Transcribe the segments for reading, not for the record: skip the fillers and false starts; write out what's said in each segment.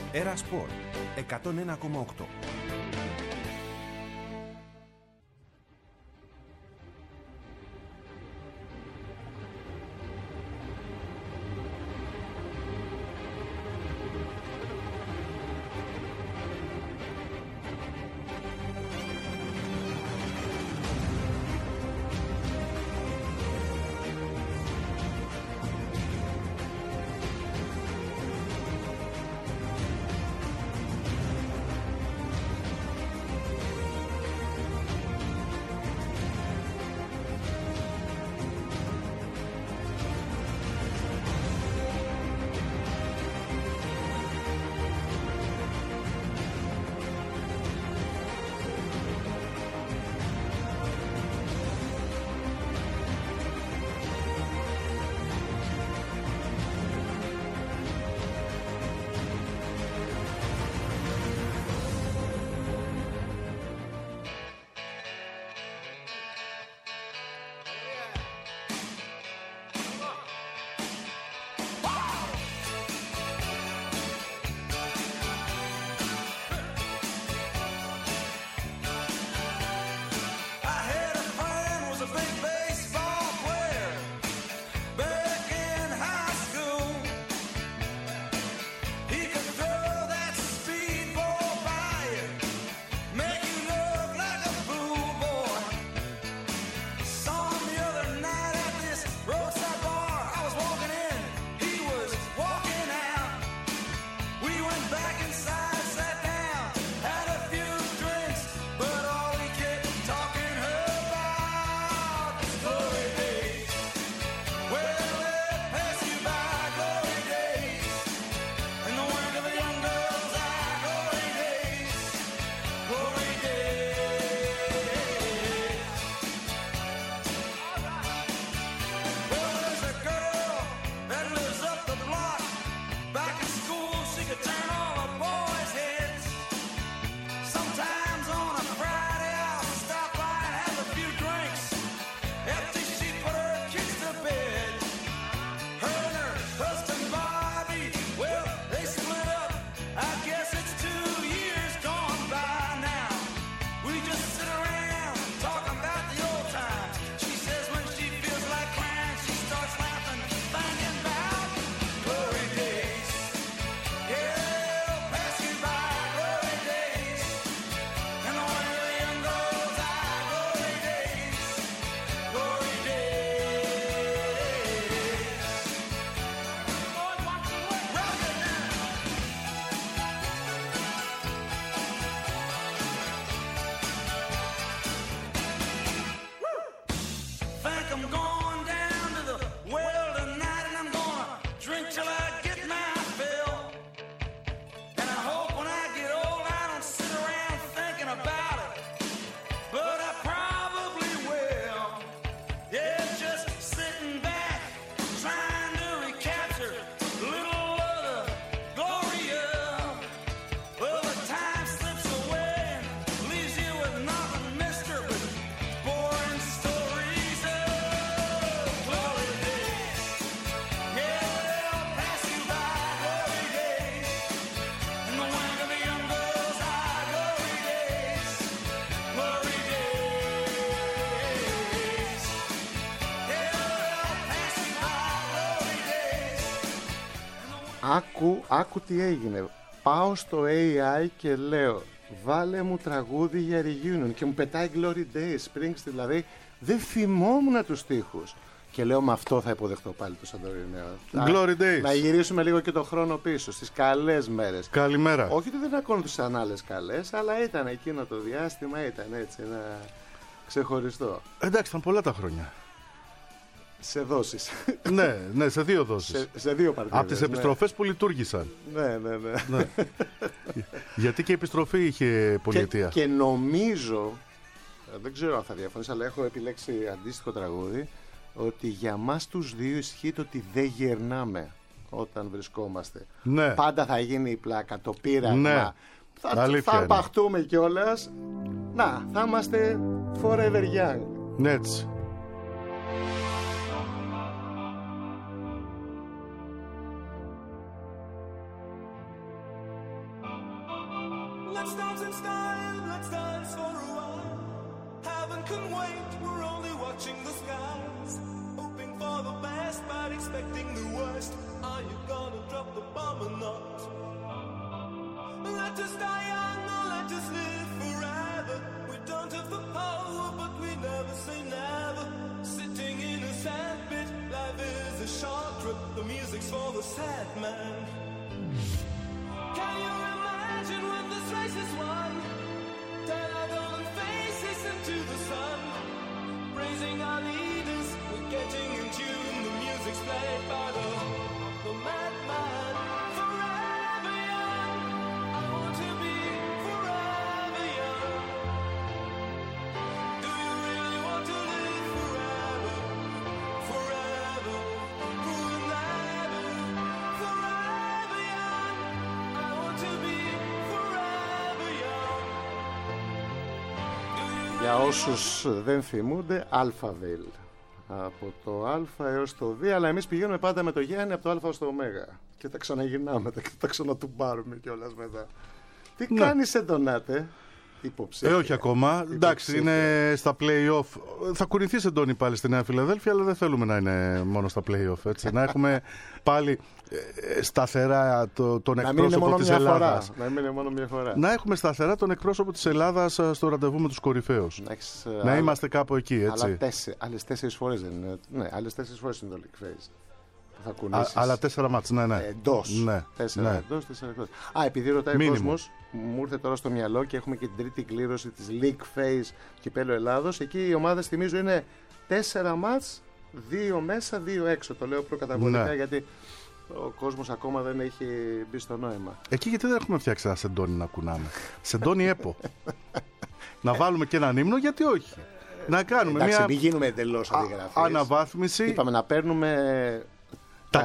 Έρα Σπορ 101,8. Άκου τι έγινε. Πάω στο AI και λέω βάλε μου τραγούδι για reunion και μου πετάει Glory Days, Springsteen, δηλαδή δεν θυμόμουν τους στίχους. Και λέω με αυτό θα υποδεχτώ πάλι το Σαντορίνεο. Glory Days. Να γυρίσουμε λίγο και το χρόνο πίσω, στις καλές μέρες. Καλημέρα. Όχι ότι δεν ακολουθούσαν άλλες καλές, αλλά ήταν εκείνο το διάστημα, ήταν έτσι ένα ξεχωριστό. Εντάξει, ήταν πολλά τα χρόνια. Σε δόσεις. Ναι, σε δύο δόσεις. Σε δύο παρτίδες. Από τις επιστροφές που λειτουργήσαν. Ναι. Γιατί και η επιστροφή είχε πολυετία. Και νομίζω, δεν ξέρω αν θα διαφωνείς, αλλά έχω επιλέξει αντίστοιχο τραγούδι, ότι για μας τους δύο ισχύει το ότι δεν γερνάμε όταν βρισκόμαστε. Ναι. Πάντα θα γίνει η πλάκα, το πείραγμα. Ναι. Θα απαχτούμε κιόλας. Να, θα είμαστε forever young. Ναι, έτσι. let's dance in style, let's dance for a while. Heaven can wait, we're only watching the skies. Hoping for the best, but expecting the worst. Are you gonna drop the bomb or not? Let us die young or let us live forever. We don't have the power, but we never say never. Sitting in a sad pit, life is a short trip. The music's for the sad man. Can you imagine when this race is won? Turn our golden faces into the sun. Praising our leaders, we're getting in tune. The music's played by the madman. Forever young, I want to be forever young. Do you really want to live forever? Forever, forever, forever young. I want to be forever young. Για όσους δεν θυμούνται, Αλφαβέλ. Από το Α έως το Β, αλλά εμείς πηγαίνουμε πάντα με το Γιάννη από το Α ως το Ω. Και τα ξαναγυρνάμε, τα ξανατουμπάρουμε κιόλας μετά. Τι κάνεις, Εντονάτε, υποψήφια? Όχι ακόμα. Εντάξει, είναι στα play-off. Θα κουνηθείς, Εντόνι, πάλι στη Νέα Φιλαδέλφια, αλλά δεν θέλουμε να είναι μόνο στα play-off. Έτσι. Να έχουμε πάλι σταθερά τον εκπρόσωπο της Ελλάδας. Να μην είναι μόνο μια φορά. Να έχουμε σταθερά τον εκπρόσωπο της Ελλάδας στο ραντεβού με τους κορυφαίους. Να είμαστε κάπου εκεί, έτσι. Άλλες 4 φορές δεν είναι. Ναι, άλλες 4 φορές είναι το League Phase. Άλλα 4 μάτς, ναι. Εντός. Ναι, 4 εντός, 4 εκτός. Επειδή ρωτάει ο κόσμος, μου ήρθε τώρα στο μυαλό και έχουμε και την τρίτη κλήρωση της League Phase Κυπέλλου Ελλάδος. Εκεί οι ομάδες, θυμίζω, είναι 4 μάτς, 2 μέσα, 2 έξω. Το λέω προκαταβολικά, γιατί ο κόσμος ακόμα δεν έχει μπει στο νόημα. Εκεί γιατί δεν έχουμε φτιάξει ένα σεντόνι να κουνάμε? Σεντόνι ΕΠΟ. Να βάλουμε και έναν ύμνο, γιατί όχι? Να κάνουμε μια. Μην γίνουμε εντελώς αντιγραφείς. Αναβάθμιση. Είπαμε να παίρνουμε τα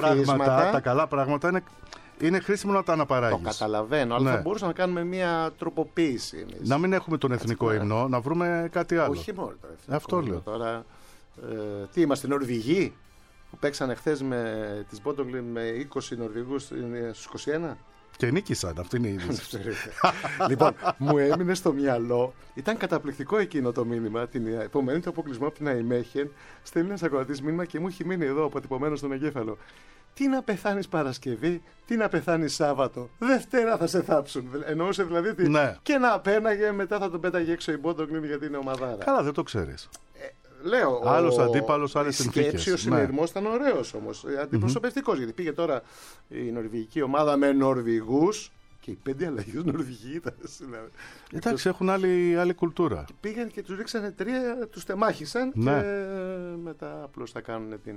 καλά πράγματα είναι χρήσιμο να τα αναπαράγεις. Το καταλαβαίνω, αλλά θα μπορούσαμε να κάνουμε μια τροποποίηση εμείς. Να μην έχουμε τον εθνικό ύμνο, να βρούμε κάτι άλλο. Όχι μόνο το εθνικό. Αυτό λέω. Τώρα, τι είμαστε, Νορβηγοί, που παίξανε χθες με τις Μπόντογκλιν με 20 Νορβηγούς στους 21. Και νίκησαν, αυτή είναι η είδηση. Λοιπόν, μου έμεινε στο μυαλό, ήταν καταπληκτικό εκείνο το μήνυμα. Την επομένη του αποκλεισμού από την Αϊμέχεν, στέλνει ένας ακροατής μήνυμα και μου έχει μείνει εδώ αποτυπωμένο στον εγκέφαλο. Τι να πεθάνεις Παρασκευή, τι να πεθάνεις Σάββατο, Δευτέρα θα σε θάψουν. Εννοούσε δηλαδή ότι και να πέναγε, μετά θα τον πέταγε έξω η Μπόντογκλιν γιατί είναι ομαδάρα. Καλά, δεν το ξέρεις. Λέω, άλλος αντίπαλος, άλλες συνθήκες. Η σκέψη, ο συνειρμός ήταν ωραίος όμως. Αντιπροσωπευτικός, γιατί πήγε τώρα η νορβηγική ομάδα με Νορβηγούς και οι 5 αλλαγές Νορβηγοί ήταν. Εντάξει, έχουν άλλη κουλτούρα. Πήγαν και τους ρίξανε 3, τους τεμάχισαν και μετά απλώς θα κάνουν την.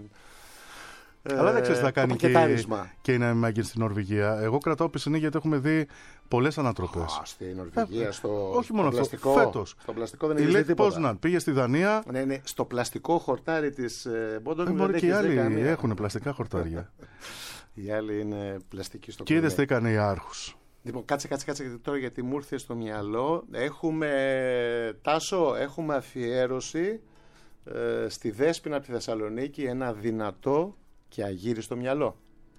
Αλλά δεν ξέρεις τι θα κάνει και η Ναϊμάγκεν στην Νορβηγία. Εγώ κρατάω πισινή γιατί έχουμε δει πολλές ανατροπές. Στη Νορβηγία, όχι μόνο πλαστικό. Φέτος. Στο πλαστικό δεν έχει δει τίποτα. Πόσναν πήγε στη Δανία. Ναι, στο πλαστικό χορτάρι της Μπόντογκλιν. Μπορεί και οι άλλοι έχουν πλαστικά χορτάρια. Οι άλλοι είναι πλαστικοί στο και είδες τι έκανε οι Άρχους. Λοιπόν, κάτσε τώρα γιατί μου ήρθε στο μυαλό. Τάσο, έχουμε αφιέρωση στη Δέσποινα από τη Θεσσαλονίκη, ένα δυνατό και αγύριστο μυαλό.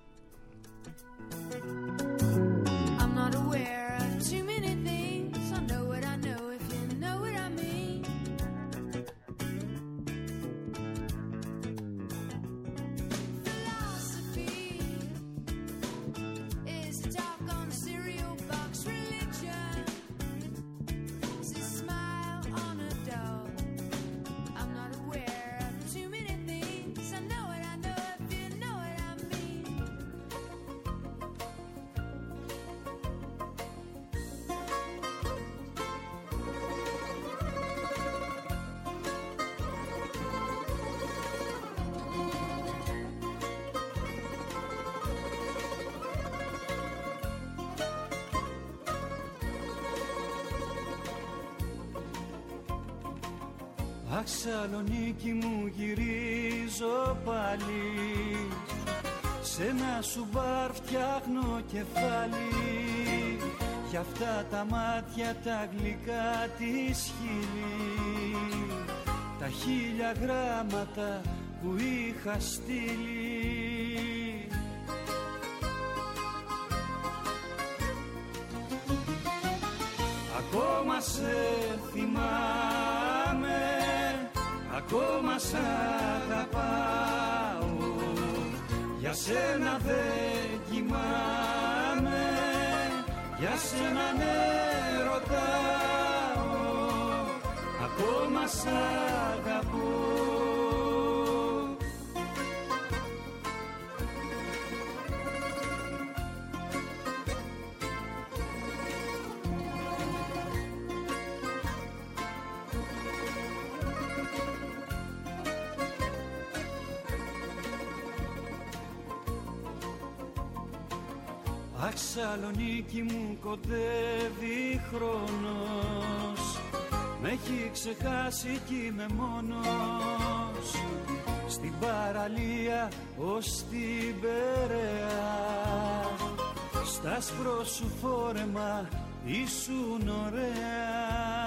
Αχ, Σαλονίκη μου γυρίζω πάλι, σ' ένα σου μπαρ φτιάχνω κεφάλι, για αυτά τα μάτια τα γλυκά της χείλη, τα 1000 γράμματα που είχα στείλει. Ακόμα σε θυμάμαι, ακόμα σ' αγαπάω. Για σένα δεν κοιμάμαι, για σένα ναι ρωτάω. Ακόμα σ' αγαπώ. Αχ, Σαλονίκη μου κοντεύει χρόνος, μ' έχει ξεχάσει κι είμαι μόνος. Στην παραλία ως την Περαία, στα άσπρο σου φόρεμα ήσουν ωραία.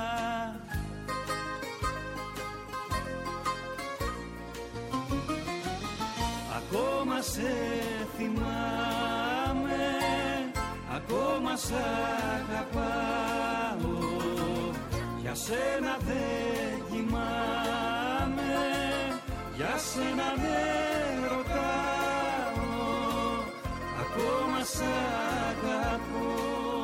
Ακόμα σε θυμάμαι, ακόμα σ' αγαπάω. Για σένα δεν κοιμάμαι, για σένα δεν ρωτάω. Ακόμα σ' αγαπώ,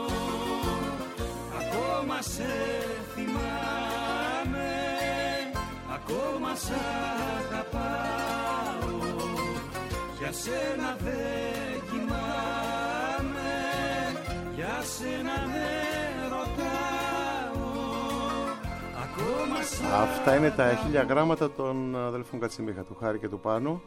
ακόμα σε θυμάμαι, ακόμα σ' αγαπάω. Για σένα δεν κοιμάμαι, για σένα δεν ρωτάω. Ακόμα σ' αγαπάω. Αυτά είναι τα 1000 γράμματα των αδελφών Κατσιμίχα, του Χάρη και του Πάνου.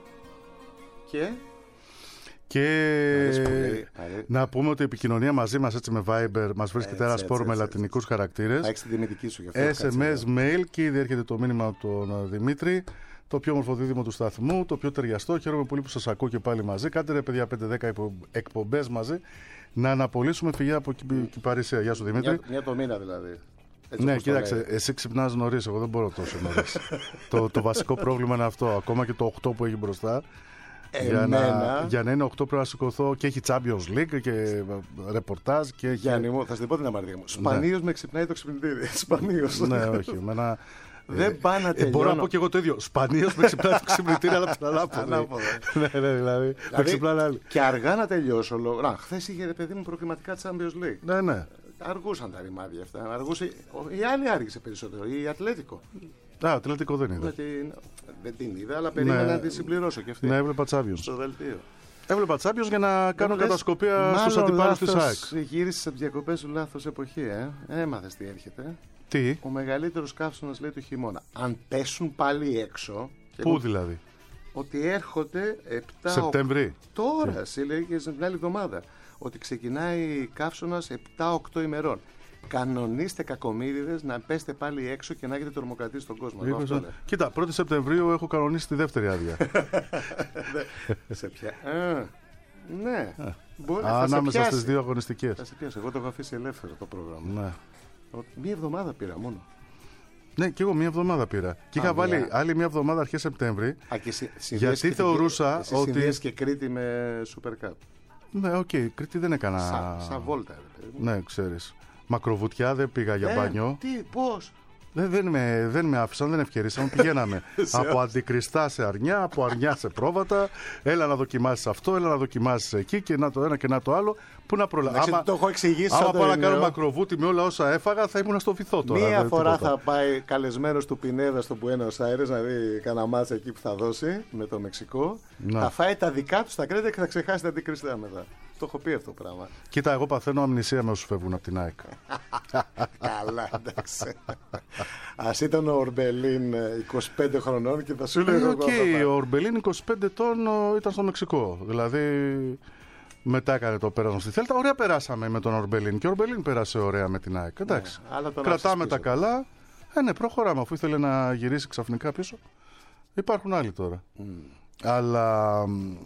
Και να πούμε ότι η επικοινωνία μαζί μας έτσι με Viber μας βρίσκεται ένα σπόρο με λατινικούς χαρακτήρες. Έχεις την τιμητική σου γι' αυτό. SMS, mail και ήδη έρχεται το μήνυμα από τον Δημήτρη. Το πιο όμορφο δίδυμο του σταθμού, το πιο ταιριαστό. Χαίρομαι πολύ που σας ακούω και πάλι μαζί. Κάντε ρε παιδιά 5-10 εκπομπές μαζί. Να αναπολύσουμε φυγιά από Κυπαρίσια. Γεια σου Δημήτρη. Μια το μήνα δηλαδή. Έτσι ναι, κοίταξε, εσύ ξυπνάς νωρίς, εγώ δεν μπορώ τόσο νωρίς. το βασικό πρόβλημα είναι αυτό. Ακόμα και το 8 που έχει μπροστά. Για να είναι 8 πρέπει να σηκωθώ και έχει Champions League και ρεπορτάζ και έχει... Γιάννη μου, θα σου πω την αμαρτία μου. Σπανίως με ξυπνάει το ξυπνητήρι. Σπανίως. Ναι, όχι. Εμένα... Δεν πάει να τελειώνω. Μπορώ να πω και εγώ το ίδιο. Σπανίως με ξυπνάει το ξυπνητήρι, αλλά την ανάποδα. Ναι, δηλαδή. Με ξυπνάνε άλλοι. Και αργά να τελειώσω. Χθες είχε ρε παιδί μου προκριματικά Champions League. Ναι. Αργούσαν τα ρημάδια αυτά. Αργούσε... Η άλλη άργησε περισσότερο. Η Ατλέτικο. Ατλέτικο δεν είδα. Δεν την είδα, αλλά περίμενα να τη συμπληρώσω και αυτή. Ναι, έβλεπα Champions. Στο δελτίο. Έβλεπα Champions για να κάνω κατασκοπία στους αντιπάλους της ΑΕΚ. Γύρισες από διακοπές σου λάθος εποχή, Έμαθες τι έρχεται. Τι? Ο μεγαλύτερος καύσωνας λέει του χειμώνα. Αν πέσουν πάλι έξω. Πού δηλαδή? Ότι έρχονται 7 Σεπτέμβρη. Τώρα, λέει και την άλλη εβδομάδα. Ότι ξεκινάει καύσωνας 7-8 ημερών. Κανονίστε κακομοίριδες να πέστε πάλι έξω και να έχετε τρομοκρατήσει τον κόσμο. Κοίτα, 1η Σεπτεμβρίου έχω κανονίσει τη δεύτερη άδεια. Σε ποια? Ναι. Ανάμεσα στις δύο αγωνιστικές. Θα σε πιάσω. Εγώ το έχω αφήσει ελεύθερο το πρόγραμμα. Ναι. Μία εβδομάδα πήρα μόνο. Ναι, και εγώ μία εβδομάδα πήρα. Και είχα βάλει άλλη μία εβδομάδα αρχές Σεπτέμβρη. Γιατί θεωρούσα ότι. Συνδυες και Κρήτη με Super Cup. Ναι, οκ. Κρήτη δεν έκανα. Σαν βόλτα. Ναι, ξέρεις. Μακροβουτιά δεν πήγα για μπάνιο. Τι, πώς? Δεν με άφησαν, δεν ευκαιρίσαμε. Πηγαίναμε από Αντικριστά σε Αρνιά, από Αρνιά σε Πρόβατα. Έλα να δοκιμάσεις αυτό, έλα να δοκιμάσεις εκεί και να το ένα και να το άλλο. Πού να προλάβω. Το έχω εξηγήσει. Άμα πάω να κάνω μακροβούτι με όλα όσα έφαγα, θα ήμουν στο βυθό τώρα. Μία φορά θα πάει καλεσμένος του Πινέδα στο Buenos Aires να δει κανένα μάτσα εκεί που θα δώσει με το Μεξικό. Θα φάει τα δικά του στα Κρέτα και θα ξεχάσει τα Αντικριστά μετά. Το έχω πει αυτό το πράγμα. Κοίτα, εγώ παθαίνω αμνησία με όσους φεύγουν από την ΑΕΚ. Καλά, εντάξει. Ας ήταν ο Ορμπελίν 25 χρονών και θα σου λέει εγώ. Ο Ορμπελίν 25 ετών ήταν στο Μεξικό. Δηλαδή μετά έκανε το πέρασμα στη Θέλτα. Ωραία περάσαμε με τον Ορμπελίν και ο Ορμπελίν πέρασε ωραία με την ΑΕΚ. Εντάξει. Κρατάμε τα καλά. Ναι, προχωράμε. Αφού ήθελε να γυρίσει ξαφνικά πίσω. Υπάρχουν άλλοι τώρα. Αλλά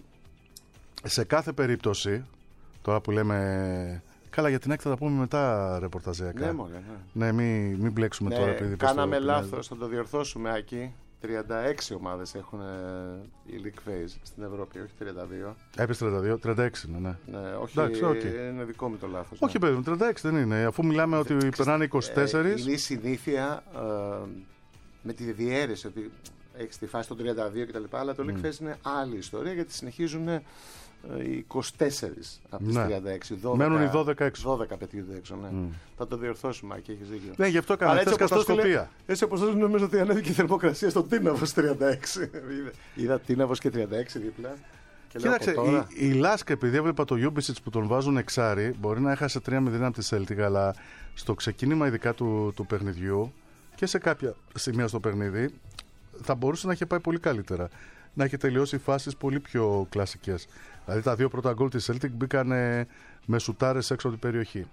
σε κάθε περίπτωση. Τώρα που λέμε. Καλά, για την ΑΕΚ θα τα πούμε μετά ρεπορταζιακά. Ναι, μην μπλέξουμε τώρα. Κάναμε λάθος, θα το διορθώσουμε, Άκη. 36 ομάδες έχουν η League Phase στην Ευρώπη, όχι 32. Έπεσε 32, 36 είναι, ναι. Ναι, όχι, Εντάξει, okay. Είναι δικό μου το λάθος. Όχι, παιδί μου, 36 δεν είναι. Αφού μιλάμε ότι περνάνε 24. Είναι η συνήθεια με τη διαίρεση ότι έχει τη φάση των 32 κτλ. Αλλά το League Phase είναι άλλη ιστορία γιατί συνεχίζουν οι 24 από τις 36. 12, μένουν οι 12 έξω. 12 πετύχονται έξω, ναι. Θα το διορθώσουμε και έχεις δίκιο. Ναι, γι' αυτό έκανα χθες κατασκοπία. Έτσι όπως τόσο νομίζω ότι ανέβηκε η θερμοκρασία στον Τίναβος 36. Είδα Τίναβος και 36 δίπλα. Κοίταξε, η Λάσκα, επειδή έβλεπα το Γιούμπισιτς που τον βάζουν εξάρι, μπορεί να έχασε 3-0 από τη Celtic, αλλά στο ξεκίνημα ειδικά του παιχνιδιού και σε κάποια σημεία στο παιχνίδι θα μπορούσε να είχε πάει πολύ καλύτερα. Να έχει τελειώσει φάσεις πολύ πιο κλασικές. Δηλαδή τα δύο πρώτα γκολ της Celtic μπήκαν με σουτάρες έξω από την περιοχή.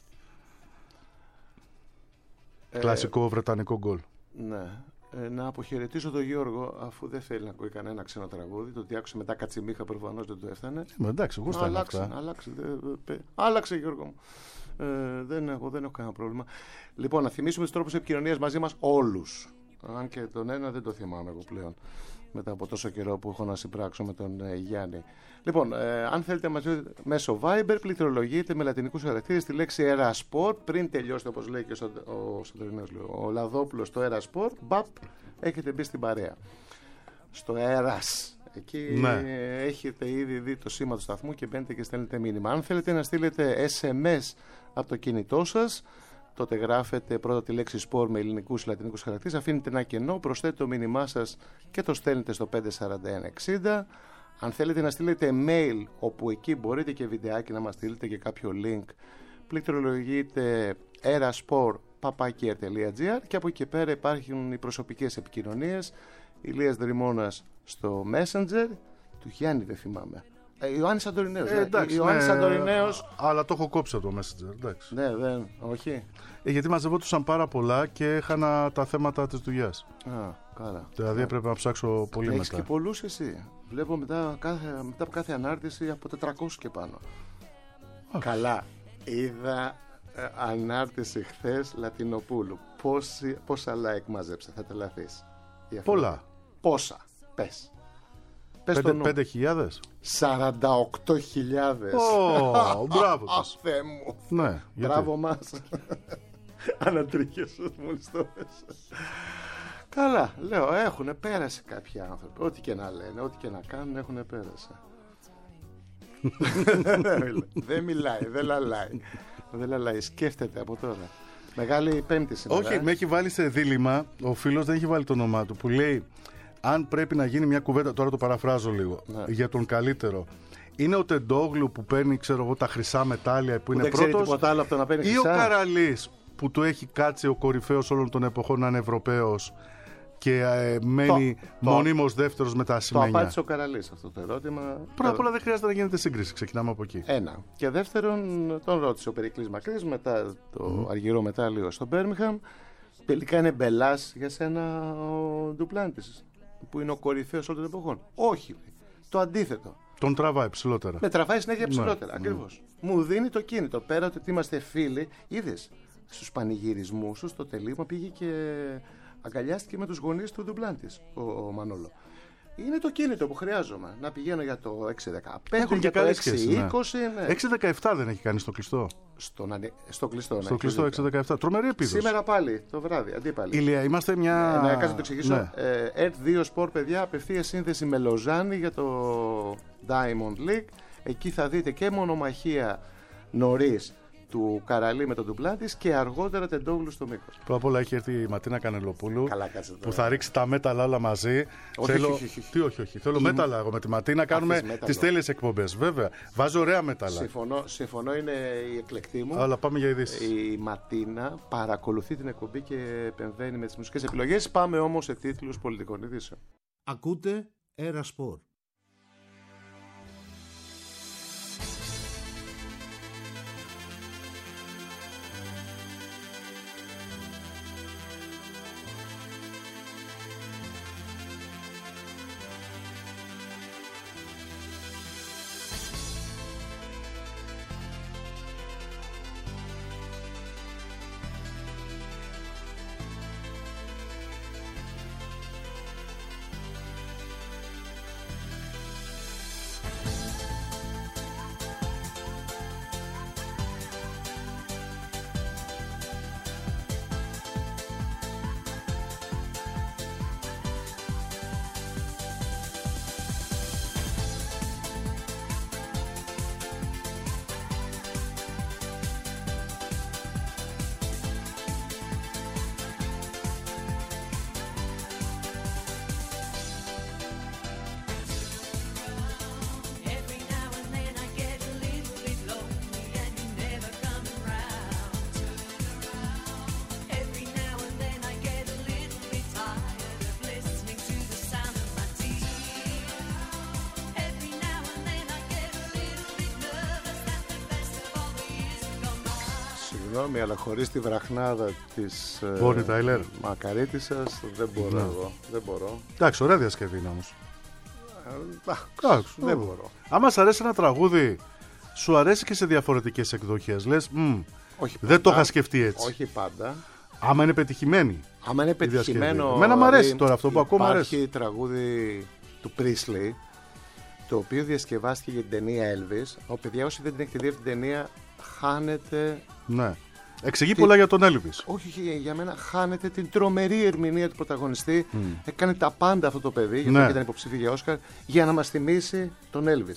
Κλασικό βρετανικό γκολ. Ναι. Να αποχαιρετήσω τον Γιώργο, αφού δεν θέλει να ακούει κανένα ξένο τραγούδι. Το ότι άκουσε μετά Κατσιμίχα προφανώς δεν του έφτανε. Εντάξει, εγώ στα αυτά. Άλλαξε, Γιώργο μου. Εγώ δεν έχω κανένα πρόβλημα. Λοιπόν, να θυμίσουμε τους τρόπους επικοινωνίας μαζί μας όλους. Αν και τον ένα δεν το θυμάμαι εγώ πλέον. Μετά από τόσο καιρό που έχω να συμπράξω με τον Γιάννη. Λοιπόν, αν θέλετε μέσω Viber, πληκτρολογείτε με λατινικούς χαρακτήρες τη λέξη Erasport. Πριν τελειώσετε, όπως λέει και ο Λαδόπουλος, το Erasport, μπαπ, έχετε μπει στην παρέα. Στο Eras. Εκεί έχετε ήδη δει το σήμα του σταθμού και μπαίνετε και στέλνετε μήνυμα. Αν θέλετε να στείλετε SMS από το κινητό σας, τότε γράφετε πρώτα τη λέξη sport με ελληνικούς ή λατινικούς χαρακτήρες, αφήνετε ένα κενό, προσθέτετε το μήνυμά σας και το στέλνετε στο 54160. Αν θέλετε να στείλετε mail, όπου εκεί μπορείτε και βιντεάκι να μας στείλετε και κάποιο link, πληκτρολογείτε erasport@rtl.gr και από εκεί και πέρα υπάρχουν οι προσωπικές επικοινωνίες. Ηλίας Δρυμώνας στο Messenger, του Γιάννη δεν θυμάμαι. Ιωάννης Αντορινέος. Ιωάννης Αντορινέος. Αλλά το έχω κόψει από το Messenger. Εντάξει. Ναι, όχι. Γιατί μαζευόντουσαν πάρα πολλά και έχανα τα θέματα της δουλειάς. Καλά. Δηλαδή έπρεπε να ψάξω πολύ μετά. Έχεις και πολλούς εσύ. Βλέπω μετά από κάθε ανάρτηση από 400 και πάνω. Καλά. Είδα ανάρτηση χθες Λατινοπούλου. Πόσα like μάζεψε, θα τρελαθείς. Πολλά. Πόσα, πες. 5.000. 48.000. Μπράβο τους. Θεέ μου. Ναι, μπράβο μας. Ανατρίχες μόλις το πες. Καλά, λέω, πέρασε κάποιοι άνθρωποι. Ό,τι και να λένε, ό,τι και να κάνουν, έχουν πέρασε. Δεν μιλάει, δεν λαλάει. Σκέφτεται από τώρα. Μεγάλη Πέμπτη σήμερα. Όχι, με έχει βάλει σε δίλημμα. Ο φίλος δεν έχει βάλει το όνομά του, που λέει αν πρέπει να γίνει μια κουβέντα, τώρα το παραφράζω λίγο, για τον καλύτερο. Είναι ο Τεντόγλου που παίρνει, ξέρω εγώ, τα χρυσά μετάλλια που είναι πρώτος, ή ο Καραλής που του έχει κάτσει ο κορυφαίος όλων των εποχών να είναι Ευρωπαίος και μένει μονίμως δεύτερος με τα ασημένια. Το απάντησε ο Καραλής αυτό το ερώτημα. Πρώτα απ' όλα δεν χρειάζεται να γίνεται σύγκριση, ξεκινάμε από εκεί. Ένα. Και δεύτερον, τον ρώτησε ο Περικλής Μακρύς μετά το αργυρό μετάλλιο στο Μπέρμιχαμ. Τελικά είναι μπελάς για σένα ο Ντουπλάντης, που είναι ο κορυφαίος όλων των εποχών? Όχι. Το αντίθετο. Τον τραβάει ψηλότερα. Με τραβάει συνέχεια ψηλότερα. Ακριβώς. Μου δίνει το κίνητο. Πέρα ότι είμαστε φίλοι, είδες στους πανηγυρισμούς σου, στο τελείωμα πήγε και αγκαλιάστηκε με τους γονείς του Ντουπλάντης, ο Μανόλο. Είναι το κίνητο που χρειάζομαι. Να πηγαίνω για το 6-15, για το 6-20. Ναι. 6-17 δεν έχει κάνει στο κλειστό. Στο κλειστό, ναι. Στο κλειστό 6-17. Τρομερή επίδοση. Σήμερα πάλι το βράδυ, αντίπαλοι. Ηλία, είμαστε μια. Να το εξηγήσω. Ναι. ΕΡΤ2 Sport, παιδιά, απευθεία σύνδεση με Λοζάνη για το Diamond League. Εκεί θα δείτε και μονομαχία νωρίς του Καραλή με τον Ντουπλάντης και αργότερα Τεντόγλου στο μήκος. Πρώτα απ' όλα έχει έρθει η Ματίνα Κανελοπούλου. Καλά, κάτσε τώρα. Που θα ρίξει τα μέταλλα όλα μαζί. Όχι. Θέλω μέταλλα εγώ με τη Ματίνα. Κάνουμε τις τέλειες εκπομπές. Βέβαια. Βάζω ωραία μέταλλα. Συμφωνώ, είναι η εκλεκτή μου. Αλλά πάμε για ειδήσεις. Η Ματίνα παρακολουθεί την εκπομπή και επεμβαίνει με τις μουσικές επιλογές. Πάμε όμως σε τίτλους πολιτικών ειδήσεων. Ακούτε Erasport. Συγγνώμη, αλλά χωρίς τη βραχνάδα της Bonnie Tyler. Μακαρίτισσας δεν μπορώ εγώ. Δεν μπορώ. Εντάξει, ωραία διασκευή είναι όμως. Δεν μπορώ. Άμα σ' αρέσει ένα τραγούδι, σου αρέσει και σε διαφορετικές εκδοχές. Λες, Όχι δεν το πάντα. είχα σκεφτεί έτσι. Όχι πάντα. Άμα είναι πετυχημένη. Άμα είναι πετυχημένο. Εμένα μου αρέσει δηλαδή, τώρα αυτό που ακόμα αρέσει. Υπάρχει τραγούδι του Priestley, το οποίο διασκευάστηκε για την ταινία Elvis. Παιδιά, όσοι δεν την έχετε δει αυτή την ταινία, χάνετε. Ναι. Εξηγεί πολλά για τον Elvis. Όχι, για μένα χάνετε την τρομερή ερμηνεία του πρωταγωνιστή. Έκανε τα πάντα αυτό το παιδί, γιατί Ναι. ήταν υποψήφιο για Όσκαρ, για να μας θυμίσει τον Elvis.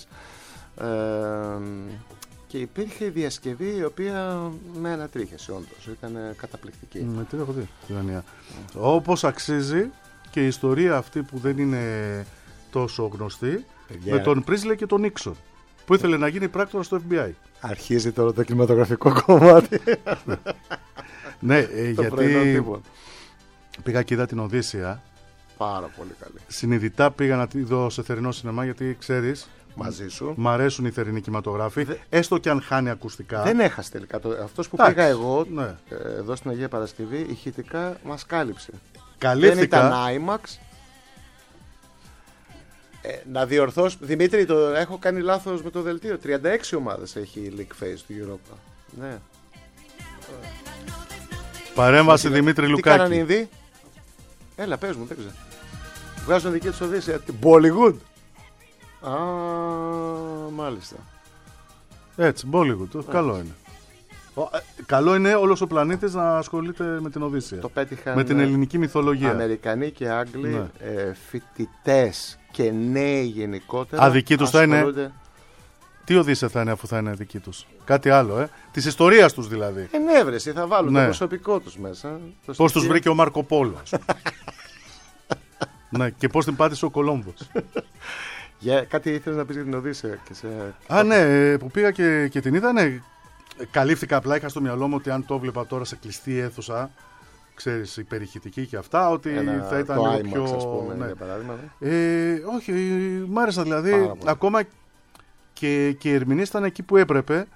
Και υπήρχε η διασκευή η οποία με ανατρίχιασε όντως. Ήταν καταπληκτική. Με τι έχω δει την ταινία. Όπως αξίζει και η ιστορία αυτή που δεν είναι τόσο γνωστή, Παιδιά. με τον Priestley και τον Nixon, που ήθελε να γίνει πράκτορα στο FBI. Αρχίζει τώρα το κινηματογραφικό κομμάτι. Ναι, Το πρωινό γιατί τύπο. πήγα και είδα την Οδύσσεια. Πάρα πολύ καλή. Συνειδητά πήγα να τη δω σε θερινό σινεμά, γιατί ξέρεις, Μαζί σου. μ' αρέσουν οι θερινοί κινηματογράφοι, έστω και αν χάνει ακουστικά. Δεν έχασε τελικά. Αυτός που Εντάξει, πήγα εγώ ναι. εδώ στην Αγία Παρασκευή, ηχητικά μας κάλυψε. Καλύφθηκα. Δεν ήταν IMAX. Να διορθώσω. Δημήτρη, το έχω κάνει λάθος με το δελτίο. 36 ομάδες έχει η League Phase του Europa. Ναι. Παρέμβαση Δημήτρη Τι κάνανε οι Λουκάκη. Ινδοί? Έλα, πες μου, δεν ξέρω. Βγάζουν δική τους Οδύσσεια. Bollywood. Α, μάλιστα. Έτσι, Bollywood. Καλό είναι. Καλό είναι όλος ο πλανήτης να ασχολείται με την Οδύσσεια. Το πέτυχαν Με την ελληνική μυθολογία. Αμερικανοί και Άγγλοι, Ναι. φοιτητές και νέοι γενικότερα. Αδική τους θα είναι. ασχολούνται. Τι Οδύσσεια θα είναι αφού θα είναι δική τους? Κάτι άλλο, Της ιστορίας τους δηλαδή. Ενέβρεση, θα βάλουν Ναι. το προσωπικό τους μέσα. Το Πώς τους στοιχείο. βρήκε ο Μάρκο Πόλο. Ναι, και πώς την πάτησε ο Κολόμβος. Κάτι ήθελες να πεις για την Οδύσσεια. Και σε... Α, ναι, που πήγα και την είδα, ναι. Καλύφθηκα, απλά είχα στο μυαλό μου ότι αν το βλέπα τώρα σε κλειστή αίθουσα, ξέρεις, υπερηχητική και αυτά, ότι θα ήταν το λίγο IMAX, πιο... ας πούμε, ναι. για παράδειγμα. Όχι, μ' άρεσαν δηλαδή. Πάρα πολύ. Ακόμα και οι ερμηνείες ήταν εκεί που έπρεπε.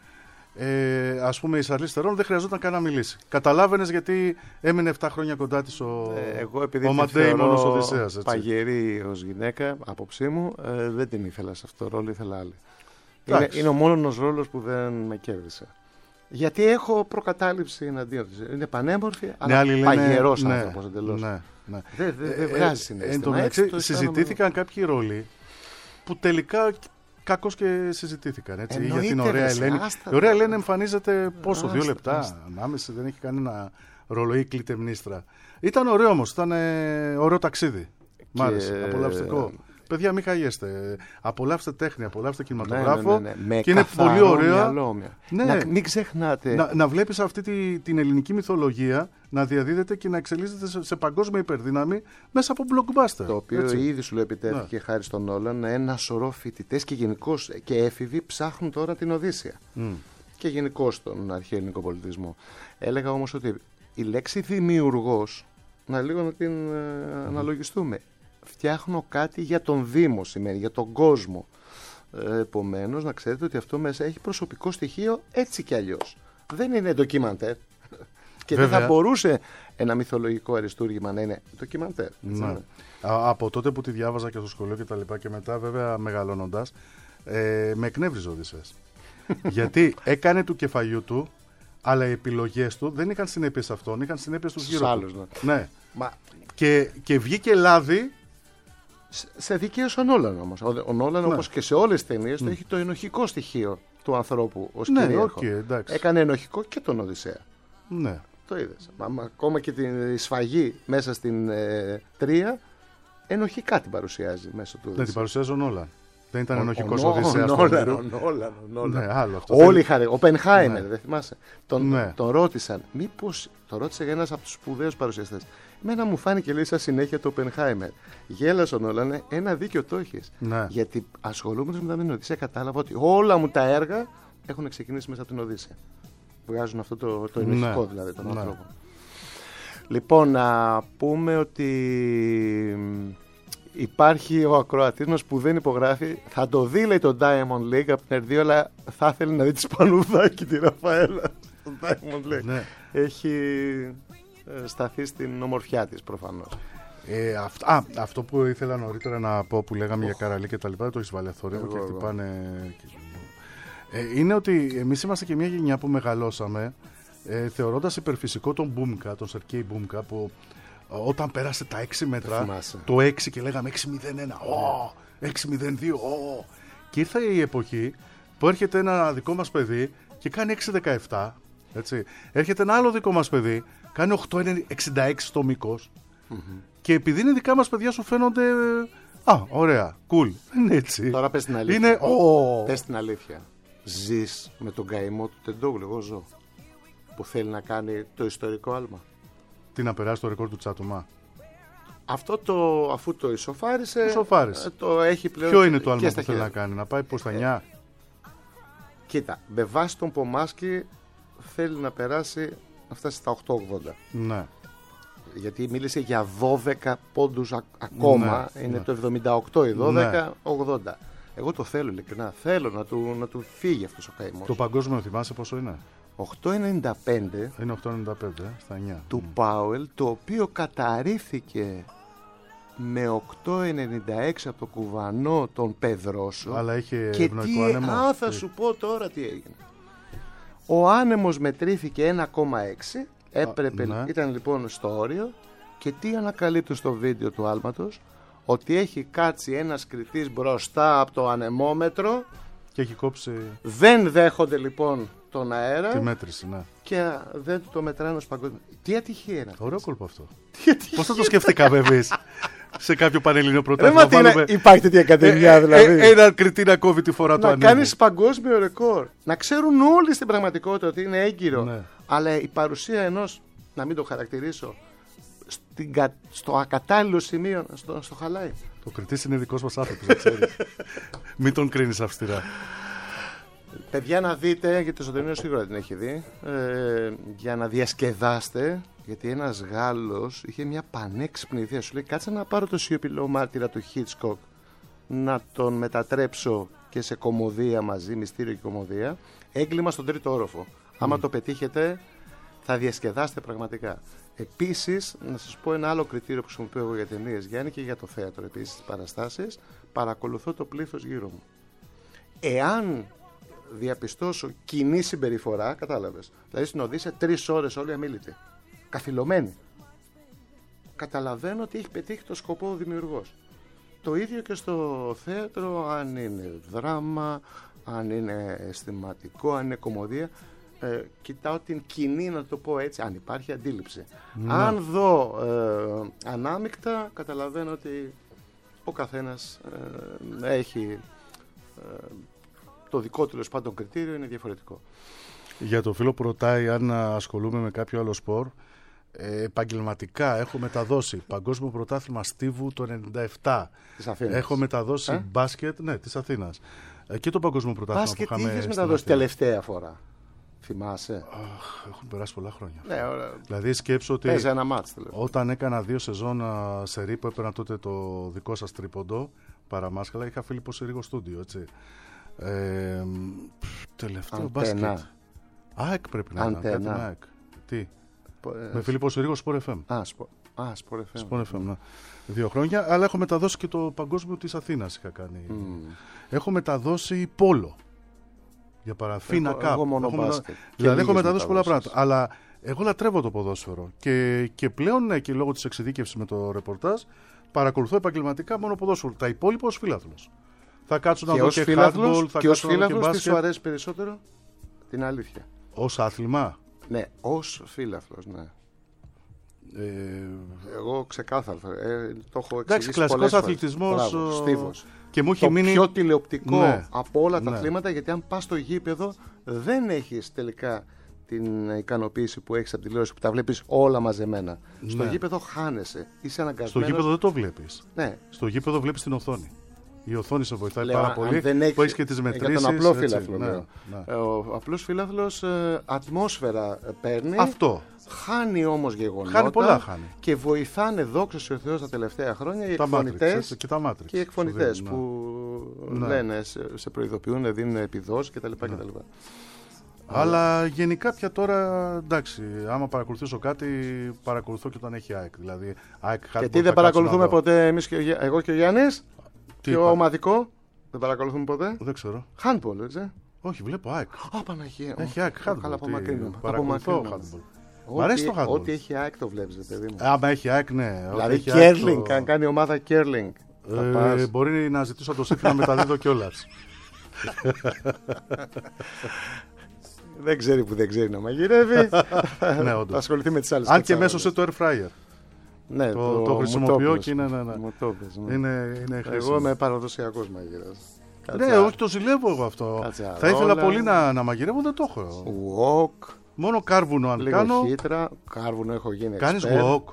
Ας πούμε, η Σαρλίς Θερόν δεν χρειαζόταν καν να μιλήσει. Καταλάβαινες γιατί έμεινε 7 χρόνια κοντά της Εγώ επειδή ο τη Ματ Ντέιμον ως θεωρώ Οδυσσέας. έτσι. παγερή ως γυναίκα, άποψή μου, δεν την ήθελα σε αυτό το ρόλο, ήθελα άλλη. Εντάξει. Είναι ο μόνος ρόλος που δεν με κέρδισε. Γιατί έχω προκατάληψη εναντίον της. Είναι πανέμορφη, Ναι, αλλά άλλοι λένε- παγερός ναι, εντελώς εντελώς. Ναι, ναι. Δεν βγάζει συναίσθημα. Εν τω Έτσι μεταξύ, το συζητήθηκαν κάποιοι ρόλοι που τελικά κακώς και συζητήθηκαν. Έτσι, για Εννοείται, την ωραία ρε, Ελένη. άστα Η ωραία τα. Ελένη εμφανίζεται πόσο, 2 Άστα, λεπτά, άστα. 1,5, δεν έχει κανένα ρολοή κλητεμνίστρα. Ήταν ωραίο όμως, ήταν ωραίο ταξίδι. Μ' άρεσε, απολαυστικό. Παιδιά, μην χαγέστε. Απολαύστε τέχνη, απολαύστε κινηματογράφο. Με Και είναι πολύ καθαρό ωραία. μυαλό. Ναι. Μην ξεχνάτε. Να βλέπεις αυτή την ελληνική μυθολογία να διαδίδεται και να εξελίσσεται σε παγκόσμια υπερδύναμη μέσα από blockbuster. Το οποίο έτσι. ήδη σου επιτέθηκε χάρη στον Όλαν. Ένα σωρό φοιτητές και γενικώς και έφηβοι ψάχνουν τώρα την Οδύσσεια. Και γενικώς τον αρχαίο ελληνικό πολιτισμό. Έλεγα όμως ότι η λέξη δημιουργός, λίγο να την αναλογιστούμε. Φτιάχνω κάτι για τον Δήμο σημαίνει, για τον κόσμο. Επομένως, να ξέρετε ότι αυτό μέσα έχει προσωπικό στοιχείο έτσι κι αλλιώς. Δεν είναι ντοκιμαντέρ. Και δεν Βέβαια. θα μπορούσε ένα μυθολογικό αριστούργημα να είναι ντοκιμαντέρ. έτσι Ναι. είναι. Από τότε που τη διάβαζα και στο σχολείο και τα λοιπά και μετά βέβαια μεγαλώνοντας, με εκνεύριζε ο Οδυσσέας. Γιατί έκανε του κεφαλιού του, αλλά οι επιλογές του δεν είχαν συνέπειες σε αυτόν, είχαν συνέπειες στους γύρω άλλους, του. ναι. Ναι. Μα Και βγήκε λάδι. σε δικαίωσε ο Νόλαν όμως. Ο Νόλαν, Ναι. όπως και σε όλες τις ταινίες, το έχει το ενοχικό στοιχείο του ανθρώπου ως Ναι, κυρίαρχο. οκ, εντάξει. Έκανε ενοχικό και τον Οδυσσέα. Ναι. Το είδες. Ακόμα και τη σφαγή μέσα στην 3, ενοχικά την παρουσιάζει μέσα του Ναι, την Οδυσσέα. παρουσιάζει ο Νόλαν. Δεν ήταν ενοχικός Ο Οδυσσέας του Νόλαν, όνειρου. Ναι, άλλο αυτό. Όλοι χαρέ. Ο Πενχάιμερ, Ναι. δεν θυμάσαι. Ναι. Τον ρώτησαν, μήπως. Το ρώτησε για ένας από τους σπουδαίους παρουσιαστές. Εμένα μου φάνηκε λέει σαν συνέχεια το Πενχάιμερ. Γέλασε ο Νόλαν, ένα δίκιο το έχεις. Ναι. Γιατί ασχολούμενος με την Οδύσσεια κατάλαβα ότι όλα μου τα έργα έχουν ξεκινήσει μέσα από την Οδύσσεια. Βγάζουν αυτό το ενοχικό δηλαδή των Ναι. ανθρώπων. Λοιπόν, να πούμε ότι υπάρχει ο ακροατής μας που δεν υπογράφει. Θα το δει λέει το Diamond League από την R2, αλλά θα ήθελε να δει τη Σπανουδάκη τη Ραφαέλα. Το Diamond League. Ναι. Έχει σταθεί στην ομορφιά της προφανώς. Αυτό που ήθελα νωρίτερα να πω που λέγαμε για Καραλί και τα λοιπά, το έχεις βάλει θόρυβο και χτυπάνε. Είναι ότι εμείς είμαστε και μια γενιά που μεγαλώσαμε θεωρώντας υπερφυσικό τον Μπούμκα, τον Σερκέι Μπούμκα, που όταν πέρασε τα 6 μέτρα, το 6 και λέγαμε 6-0-1, 6-0-2, και ήρθε η εποχή που έρχεται ένα δικό μας παιδί και κάνει 6-17, έτσι. Έρχεται ένα άλλο δικό μας παιδί, κάνει 8-66 στο μήκος, και επειδή είναι δικά μας παιδιά σου φαίνονται ωραία, cool. Είναι έτσι. Τώρα πες την αλήθεια. Είναι, πες την αλήθεια. Ζεις με τον καημό του Τεντόγλου, εγώ ζω, που θέλει να κάνει το ιστορικό άλμα. Τι, να περάσει το ρεκόρ του Τσάτουμα? Αυτό αφού το ισοφάρισε, το έχει πλέον. Ποιο είναι το άλμα που θέλει να κάνει, να πάει προς τα 9? Κοίτα, με βάση τον Πομάσκι θέλει να περάσει, να φτάσει στα 8,80. Ναι. Γιατί μίλησε για 12 πόντους ακόμα, ναι, είναι ναι. το 78 η 12, Ναι. 80. Εγώ το θέλω ειλικρινά, θέλω να του φύγει αυτός ο καημός. Το παγκόσμιο θυμάσαι πόσο είναι? 8,95 Είναι 8,95 στα 9. του Πάουελ, το οποίο καταρρίφθηκε με 8,96 από το κουβανό τον Πεδρόσο. Αλλά είχε και ευνοϊκό άνεμο. θα σου πω τώρα τι έγινε. Ο άνεμος μετρήθηκε 1,6, έπρεπε, ναι. ήταν λοιπόν στο όριο, και τι ανακαλύπτω στο βίντεο του άλματος? Ότι έχει κάτσει ένας κριτής μπροστά από το ανεμόμετρο. Και έχει κόψει Δεν δέχονται λοιπόν τον αέρα τη μέτρηση, ναι. και δεν το μετράνε ως παγκόσμιο. Τι ατυχία είναι αυτό. Ωραίο κόλπο αυτό. Πώς θα το σκεφτήκαμε εμείς σε κάποιο πανελλήνιο Ρε, πρωτάθλημα? υπάρχει τέτοια ακαδημιά δηλαδή. Έναν κριτή να κόβει τη φορά του Να ανέμου. κάνεις παγκόσμιο ρεκόρ. Να ξέρουν όλοι στην πραγματικότητα ότι είναι έγκυρο. Ναι. Αλλά η παρουσία ενός, να μην το χαρακτηρίσω, στο ακατάλληλο σημείο, στο χαλάει. Το κριτής είναι δικός μας άνθρωπος, να ξέρεις. Μην τον κρίνεις αυστηρά. Παιδιά, να δείτε, γιατί το Ζωντανίο σίγουρα την έχει δει, για να διασκεδάστε, γιατί ένας Γάλλος είχε μια πανέξυπνη ιδέα. Σου λέει, κάτσε να πάρω το σιωπηλό μάρτυρα του Hitchcock, να τον μετατρέψω και σε κωμωδία μαζί, μυστήριο και κωμωδία. Έγκλημα στον 3ο όροφο. Άμα το πετύχετε, θα διασκεδάσετε πραγματικά. Επίσης, να σας πω ένα άλλο κριτήριο που χρησιμοποιώ εγώ για ταινίες, Γιάννη, και για το θέατρο επίσης, τις παραστάσεις, παρακολουθώ το πλήθος γύρω μου. Εάν διαπιστώσω κοινή συμπεριφορά, κατάλαβες, δηλαδή στην Οδύσσεια 3 ώρες όλοι αμίλητοι, καθυλωμένοι, καταλαβαίνω ότι έχει πετύχει το σκοπό ο δημιουργός. Το ίδιο και στο θέατρο, αν είναι δράμα, αν είναι αισθηματικό, αν είναι κωμωδία, κοιτάω την κοινή, να το πω έτσι, αν υπάρχει αντίληψη. Αν δω ανάμεικτα, καταλαβαίνω ότι ο καθένας έχει το δικό του, πάντων, κριτήριο είναι διαφορετικό. Για το φίλο που ρωτάει αν ασχολούμαι με κάποιο άλλο σπορ, επαγγελματικά έχω μεταδώσει παγκόσμιο πρωτάθλημα στίβου το 97. Της Αθήνας. Έχω μεταδώσει μπάσκετ, ναι, της Αθήνας. Και το παγκόσμιο πρωτάθλημα Μπάσκετ που τι είχαμε είχες στην μεταδώσει Αθήνα. τελευταία φορά? Θυμάσαι? Έχουν περάσει πολλά χρόνια. Ναι, ωραία. Δηλαδή σκέψω ότι Παίζει ένα μάτς τελευταία. όταν έκανα 2 σεζόν σερί που έπαιρνα τότε το δικό σας τρίποντο παραμάσκαλα, είχα Φίλιππο Συρίγο στούντιο, έτσι. Τελευταίο μπάσκετ. ΑΕΚ πρέπει να ήταν. Κάτι με ΑΕΚ. Τι? Με Φίλιππο Συρίγο Sport FM. Sport FM. Sport FM, ναι. 2 χρόνια, αλλά έχω μεταδώσει και το παγκόσμιο της Αθήνας είχα κάνει. Έχω μεταδώσει πόλο. Για παραφίνα κάπου. Εγώ μόνο μπάσκετ. Δηλαδή έχω μεταδώσει πολλά πράγματα. Αλλά εγώ λατρεύω το ποδόσφαιρο. Και πλέον, ναι, και λόγω της εξειδίκευσης με το ρεπορτάζ, παρακολουθώ επαγγελματικά μόνο ποδόσφαιρο. Τα υπόλοιπα ως φίλαθλος. Θα κάτσω να δω και handball, θα κάτσω να δω και μπάσκετ. Τι σου αρέσει περισσότερο? Την αλήθεια. Ως άθλημα? Ναι, ως φίλαθλος, ναι. Εγώ ξεκάθαρα το έχω εξηγήσει κλασικός αθλητισμός. Στίβος. Και μου έχει το μείνει πιο τηλεοπτικό, ναι, από όλα τα ναι, αθλήματα, γιατί αν πας στο γήπεδο δεν έχεις τελικά την ικανοποίηση που έχεις από τη τηλεόραση, που τα βλέπεις όλα μαζεμένα. Ναι. Στο γήπεδο χάνεσαι. Είσαι αναγκασμένος. Στο γήπεδο δεν το βλέπεις. Ναι. Στο γήπεδο βλέπεις την οθόνη. Η οθόνη σε βοηθάει Λέω, πάρα πολύ. Που έχεις και τις μετρήσεις. Για τον απλό φίλαθλο. Ναι, ναι. Ο απλός φίλαθλος ατμόσφαιρα παίρνει. Αυτό. Χάνει όμως γεγονότα. Χάνει πολλά, χάνει. Και βοηθάνε, δόξα ο Θεός, τα τελευταία χρόνια οι εκφωνητές που λένε, σε προειδοποιούν, δίνουν επιδόσεις κτλ. Αλλά γενικά πια τώρα, εντάξει, άμα παρακολουθήσω κάτι, παρακολουθώ και όταν έχει ΑΕΚ. Δηλαδή, ΑΕΚ Και τι δεν παρακολουθούμε ποτέ εμείς, εγώ και ο Γιάννης, και ο ομαδικό, δεν παρακολουθούμε ποτέ. Δεν ξέρω. Handball, έτσι. Όχι, βλέπω ΑΕΚ. Α, Παναγία. Έχει ΑΕΚ handball. Καλά, απομακρύνουμε. Παρακολουθώ handball. Μ' αρέσει το handball. Ό,τι έχει ΑΕΚ το βλέπεις, παιδί μου. Άμα έχει ΑΕΚ, ναι. Δηλαδή, curling, αν κάνει ομάδα curling. Μπορεί να ζητήσω το ΣΥΦ να μεταδίδω κιόλας. Δεν ξέρει που δεν ξέρει να μαγειρεύει. Ναι, όντως. Θα ασχοληθεί με τις άλλες. Αν και μέσω σε το air fryer. Ναι, το χρησιμοποιώ και είναι. Μου το πες, ναι. Είναι χρήσιμο. Εγώ είμαι παραδοσιακός μαγειράς. Ναι, όχι, το ζηλεύω εγώ αυτό. Θα ήθελα πολύ να μαγειρεύω, δεν το έχω. Wok. Μόνο κάρβουνο αν λίγο κάνω. Χύτρα, κάρβουνο έχω γίνει. Κάνεις expert. wok.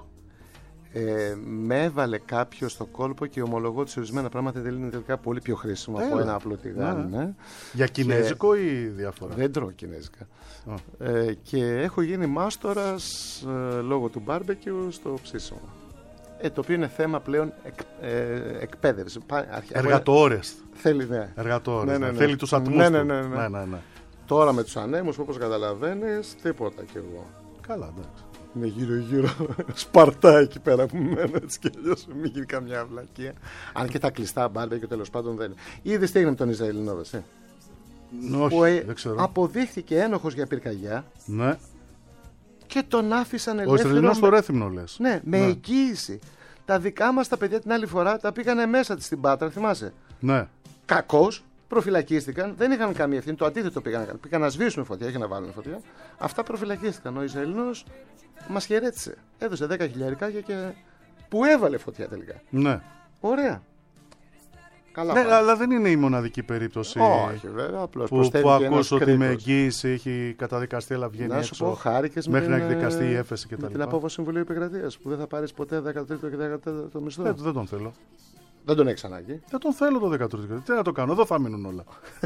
Με έβαλε κάποιο στο κόλπο και ομολογώ ότι σε ορισμένα πράγματα είναι τελικά πολύ πιο χρήσιμο από ένα απλό τηγάνι. Ναι. Για κινέζικο ή διάφορα? Δεν τρώω κινέζικα. Και έχω γίνει μάστορας λόγω του μπάρμπεκιου στο ψήσιμο. Το οποίο είναι θέμα πλέον εκπαίδευση. Εργατόρες. Θέλει, ναι. Εργατόρες. Ναι. Θέλει τους ατμούς ναι, του. Ναι. Τώρα με τους ανέμους, όπως καταλαβαίνεις, τίποτα κι εγώ. Καλά, εντάξει. Είναι γύρω-γύρω Σπαρτά εκεί πέρα που μένω, έτσι κι αλλιώς μην γίνει καμιά βλακεία. Αν και τα κλειστά μπάρμπεκιου τέλος πάντων δεν είναι. Είδες τι έγινε με τον Ισραηλινό, εσύ? Όχι, δεν ξέρω. Αποδείχθηκε ένοχος για πυρκαγιά. Ναι. Και τον άφησαν ελεύθερο. Ο Ισραηλινός στο Ρέθυμνο, λες? Ναι, με εγγύηση. Τα δικά μας τα παιδιά την άλλη φορά τα πήγανε μέσα της στην Πάτρα, θυμάσαι? Ναι. Κακώς, προφυλακίστηκαν, δεν είχαν καμία ευθύνη. Το αντίθετο πήγαν να κάνουν. Πήγαν να σβήσουν φωτιά και να βάλουν φωτιά. Αυτά προφυλακίστηκαν. Ο Ισραηλινός μας χαιρέτησε. Έδωσε 10.000 και που έβαλε φωτιά τελικά. Ναι. Ωραία. Καλά, ναι, αλλά δεν είναι η μοναδική περίπτωση. Όχι, βέβαια. Απλώς που ακούς ότι με εγγύηση έχει καταδικαστεί, αλλά βγαίνει να σου έξω. πω, χάρηκες μέχρι με να εκδικαστεί η έφεση κτλ. Με την απόφαση Συμβουλίου Επικρατείας που δεν θα πάρεις ποτέ 13ο και 14ο μισθό. Δεν τον θέλω. Δεν τον έχεις ανάγκη. Δεν τον θέλω το 13ο. Τι να το κάνω, εδώ θα μείνουν όλα.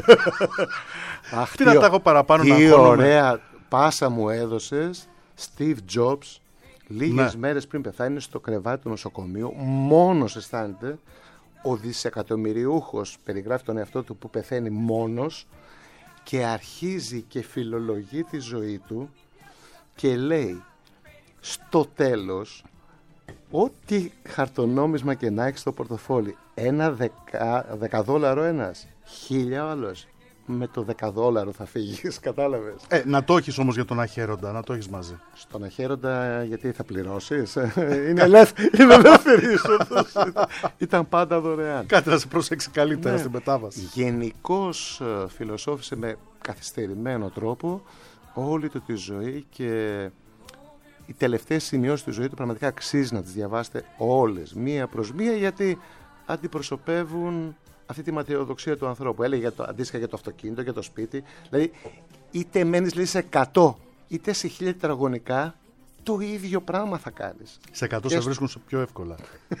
Αχ, τι να τα έχω παραπάνω να τι αγχώνομαι. ωραία πάσα μου έδωσες, Steve Jobs, λίγες μέρες πριν πεθάνει στο κρεβάτι του νοσοκομείου, μόνος αισθάνεται. Ο δισεκατομμυριούχος περιγράφει τον εαυτό του που πεθαίνει μόνος και αρχίζει και φιλολογεί τη ζωή του και λέει στο τέλος ό,τι χαρτονόμισμα και να έχει στο πορτοφόλι, ένα $10 ένας, 1.000 άλλος, με το $10 θα φύγεις, κατάλαβες? Να το έχεις όμως για τον αχαίροντα, να το έχεις μαζί. Στον αχαίροντα γιατί θα πληρώσεις? Είναι ελεύθερη είσοδος. Ήταν πάντα δωρεάν. Κάτι να σε προσέξει καλύτερα στην μετάβαση. Γενικώς φιλοσόφησε με καθυστερημένο τρόπο όλη του τη ζωή και οι τελευταίες σημειώσεις της ζωής του πραγματικά αξίζει να τις διαβάσετε όλες, μία προς μία, γιατί αντιπροσωπεύουν αυτή τη ματαιοδοξία του ανθρώπου. Έλεγε αντίστοιχα για το αυτοκίνητο, για το σπίτι. Δηλαδή, είτε μένεις λέει, σε 100, είτε σε 1.000 τετραγωνικά, το ίδιο πράγμα θα κάνεις. Σε 100 σε βρίσκουν πιο εύκολα.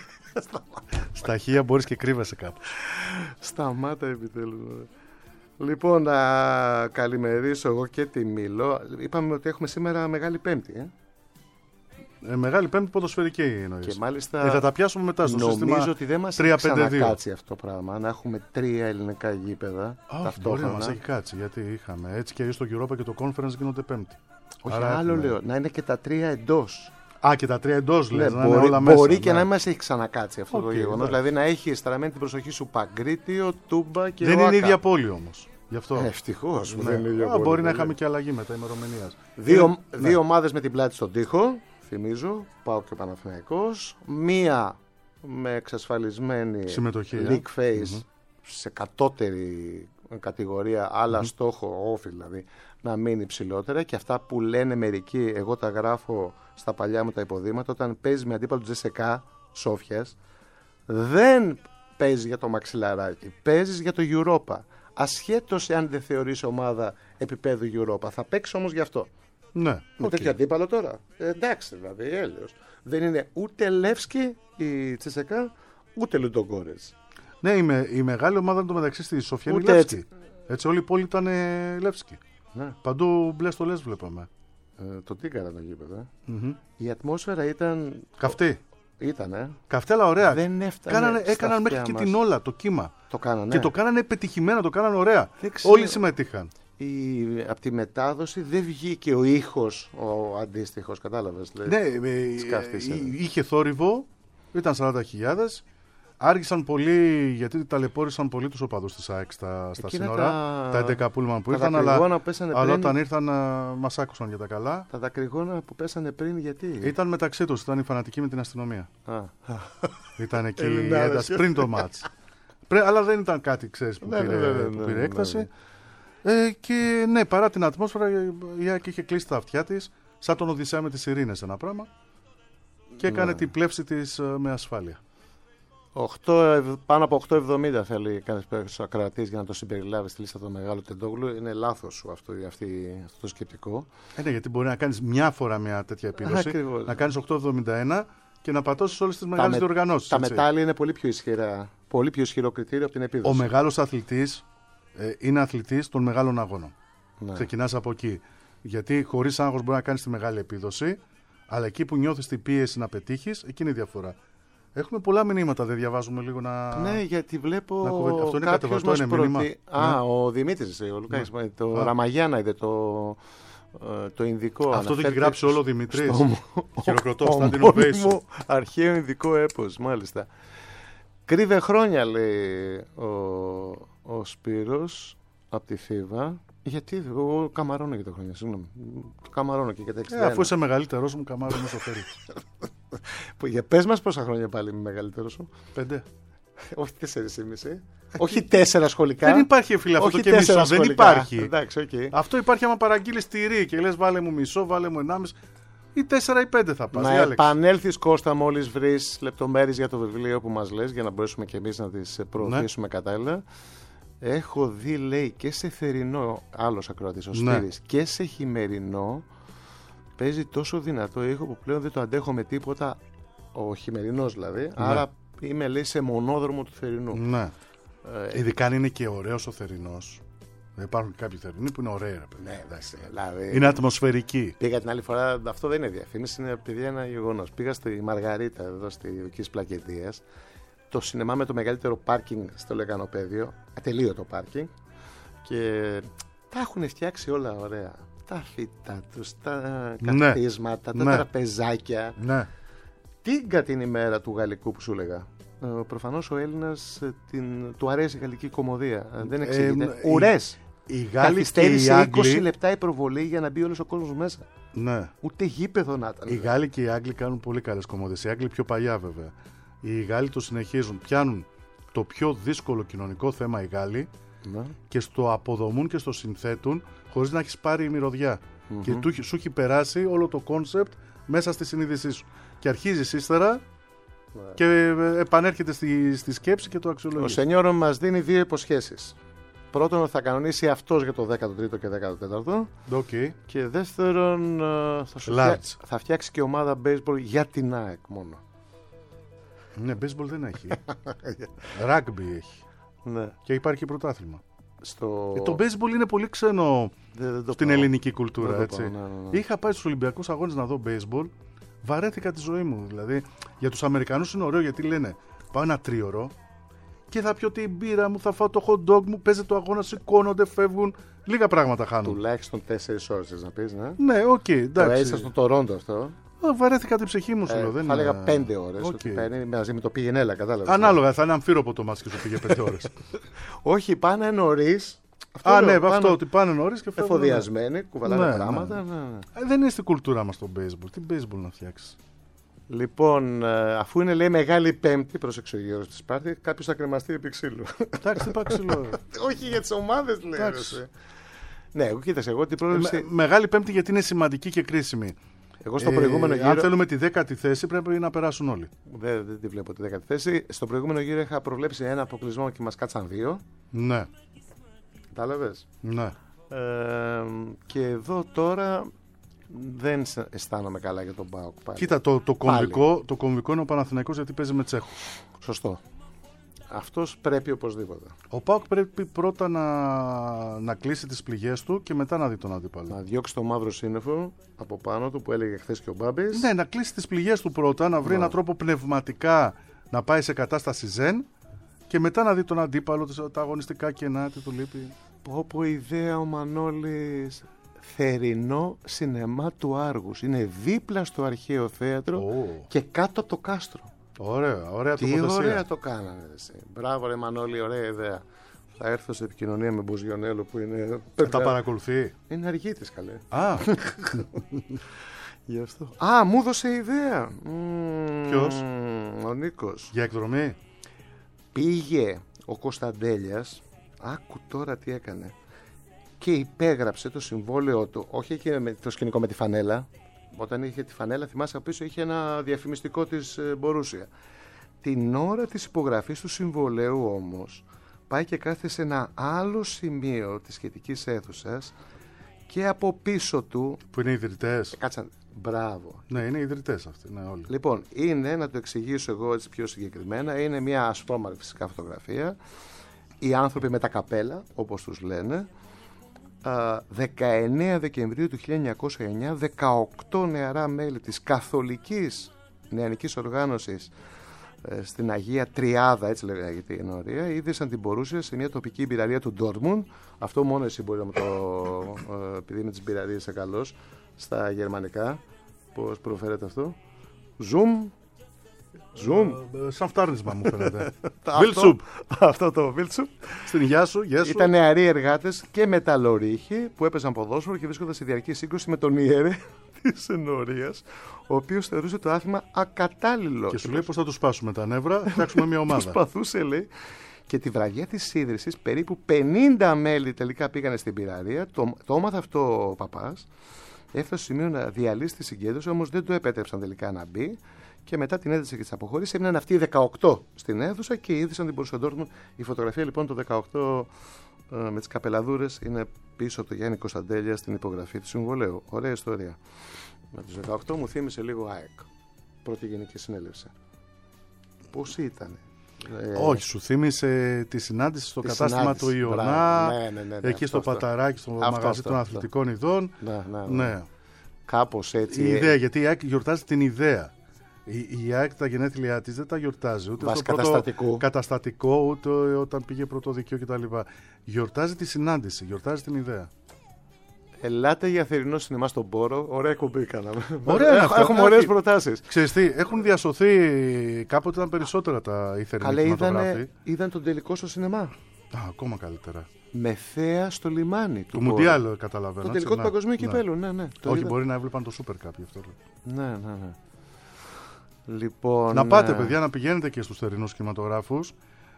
Στα 1.000 μπορείς και κρύβεσαι κάπου. Σταμάτα επιτέλους. Λοιπόν, να καλημερίσω εγώ και τη Μήλο. Είπαμε ότι έχουμε σήμερα Μεγάλη Πέμπτη. Μεγάλη Πέμπτη ποδοσφαιρική εννοείς. Και μάλιστα θα τα πιάσουμε μετά στο σύστημα. Νομίζω ότι δεν μας έχει ξανακάτσει αυτό το πράγμα. Να έχουμε 3 ελληνικά γήπεδα ταυτόχρονα. Μπορεί να μας έχει κάτσει, γιατί είχαμε. Έτσι και στο Europa και το Conference γίνονται Πέμπτη. Όχι, άρα άλλο λέω, να είναι και τα 3 εντός. Και τα 3 εντός λες, να μπορεί, είναι όλα μέσα. Μπορεί και να μας έχει ξανακάτσει αυτό το γεγονός. Δηλαδή να έχει στραμμένη την προσοχή σου Παγκρίτιο, Τούμπα και δεν Οάκα. είναι η ίδια πόλη όμως. Γι' αυτό. Ευτυχώς που δεν είναι η ίδια πόλη. Μπορεί να είχαμε και αλλαγή μετά ημερομηνίας. Δύο ομάδες με την πλάτη στον τοίχο. Θυμίζω, πάω και Παναθηναϊκός. Μία με εξασφαλισμένη συμμετοχή, league phase σε κατώτερη κατηγορία, αλλά στόχο όφιλ δηλαδή να μείνει ψηλότερα. Και αυτά που λένε μερικοί, εγώ τα γράφω στα παλιά μου τα υποδήματα, όταν παίζει με αντίπαλο του Τζεσεκά Σόφιας, δεν παίζει για το μαξιλαράκι, παίζεις για το Europa. Ασχέτως εάν δεν θεωρείς ομάδα επίπεδου Europa, θα παίξει όμως γι' αυτό. Ναι, με τέτοιο αντίπαλο τώρα. Εντάξει, δηλαδή, έλεος. Δεν είναι ούτε Λεύσκι η Τσεσεκά, ούτε Λουντογκόρετς. Ναι, η μεγάλη ομάδα εντωμεταξύ στη Σοφία είναι Λεύσκι. Έτσι, όλη η πόλη ήταν Λεύσκι. Ναι. Παντού μπλε στολές βλέπαμε. Το τι έκανα το γήπεδο. Η ατμόσφαιρα ήταν. Καυτή. Ήτανε. Καυτή, αλλά ωραία. Δεν έφτανε. Έκαναν μέχρι και την όλα το κύμα. Το κάνανε. Και το κάνανε πετυχημένα, το κάνανε ωραία. Όλοι συμμετείχαν. από τη μετάδοση δεν βγήκε ο ήχος ο αντίστοιχος, κατάλαβες. Ναι, είχε θόρυβο, ήταν 40.000. Άργησαν πολύ, γιατί ταλαιπώρησαν πολύ τους οπαδούς της ΑΕΚ στα σύνορα. Τα 11 πούλμαν που ήρθαν, αλλά όταν ήρθαν μας άκουσαν για τα καλά. Τα δακρυγόνα που πέσανε πριν, γιατί? Ήταν μεταξύ τους, ήταν οι φανατικοί με την αστυνομία. Ήταν εκεί η ένταση πριν το μάτς. Αλλά δεν ήταν κάτι, ξέρεις, που πήρε έκταση. Και ναι, παρά την ατμόσφαιρα, η ΑΕΚ είχε κλείσει τα αυτιά της, σαν τον Οδυσσέα με τις Ειρήνες ένα πράγμα, και έκανε την πλεύση της με ασφάλεια. Πάνω από 8,70 θέλει κανείς ακροατής για να το συμπεριλάβει στη λίστα του Μεγάλου Τεντόγλου. Είναι λάθος σου αυτό το σκεπτικό. Ναι, γιατί μπορεί να κάνεις μια φορά μια τέτοια επίδοση, ακριβώς, να κάνεις 8,71 και να πατώσεις όλες τις μεγάλες διοργανώσεις. Τα μετάλλια είναι πολύ πιο ισχυρό κριτήριο από την επίδοση. Ο μεγάλος αθλητής είναι αθλητής των μεγάλων αγώνων. Ναι. Ξεκινάς από εκεί. Γιατί χωρίς άγχος μπορεί να κάνεις τη μεγάλη επίδοση, αλλά εκεί που νιώθεις την πίεση να πετύχεις, εκεί είναι η διαφορά. Έχουμε πολλά μηνύματα, δεν διαβάζουμε λίγο να... Ναι, γιατί βλέπω αυτό είναι κατεβατό, είναι μήνυμα. Ο Δημήτρης, ο Λουκάκης, το Ραμαγιάννα είδε το Ινδικό. Αυτό το έχει γράψει όλο ο Δημήτρης. Χειροκροτώ, Κωνσταντινοβέησου. Αρχαίο Ινδικό έπος, μάλιστα. Κρύβε χρόνια, λέει ο Σπύρος από τη Θήβα. Γιατί εγώ καμαρώνω και τα χρόνια, συγγνώμη. Καμαρώνω και τα 61. Αφού είσαι μεγαλύτερος μου, καμαρώνω όσο θέλει. Για πες μας πόσα χρόνια πάλι είμαι μεγαλύτερος σου. 5. Όχι 4,5. Όχι 4 σχολικά. Δεν υπάρχει, φίλε, αυτό και μισό. Δεν υπάρχει. Εντάξει, okay. Αυτό υπάρχει άμα παραγγείλεις τυρί και λες βάλε μου μισό, βάλε μου 1,5. Ή 4 ή 5 θα πας. Να επανέλθεις, Κώστα, μόλις βρεις λεπτομέρειες για το βιβλίο που μας λες, για να μπορέσουμε και εμείς να τις προωθήσουμε κατάλληλα. Έχω δει, λέει, και σε θερινό, άλλος ακροατής, ο Σπύρης, και σε χειμερινό παίζει τόσο δυνατό ήχο που πλέον δεν το αντέχω με τίποτα, ο χειμερινός δηλαδή, άρα είμαι, λέει, σε μονόδρομο του θερινού. Ναι. Ειδικά αν είναι και ωραίος ο θερινός. Υπάρχουν κάποιοι θερινοί που είναι ωραίοι. Ναι, δηλαδή, είναι ατμοσφαιρικοί. Πήγα την άλλη φορά, αυτό δεν είναι διαφήμιση, είναι επειδή ένα γεγονός. Πήγα στη Μαργαρίτα, εδώ στη Δική Πλακετίας, το σινεμά με το μεγαλύτερο πάρκινγκ στο Λεγανοπέδιο, ατελείωτο πάρκινγκ, και τα έχουν φτιάξει όλα ωραία. Τα φύτα τους, τα καθίσματα, τα τραπεζάκια. Ναι. Τίγκα την ημέρα του γαλλικού που σου έλεγα. Προφανώς ο Έλληνας του αρέσει η γαλλική κομμωδία. Δεν εξηγείται. Ουρές. Οι Γάλλοι και οι Άγγλοι. 20 λεπτά η προβολή για να μπει όλος ο κόσμος μέσα. Ναι. Ούτε γήπεδο να ήταν. Οι Γάλλοι και οι Άγγλοι κάνουν πολύ καλές κομμωδίες. Οι Άγγλοι πιο παλιά βέβαια. Οι Γάλλοι το συνεχίζουν. Πιάνουν το πιο δύσκολο κοινωνικό θέμα οι Γάλλοι και στο αποδομούν και στο συνθέτουν χωρίς να έχεις πάρει η μυρωδιά. Και σου έχει περάσει όλο το κόνσεπτ μέσα στη συνείδησή σου. Και αρχίζεις ύστερα και επανέρχεται στη σκέψη και το αξιολογεί. Ο Σενιόρο μας δίνει 2 υποσχέσεις. Πρώτον, θα κανονίσει αυτός για το 13ο και 14ο. Okay. Και δεύτερον, θα φτιάξει και ομάδα baseball για την ΑΕΚ μόνο. Ναι, baseball δεν έχει. Rugby έχει. Ναι. Και υπάρχει πρωτάθλημα. Το baseball είναι πολύ ξένο στην ελληνική κουλτούρα. Έτσι. Ναι. Είχα πάει στους Ολυμπιακούς Αγώνες να δω baseball. Βαρέθηκα τη ζωή μου. Δηλαδή, για τους Αμερικανούς είναι ωραίο γιατί λένε πάω ένα 3ωρο και θα πιω την μπύρα μου, θα φάω το hot dog μου, παίζει το αγώνα, σηκώνονται, φεύγουν. Λίγα πράγματα χάνουν. Τουλάχιστον 4 ώρες να πεις, ναι. Ναι, οκ, εντάξει. Τώρα είσαι στο Τορόντο αυτό. Βαρέθηκα την ψυχή μου, σου λέω. Θα έλεγα 5 ώρες. Okay. Μαζί με το πήγαινε, έλα, κατάλαβες. Ανάλογα, θα είναι αμφίροπο το μάτς και σου πήγε 5 ώρες. Όχι, πάνε νωρίς. Αυτό ότι πάνε νωρίς και φεύγουν. Εφοδιασμένοι, κουβαλάνε πράγματα. Ναι. Δεν είναι στην κουλτούρα μας το baseball. Τι baseball να φτιάξεις. Λοιπόν, αφού είναι, λέει, Μεγάλη Πέμπτη, πρόσεξε ο Γιώργος της Σπάρτη, κάποιος θα κρεμαστεί επί ξύλου. Εντάξει, τι πάει ξύλο. Όχι για τις ομάδες, λέει. Ναι, κοίταξε, εγώ την πρόληψη. Μεγάλη Πέμπτη γιατί είναι σημαντική και κρίσιμη. Εγώ στο προηγούμενο γύρο. Αν θέλουμε τη 10η θέση, πρέπει να περάσουν όλοι. Δεν τη βλέπω τη 10η θέση. Στο προηγούμενο γύρο είχα προβλέψει ένα αποκλεισμό και μας κάτσαν 2. Ναι. Κατάλαβες. Ναι. Και εδώ τώρα δεν αισθάνομαι καλά για τον ΠΑΟΚ. Κοίτα, το κομβικό είναι ο Παναθηναϊκός γιατί παίζει με Τσέχους. Σωστό. Αυτός πρέπει οπωσδήποτε. Ο ΠΑΟΚ πρέπει πρώτα να κλείσει τις πληγές του και μετά να δει τον αντίπαλο. Να διώξει το μαύρο σύννεφο από πάνω του που έλεγε χθες και ο Μπάμπης. Ναι, να κλείσει τις πληγές του πρώτα, να βρει έναν τρόπο πνευματικά να πάει σε κατάσταση ζεν και μετά να δει τον αντίπαλο, τα αγωνιστικά κενά, τι του λείπει. Πω ιδέα ο Μανώλης. Θερινό σινεμά του Άργους. Είναι δίπλα στο αρχαίο θέατρο και κάτω από το κάστρο. Ωραία Τι τοποθεσία. ωραία το κάνανε εσύ. Μπράβο ρε Μανώλη, ωραία ιδέα. Θα έρθω σε επικοινωνία με Μποζιονέλο που είναι... Τα παρακολουθεί. Είναι αργήτης καλέ. Α, Γι' αυτό. Α, μου έδωσε ιδέα. Ποιος? Ο Νίκος. για εκδρομή. Πήγε ο Κωνσταντέλιας, άκου τώρα τι έκανε, και υπέγραψε το συμβόλαιό του, όχι και με το σκηνικό με τη φανέλα. Όταν είχε τη φανέλα, θυμάσαι από πίσω είχε ένα διαφημιστικό της Μπορούσια. Την ώρα της υπογραφής του συμβολέου όμως πάει και κάθεται σε ένα άλλο σημείο της σχετικής αίθουσας και από πίσω του... Που είναι ιδρυτές. Κάτσαν, μπράβο. Ναι, είναι ιδρυτές αυτοί, ναι, όλοι. Λοιπόν, είναι, να το εξηγήσω εγώ έτσι πιο συγκεκριμένα, είναι μια ασπρόμαυρη φυσικά φωτογραφία. Οι άνθρωποι με τα καπέλα, όπως τους λένε. 19 Δεκεμβρίου του 1909, 18 νεαρά μέλη της Καθολικής Νεανικής Οργάνωσης στην Αγία Τριάδα, έτσι λέγεται η ενορία, είδησαν την Μπορούσια σε μια τοπική μπειραρία του Ντόρτμουντ. Αυτό μόνο εσύ μπορεί να μου το... επειδή με τις μπειραρίες είσαι καλός στα γερμανικά. Πώς προφέρεται αυτό? Zoom. Σαν φτάρνισμα μου φαίνεται. Βίλσουπ. Αυτό το Βίλσουπ. Στην γεια σου. Ήταν νεαροί εργάτες και μεταλλορύχοι που έπαιζαν ποδόσφαιρο και βρίσκονταν σε διαρκή σύγκρουση με τον ιερέα της ενορίας, ο οποίος θεωρούσε το άθλημα ακατάλληλο. Και σου λέει πώς θα τους σπάσουμε τα νεύρα, φτιάξουμε μια ομάδα. Προσπαθούσε, λέει. Και τη βραδιά της ίδρυσης περίπου 50 μέλη τελικά πήγανε στην πυραρία. Το έμαθε αυτό ο παπάς. Έφτασε στο σημείο να διαλύσει τη συγκέντρωση, όμως δεν το επέτρεψαν τελικά να μπει. Και μετά την έδειξε και τις αποχωρήσεις. Έμειναν αυτοί οι 18 στην αίθουσα και είδησαν την Μπορούσια Ντόρτμουντ. Η φωτογραφία λοιπόν το 18 με τις καπελαδούρες είναι πίσω από το Γιάννη Κωνσταντέλια στην υπογραφή του συμβολέου. Ωραία ιστορία. Με τους 18 μου θύμισε λίγο ΑΕΚ. Πρώτη Γενική Συνέλευση. Πώς ήταν? Όχι, σου θύμισε τη συνάντηση στο κατάστημα του Ιωνά, εκεί στο Παταράκι, στο μαγαζί των αθλητικών ειδών. Ναι. Κάπως έτσι. Η ιδέα, γιατί η ΑΕΚ γιορτάζει την ιδέα. Η ΑΕΚ τα γενέθλιά της δεν τα γιορτάζει ούτε στο πρώτο καταστατικό, ούτε όταν πήγε πρωτοδικείο κτλ. Γιορτάζει τη συνάντηση, γιορτάζει την ιδέα. Ελάτε για θερινό σινεμά στον Πόρο. Ωραία εκπομπή κάναμε. Έχουμε ωραίες προτάσεις. Ξέρεις τι, έχουν διασωθεί, κάποτε ήταν περισσότερα οι θερινοί κινηματογράφοι. Είδαν τον τελικό στο σινεμά. Ακόμα καλύτερα. Με θέα στο λιμάνι του Μουντιάλ, καταλαβαίνω. Το τελικό του παγκοσμίου κυπέλου, ναι. Όχι, μπορεί να έβλεπαν το Super Cup γι' αυτό. Ναι. Λοιπόν, να πάτε, παιδιά, να πηγαίνετε και στους θερινούς κινηματογράφους.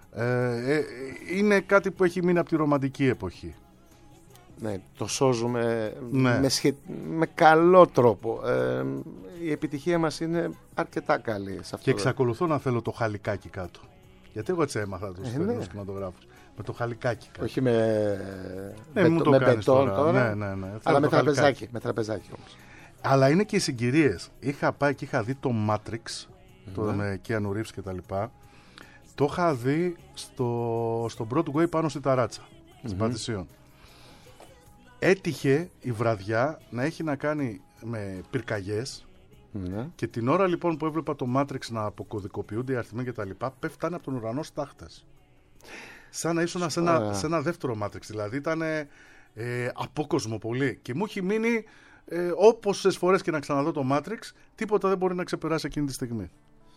Είναι κάτι που έχει μείνει από τη ρομαντική εποχή. Ναι, το σώζουμε με καλό τρόπο. Η επιτυχία μας είναι αρκετά καλή σε αυτό. Και εξακολουθώ να θέλω το χαλικάκι κάτω. Γιατί εγώ έτσι έμαθα τους θερινούς κινηματογράφους. Με το χαλικάκι κάτω. Όχι με μπετόν τώρα. Ναι. Αλλά με τραπεζάκι όμως. Αλλά είναι και οι συγκυρίες. Είχα πάει και είχα δει το Matrix, με Keanu Reeves και τα λοιπά. Το είχα δει στο Broadway πάνω στη ταράτσα της Πατησίων. Έτυχε η βραδιά να έχει να κάνει με πυρκαγιές και την ώρα λοιπόν που έβλεπα το Matrix να αποκωδικοποιούνται οι αριθμοί και τα λοιπά, πέφτανε από τον ουρανό στάχτες. Σαν να ήσουν σε ένα δεύτερο Matrix, δηλαδή ήταν απόκοσμο πολύ και μου έχει μείνει όπόσες φορές και να ξαναδώ το Matrix, τίποτα δεν μπορεί να ξεπεράσει εκείνη τη στιγμή.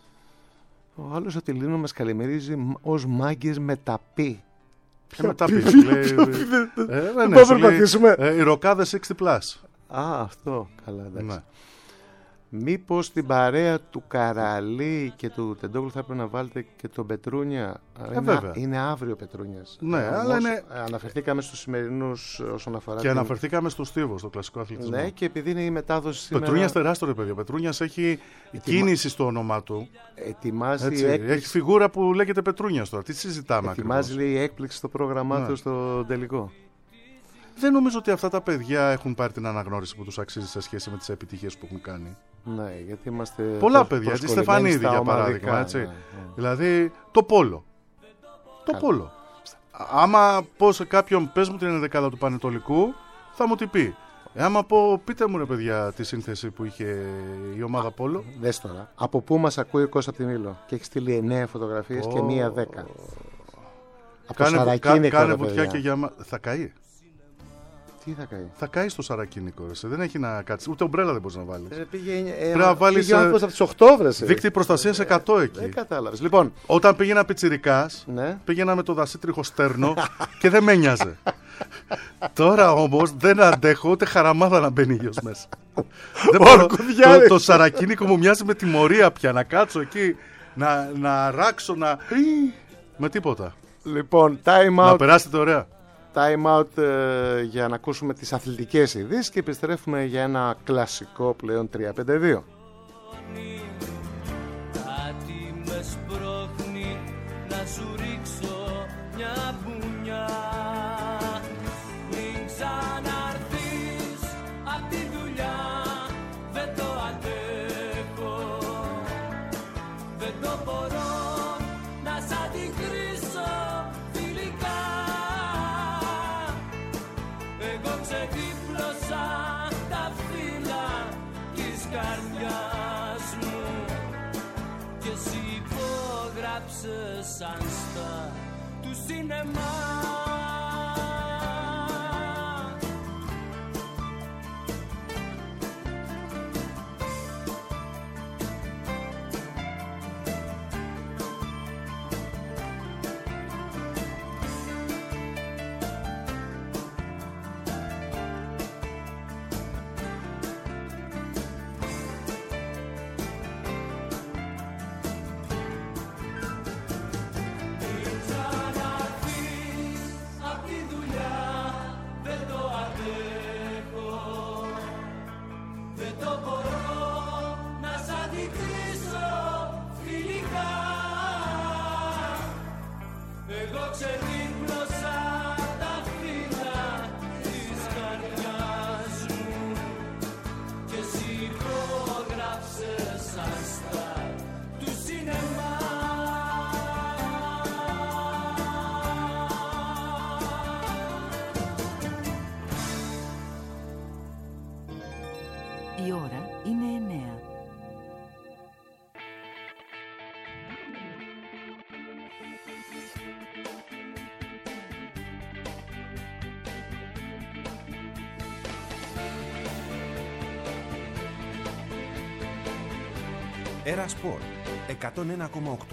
Ο άλλος ο Τιλίνο μας καλημερίζει ως μάγκες με τα πι. Με τα πι, λέει. Δεν περπατήσουμε. Οι ροκάδες 60+. Α, αυτό. Καλά, εντάξει. Μήπως στην παρέα του Καραλή και του Τεντόγλου θα έπρεπε να βάλετε και τον Πετρούνια? Είναι αύριο Πετρούνιας. Ναι, αλλά είναι... Αναφερθήκαμε στους σημερινούς όσον αφορά. Και αναφερθήκαμε στο Στίβο, στο κλασικό αθλητισμό. Ναι, και επειδή είναι η μετάδοση σήμερα. Πετρούνιας τεράστιο ρε παιδί. Ο Πετρούνιας έχει κίνηση στο όνομά του. Ετοιμάζει έχει φιγούρα που λέγεται Πετρούνιας τώρα. Τι συζητάμε? Ετοιμάζει λέει έκπληξη στο πρόγραμμά του στο τελικό. Δεν νομίζω ότι αυτά τα παιδιά έχουν πάρει την αναγνώριση που τους αξίζει σε σχέση με τις επιτυχίες που έχουν κάνει. Ναι, γιατί είμαστε. Πολλά παιδιά, τη Στεφανίδη για παράδειγμα. Έτσι. Ναι. Δηλαδή το πόλο. Το πόλο. Άμα πω σε κάποιον, πες μου την ενδεκάδα του Πανετολικού, θα μου την πει. Άμα πω, πείτε μου ρε παιδιά τη σύνθεση που είχε η ομάδα πόλο. Δες τώρα. Από πού μας ακούει ο Κώστας από την Ήλο και έχει στείλει 9 φωτογραφίες και μία 10. Από το Σαρακίνικο. Κάνε βουτιά και για θα καεί. Τι θα καεί? Θα καεί στο Σαρακίνικο. Δεν έχει να κάτσει. Ούτε ομπρέλα δεν μπορεί να βάλει. Πρέπει να βάλει. Από τις 8 βρες. Δίκτυο προστασίας 100 εκεί. Δεν κατάλαβες. Λοιπόν, όταν πήγαινα πιτσιρικάς, ναι, πήγαινα με το δασίτριχο στέρνο και δεν με νοιάζε. Τώρα όμως δεν αντέχω ούτε χαραμάδα να μπαίνει ήλιος μέσα. Το Σαρακίνικο μου μοιάζει με τιμωρία πια. Να κάτσω εκεί, να ράξω, με τίποτα. Λοιπόν, time out. Να περάσετε ωραία. Time out για να ακούσουμε τις αθλητικές ειδήσεις και επιστρέφουμε για ένα κλασικό πλέον 3-5-2. Κάτι με σπρώχνει να σου ρίξω μια μπουνιά. Μην ξαναρθείς απ' τη δουλειά, δεν το αντέχω. Δεν το μπορώ να σ' αντικρίσω φιλικά. Εγώ ξεδίπλωσα τα φύλλα της καρδιάς μου και εσύ υπόγραψες σαν στα του σινεμά. Εγώ ξεδίπλωσα τα φύλλα της καρδιάς μου και εσύ υπόγραψες σαν στα του σινεμά. Η ώρα είναι 9. Era Sport 101,8.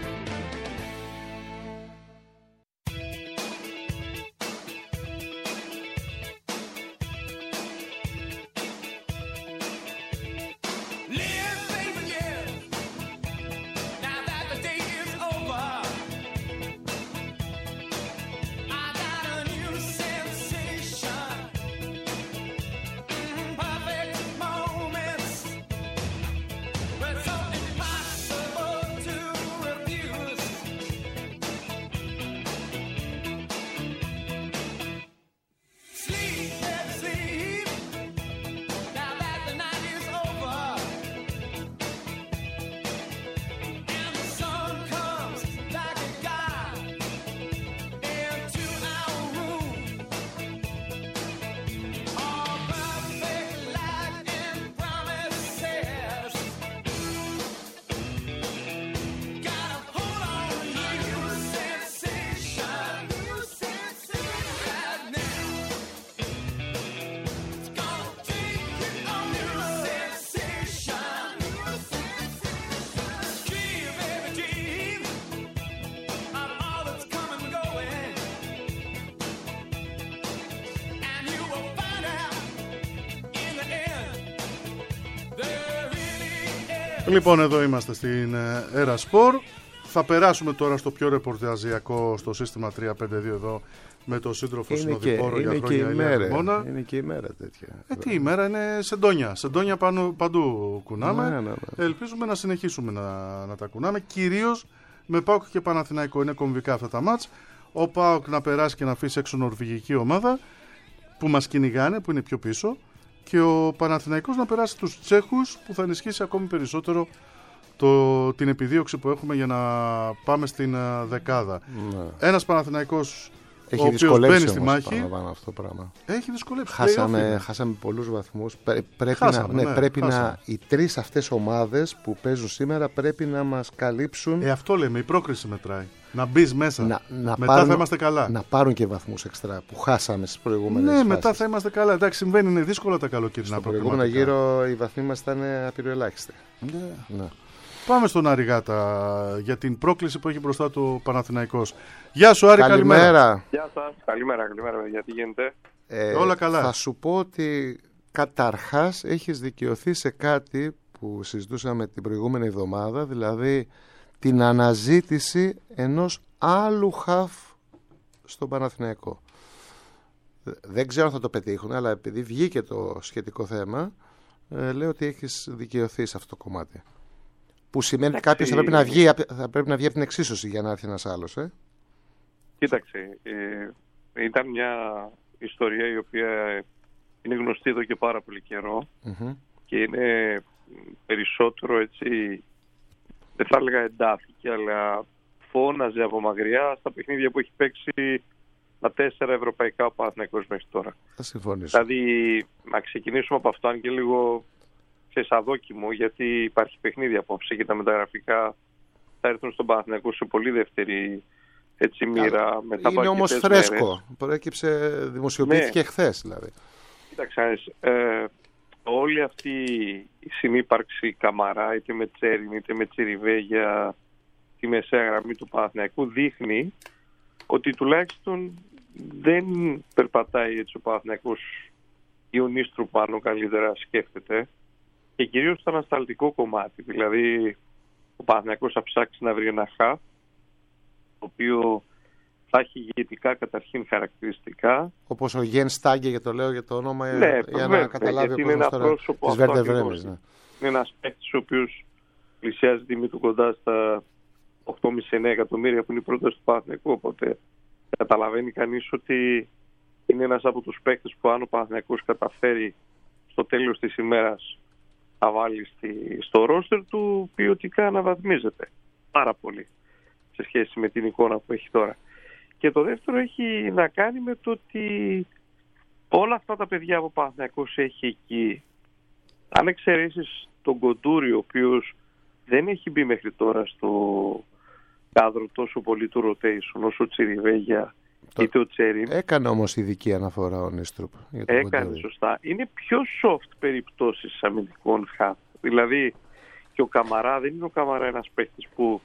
Λοιπόν, εδώ είμαστε στην Era Sport. Θα περάσουμε τώρα στο πιο ρεπορταζιακό, στο σύστημα 352 εδώ, με τον σύντροφο συνοδοιπόρο για χρόνια Ηλία Δημόνα. Είναι και η μέρα τέτοια. Τι ημέρα είναι σεντόνια. Σεντόνια παντού κουνάμε. Ναι. Ελπίζουμε να συνεχίσουμε να τα κουνάμε. Κυρίως με ΠΑΟΚ και Παναθηναϊκό. Είναι κομβικά αυτά τα μάτς. Ο ΠΑΟΚ να περάσει και να αφήσει έξω νορβηγική ομάδα που μας κυνηγάνε, που είναι πιο πίσω. Και ο Παναθηναϊκός να περάσει τους Τσέχους, που θα ενισχύσει ακόμη περισσότερο την επιδίωξη που έχουμε για να πάμε στην δεκάδα. Ναι. Ένας Παναθηναϊκός ο οποίος μπαίνει στη μάχη. Αυτό το πράγμα. Έχει δυσκολέψει. Χάσαμε πολλούς βαθμούς. Πρέπει να οι τρεις αυτές ομάδες που παίζουν σήμερα πρέπει να μας καλύψουν. Αυτό λέμε, η πρόκριση μετράει. Να μπει μέσα. Μετά θα είμαστε καλά. Να πάρουν και βαθμούς εξτρά που χάσαμε στις προηγούμενες φάσεις. Μετά θα είμαστε καλά. Εντάξει, συμβαίνει, είναι δύσκολα τα καλοκαιρινά προηγούμενα. Στο προηγούμενο γύρο οι βαθμοί μας ήταν απειροελάχιστοι. Ναι. Πάμε στον Άρη Γάτα για την πρόκληση που έχει μπροστά του Παναθηναϊκός. Γεια σου Άρη, καλημέρα. Γεια σας, καλημέρα, γιατί γίνεται. Όλα καλά. Θα σου πω ότι καταρχάς έχεις δικαιωθεί σε κάτι που συζητούσαμε την προηγούμενη εβδομάδα, δηλαδή την αναζήτηση ενός άλλου χαφ στον Παναθηναϊκό. Δεν ξέρω αν θα το πετύχουν, αλλά επειδή βγήκε το σχετικό θέμα, λέω ότι έχεις δικαιωθεί σε αυτό το κομμάτι. Που σημαίνει ότι κάποιος θα πρέπει να βγει από την εξίσωση για να έρθει ένας άλλος. Κοίταξε, ήταν μια ιστορία η οποία είναι γνωστή εδώ και πάρα πολύ καιρό και είναι περισσότερο έτσι, δεν θα έλεγα εντάθηκε, αλλά φώναζε από μακριά στα παιχνίδια που έχει παίξει τα 4 ευρωπαϊκά ο Παναθηναϊκός μέχρι τώρα. Θα συμφωνήσω. Δηλαδή, να ξεκινήσουμε από αυτό, αν και λίγο αδόκιμο, γιατί υπάρχει παιχνίδι απόψε και τα μεταγραφικά θα έρθουν στον Παναθηναϊκό σε πολύ δεύτερη μοίρα. Είναι όμως φρέσκο. Προέκυψε, δημοσιοποιήθηκε χθες δηλαδή. Κοίταξε, όλη αυτή η συνύπαρξη Καμαρά, είτε με Τσέριν είτε με Τσιριβέ για τη μεσαία γραμμή του Παναθηναϊκού, δείχνει ότι τουλάχιστον δεν περπατάει έτσι ο Παναθηναϊκός Ιωνίστρου πάνω, καλύτερα σκέφτεται, και κυρίως στο ανασταλτικό κομμάτι. Δηλαδή ο Παναθηναϊκός θα ψάξει να βρει ένα χαφ το οποίο θα έχει ηγετικά καταρχήν χαρακτηριστικά. Όπως ο Γιέν Στάγκε, για το λέω για το όνομα, για να καταλάβει ο κόσμος τώρα της Βέρντερ Βρέμης. Είναι ένας παίκτης ο οποίος πλησιάζει τιμή του κοντά στα 8,5-9 εκατομμύρια που είναι η πρόταση του Παναθηναϊκού, οπότε καταλαβαίνει κανείς ότι είναι ένας από τους παίκτες που αν ο Παναθηναϊκός καταφέρει στο τέλος της ημέρας να βάλει στο ρόστερ του, ποιοτικά αναβαθμίζεται πάρα πολύ σε σχέση με την εικόνα που έχει τώρα. Και το δεύτερο έχει να κάνει με το ότι όλα αυτά τα παιδιά που ο Παναθηναϊκός έχει εκεί, αν εξαιρέσεις τον Κοντούρη, ο οποίος δεν έχει μπει μέχρι τώρα στο κάδρο τόσο πολύ του rotation όσο ο Τσιριβέγια είτε ο Τσέριν. Έκανε όμως ειδική αναφορά ο Νίστρουπ. Έκανε σωστά. Είναι πιο soft περιπτώσεις αμυντικών χαφ. Δηλαδή και ο Καμαρά δεν είναι ο Καμαρά ένας παίκτης που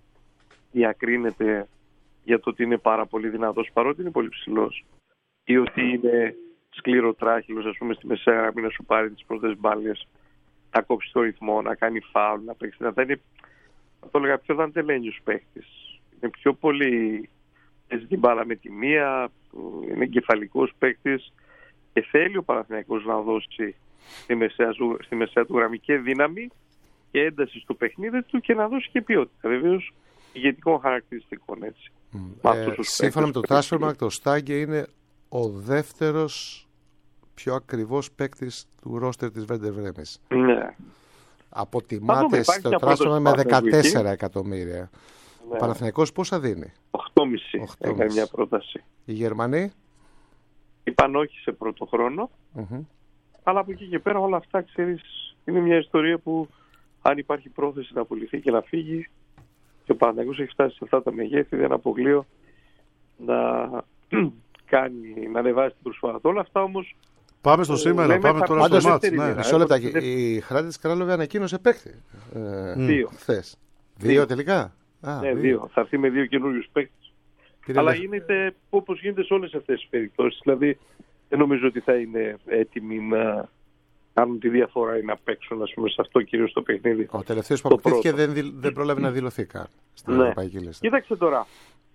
διακρίνεται για το ότι είναι πάρα πολύ δυνατός, παρότι είναι πολύ ψηλός, ή ότι είναι σκληροτράχυλος, ας πούμε, στη μεσαία γραμμή να σου πάρει τις πρώτες μπάλες, να κόψει το ρυθμό, να κάνει φάουλ, να παίξει. Θα το έλεγα πιο δαντελένιος παίκτης. Είναι πιο πολύ, παίζει την μπάλα με τη μία, είναι εγκεφαλικός παίκτης και θέλει ο Παναθηναϊκός να δώσει στη μεσαία του γραμμή και δύναμη και ένταση στο παιχνίδι του και να δώσει και ποιότητα. Βεβαίως ηγετικών χαρακτηριστικών, έτσι. Σύμφωνα με το Transfermarkt, το Στάγκε είναι ο δεύτερος πιο ακριβώς παίκτης του ρόστερ της Βέρντερ Βρέμης. Ναι. Αποτιμάται στο Transfermarkt με 14 εκατομμύρια. Ναι. Ο Παναθηναϊκός πόσα δίνει? 8,5 έκανε μια πρόταση. Οι Γερμανοί είπαν όχι σε πρώτο χρόνο, αλλά από εκεί και πέρα όλα αυτά, ξέρεις, είναι μια ιστορία που αν υπάρχει πρόθεση να πουληθεί και να φύγει, και ο Παναθηναϊκός έχει φτάσει σε αυτά τα μεγέθη, δεν αποκλείω να ανεβάσει την προσφορά. Όλα αυτά όμως. Πάμε στο σήμερα, πάμε τώρα στο μάτς. Μισό λεπτάκι. Η Hrádìts Králové ανακοίνωσε παίκτη. 2. Χθες. 2 τελικά. Ναι, 2. Θα έρθει με 2 καινούριους παίκτες. Αλλά γίνεται όπως γίνεται σε όλες αυτές τις περιπτώσεις. Δηλαδή δεν νομίζω ότι θα είναι έτοιμοι να κάνουν τη διαφορά ή να παίξουν, ας πούμε, σε αυτό κυρίως το παιχνίδι. Ο τελευταίος που αποκτήθηκε δεν πρόλαβε να δηλωθεί καν στην Ευρωπαϊκή Λίστα. Κοίταξε τώρα.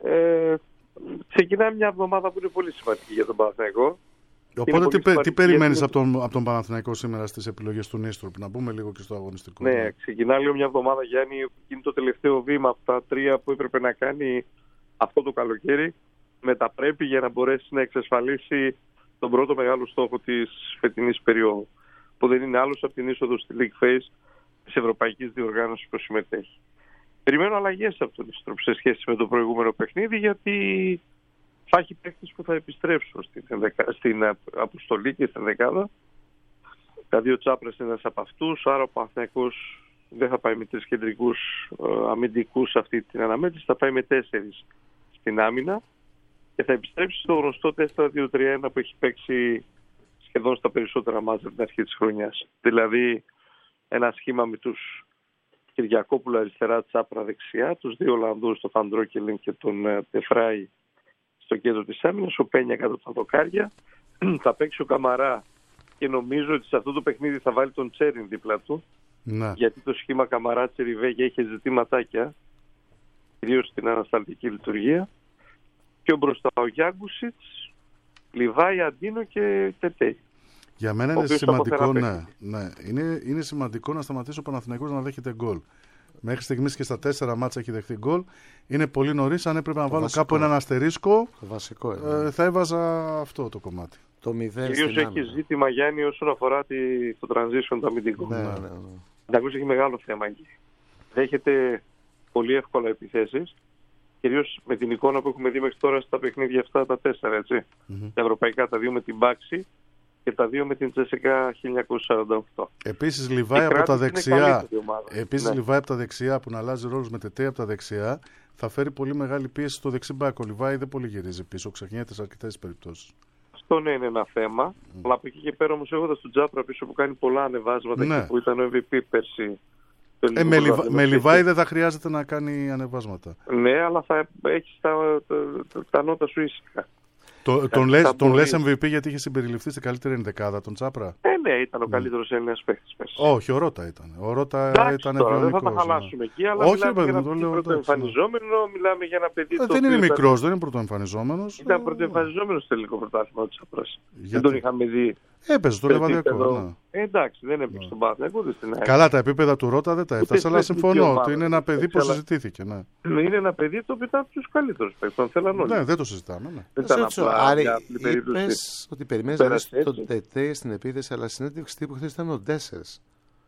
Ξεκινάει μια εβδομάδα που είναι πολύ σημαντική για τον Παναθηναϊκό. Οπότε τι περιμένεις από τον Παναθηναϊκό σήμερα στις επιλογές του Νίστρουπ? Να πούμε λίγο και στο αγωνιστικό. Ναι, ξεκινάει λίγο μια εβδομάδα, Γιάννη, είναι το τελευταίο βήμα από τα 3 που έπρεπε να κάνει αυτό το καλοκαίρι. Μεταπρέπει για να μπορέσει να εξασφαλίσει τον πρώτο μεγάλο στόχο της φετινής περίοδου, που δεν είναι άλλος από την είσοδο στη League Phase της Ευρωπαϊκής Διοργάνωσης που συμμετέχει. Περιμένω αλλαγές από τον Νίστρουπ σε σχέση με το προηγούμενο παιχνίδι, γιατί θα έχει παίκτες που θα επιστρέψουν στην αποστολή και στην δεκάδα. Δηλαδή ο Τσάπρας είναι ένας από αυτούς, άρα ο Παναθηναϊκός δεν θα πάει με 3 κεντρικούς αμυντικούς αυτή την αναμέτρηση, θα πάει με 4 στην άμυνα και θα επιστρέψει στο γνωστό 4-2-3-1 που έχει παίξει σχεδόν στα περισσότερα μάτια από την αρχή της χρονιάς. Δηλαδή ένα σχήμα με τους Κυριακόπουλο αριστερά, Τσάπρα δεξιά, τους 2 Ολλανδούς, τον Φαντρόκελιν και τον Τεφράι στο κέντρο της άμυνας, ο Πένια κάτω από τα δοκάρια. Θα παίξει ο Καμαρά και νομίζω ότι σε αυτό το παιχνίδι θα βάλει τον Τσέριν δίπλα του. Ναι. Γιατί το σχήμα Καμαρά Τσεριβέγια είχε ζητήματάκια, κυρίως στην ανασταλτική λειτουργία. Πιο μπροστά ο Γιάγκουσιτς, Λιβάη, Αντίνο και Τετέι. Για μένα είναι σημαντικό, είναι σημαντικό να σταματήσει ο Παναθηναϊκός να δέχεται γκολ. Μέχρι στιγμής και στα 4 μάτσα έχει δεχτεί γκολ. Είναι πολύ νωρίς. Αν έπρεπε να βάλω κάπου έναν αστερίσκο, θα έβαζα αυτό το κομμάτι. Το 0 κυρίως έχει ζήτημα, Γιάννη, όσον αφορά το transition, το αμυντικό. Ναι. Έχει μεγάλο θέμα εκεί. Δέχεται πολύ εύκολα επιθέσεις. Κυρίως με την εικόνα που έχουμε δει μέχρι τώρα στα παιχνίδια αυτά τα 4, έτσι. Τα ευρωπαϊκά, τα 2 με την Μπάξη και τα 2 με την Τσέσσεκα 1948. Επίσης Λιβάη από τα δεξιά. Που να αλλάζει ρόλους με Τετέι από τα δεξιά, θα φέρει πολύ μεγάλη πίεση στο δεξιμπάκ. Ο Λιβάη δεν πολύ γυρίζει πίσω, ξεχνιέται σε αρκετές περιπτώσεις. Αυτό ναι, είναι ένα θέμα. Αλλά από εκεί και πέρα όμως έχοντας τον Τζάπρα πίσω που κάνει πολλά ανεβάσματα και που ήταν ο MVP πέρσι. Με Λιβάη δεν θα χρειάζεται να κάνει ανεβάσματα. Ναι, αλλά θα έχει τα νότα σου ήσυχα. Τον λες MVP γιατί είχε συμπεριληφθεί στην καλύτερη ενδεκάδα τον Τσάπρα. Ναι, ήταν ο καλύτερος Έλληνας παίκτης πέρσι. Όχι, ο Ρώτα ήταν. Ο Ρώτα ήταν ευγενικός. Δεν θα τα χαλάσουμε εκεί, αλλά μιλάμε για ένα πρωτοεμφανιζόμενο, μιλάμε για ένα παιδί. Δεν είναι μικρός, δεν είναι πρωτοεμφανιζόμενος. Ήταν πρωτοεμφανιζόμενος στο τελικό πρωτάθλημα ο Τσάπρας. Δεν τον είχαμε δει. Έπαιζε στο Λεβαδιακό. Εντάξει, δεν έπαιζε στον Παναθηναϊκό. Καλά, τα επίπεδα του Ρώτα δεν τα έφτασε, αλλά συμφωνώ ότι είναι ένα παιδί που συζητήθηκε. Είναι ένα παιδί το οποίο ήταν από τους καλύτερους παίκτες. Τον θέλαν όλοι. Ναι, δεν το συζητάμε. Άρα είπες ότι περιμένεις τον Τετέι στην επίθεση, αλλά συνέντευξη τύπου χθες ήταν ο Ντέσσερς.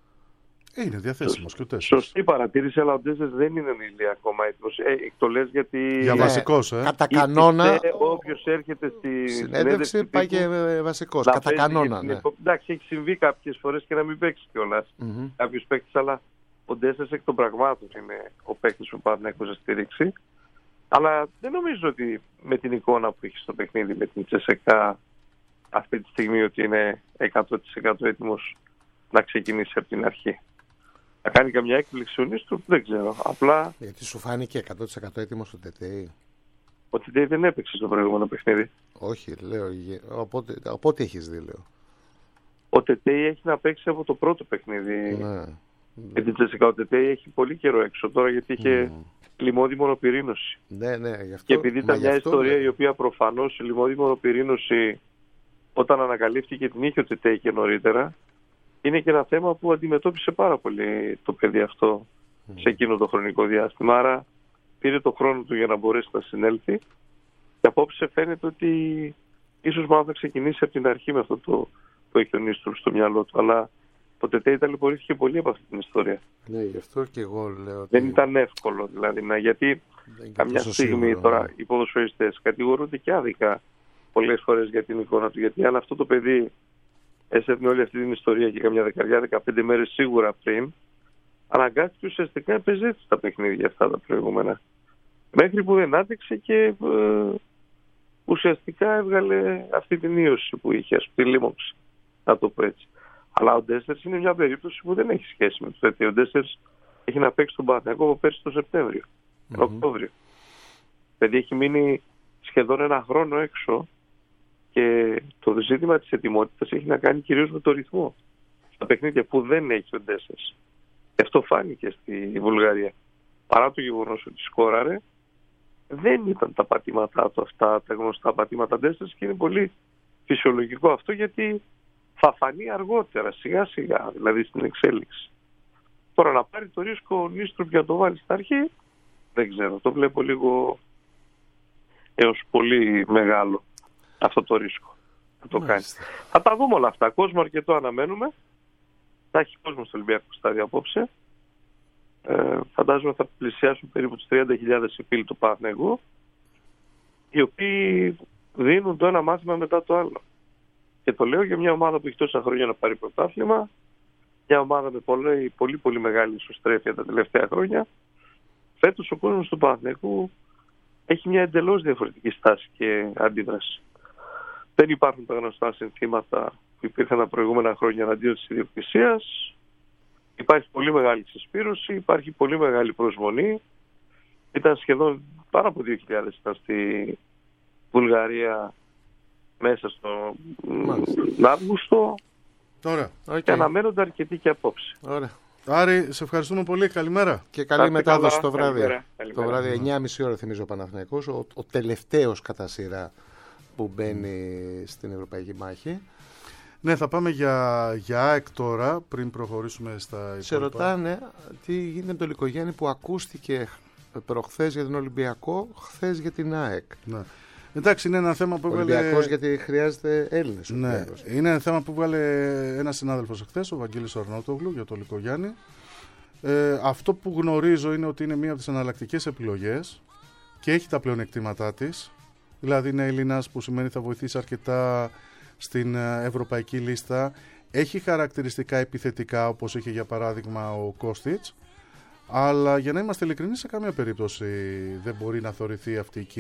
Είναι διαθέσιμος και ο Ντέσσερς. Σωστή παρατήρηση, αλλά ο Ντέσσερς δεν είναι ακόμα έτοιμος. Το λες γιατί... Για βασικός, Κατά κανόνα... Όποιος έρχεται στη συνέντευξη πάει και βασικός. Κατά κανόνα, ναι. Εντάξει, έχει συμβεί κάποιες φορές και να μην παίξει κιόλας κάποιος παίκτης, αλλά ο Ντέσσερς εκ των πραγμάτων είναι ο παίκτης που πάει να έχει στηρίξει. Αλλά δεν νομίζω ότι με την εικόνα που έχει στο παιχνίδι με την Τσεσεκά αυτή τη στιγμή ότι είναι 100% έτοιμος να ξεκινήσει από την αρχή. Να κάνει καμιά έκπληξη ο Νίστρου, δεν ξέρω. Απλά... Γιατί σου φάνηκε 100% έτοιμος ο Τετέι. Ο Τετέι δεν έπαιξε στο προηγούμενο παιχνίδι. Όχι, λέω. Οπότε έχεις δει, λέω. Ο Τετέι έχει να παίξει από το πρώτο παιχνίδι. Ναι. Με την Τσεσεκά ο Τετέι έχει πολύ καιρό έξω τώρα γιατί είχε λιμώδη μονοπυρήνωση. Ναι, γι' αυτό, και επειδή ήταν μια ιστορία η οποία προφανώς η λιμώδη μονοπυρήνωση όταν ανακαλύφθηκε την είχε ο Τετέι και νωρίτερα, είναι και ένα θέμα που αντιμετώπισε πάρα πολύ το παιδί αυτό σε εκείνο το χρονικό διάστημα. Άρα πήρε το χρόνο του για να μπορέσει να συνέλθει και απόψε φαίνεται ότι ίσως μάλλον θα ξεκινήσει από την αρχή με αυτό το έχει ο Νίστρου στο μυαλό του. Αλλά ο Τετέι ταλαιπωρήθηκε πολύ από αυτή την ιστορία. Ναι, γι' αυτό και εγώ λέω ότι... Δεν ήταν εύκολο δηλαδή, γιατί καμιά στιγμή τώρα οι ποδοσφαιριστές κατηγορούνται και άδικα πολλές φορές για την εικόνα του. Γιατί αν αυτό το παιδί έσαιρνε όλη αυτή την ιστορία και καμιά 10-15 μέρες σίγουρα πριν, αναγκάστηκε ουσιαστικά έπαιζε τα παιχνίδια αυτά τα προηγούμενα. Μέχρι που δεν άντεξε και ουσιαστικά έβγαλε αυτή την ίωση που είχε, τη λίμωξη, να το πω έτσι. Αλλά ο Ντέσσερς είναι μια περίπτωση που δεν έχει σχέση με το τέτοιο. Ο Ντέσσερς έχει να παίξει τον Παναθηναϊκό από πέρσι τον Σεπτέμβριο, τον Οκτώβριο. Δηλαδή έχει μείνει σχεδόν ένα χρόνο έξω και το ζήτημα της ετοιμότητας έχει να κάνει κυρίως με το ρυθμό στα παιχνίδια που δεν έχει ο Ντέσσερς. Αυτό φάνηκε στη Βουλγαρία. Παρά το γεγονός ότι σκόραρε, δεν ήταν τα πατήματά του αυτά, τα γνωστά πατήματα Ντέσσερς και είναι πολύ φυσιολογικό αυτό γιατί θα φανεί αργότερα, σιγά σιγά, δηλαδή στην εξέλιξη. Τώρα να πάρει το ρίσκο ο Νίστρου για να το βάλει στην αρχή, δεν ξέρω, το βλέπω λίγο έως πολύ μεγάλο αυτό το ρίσκο να το κάνει. Θα τα δούμε όλα αυτά. Κόσμο αρκετό αναμένουμε. Θα έχει κόσμο στο Ολυμπιακό στάδιο απόψε. Φαντάζομαι θα πλησιάσουν περίπου τους 30.000 οι φίλοι του Παναθηναϊκού, οι οποίοι δίνουν το ένα μάθημα μετά το άλλο. Και το λέω για μια ομάδα που έχει τόσα χρόνια να πάρει πρωτάθλημα, μια ομάδα με πολύ μεγάλη ισοστρέφεια τα τελευταία χρόνια. Φέτος ο κόσμος του Παναθηναϊκού έχει μια εντελώς διαφορετική στάση και αντίδραση. Δεν υπάρχουν τα γνωστά συνθήματα που υπήρχαν τα προηγούμενα χρόνια εναντίον της ιδιοκτησίας. Υπάρχει πολύ μεγάλη συσπήρωση, υπάρχει πολύ μεγάλη προσμονή. Ήταν σχεδόν πάρα από 2.000 ήταν στη Βουλγαρία μέσα στο Αύγουστο. Ωραία. Και αναμένονται αρκετοί και απόψε. Ωραία. Άρη, σε ευχαριστούμε πολύ. Καλημέρα. Και καλή μετάδοση το βράδυ. Καλημέρα. Το βράδυ 9.30 ώρα θυμίζω ο Παναθηναϊκός, ο τελευταίος κατά σειρά που μπαίνει στην Ευρωπαϊκή Μάχη. Ναι, θα πάμε για ΑΕΚ τώρα, πριν προχωρήσουμε στα υπόλοιπα. Σε ρωτάνε τι γίνεται με το Λυκογέννη που ακούστηκε προχθές για τον Ολυμπιακό, χθες για την ΑΕΚ. Ναι. Εντάξει, είναι ένα θέμα που έβγαλε. Ολυμπιακός γιατί χρειάζεται Έλληνες. Ναι, είναι ένα θέμα που έβγαλε ένας συνάδελφος εχθές, ο Βαγγέλης Αρναούτογλου, για το Λυκογιάννη. Αυτό που γνωρίζω είναι ότι είναι μία από τις εναλλακτικές επιλογές και έχει τα πλεονεκτήματά της. Δηλαδή είναι Έλληνας, που σημαίνει θα βοηθήσει αρκετά στην ευρωπαϊκή λίστα. Έχει χαρακτηριστικά επιθετικά, όπως είχε για παράδειγμα ο Κώστιτς. Αλλά για να είμαστε ειλικρινείς, σε καμία περίπτωση δεν μπορεί να θεωρηθεί αυτή η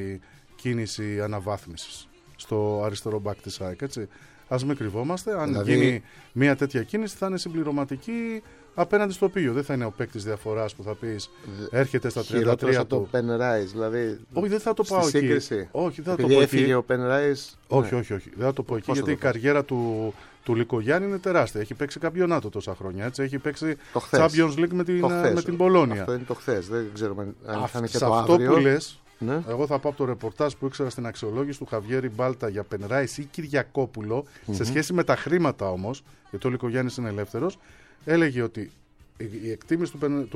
κίνηση αναβάθμισης στο αριστερό μπακ της ΑΕΚ, έτσι. Ας μην κρυβόμαστε. Αν δηλαδή γίνει μια τέτοια κίνηση, θα είναι συμπληρωματική απέναντι στο οποίο. Δεν θα είναι ο παίκτης διαφοράς που θα πεις έρχεται στα 33 από το Penrise, δηλαδή. Όχι, δεν θα το πάω εκεί. Σύγκριση. Όχι, δεν θα το Επειδή πω έφυγε εκεί. ο Penrise. Όχι. Δεν θα το πω εκεί, γιατί η καριέρα του Λυκογιάννη είναι τεράστια. Έχει παίξει καμπιονάτο τόσα χρόνια. Έτσι. Έχει παίξει Champions League με την Πολόνια. Αυτό είναι το χθες. Δεν ξέρουμε αν θα είναι και σε το αυτό αύριο. που λες, Ναι. εγώ θα πάω από το ρεπορτάζ που ήξερα στην αξιολόγηση του Χαβιέρη Μπάλτα για Πενράης ή Κυριακόπουλο, σε σχέση με τα χρήματα όμως, γιατί ο Λυκογιάννης είναι ελεύθερος, έλεγε ότι η εκτίμηση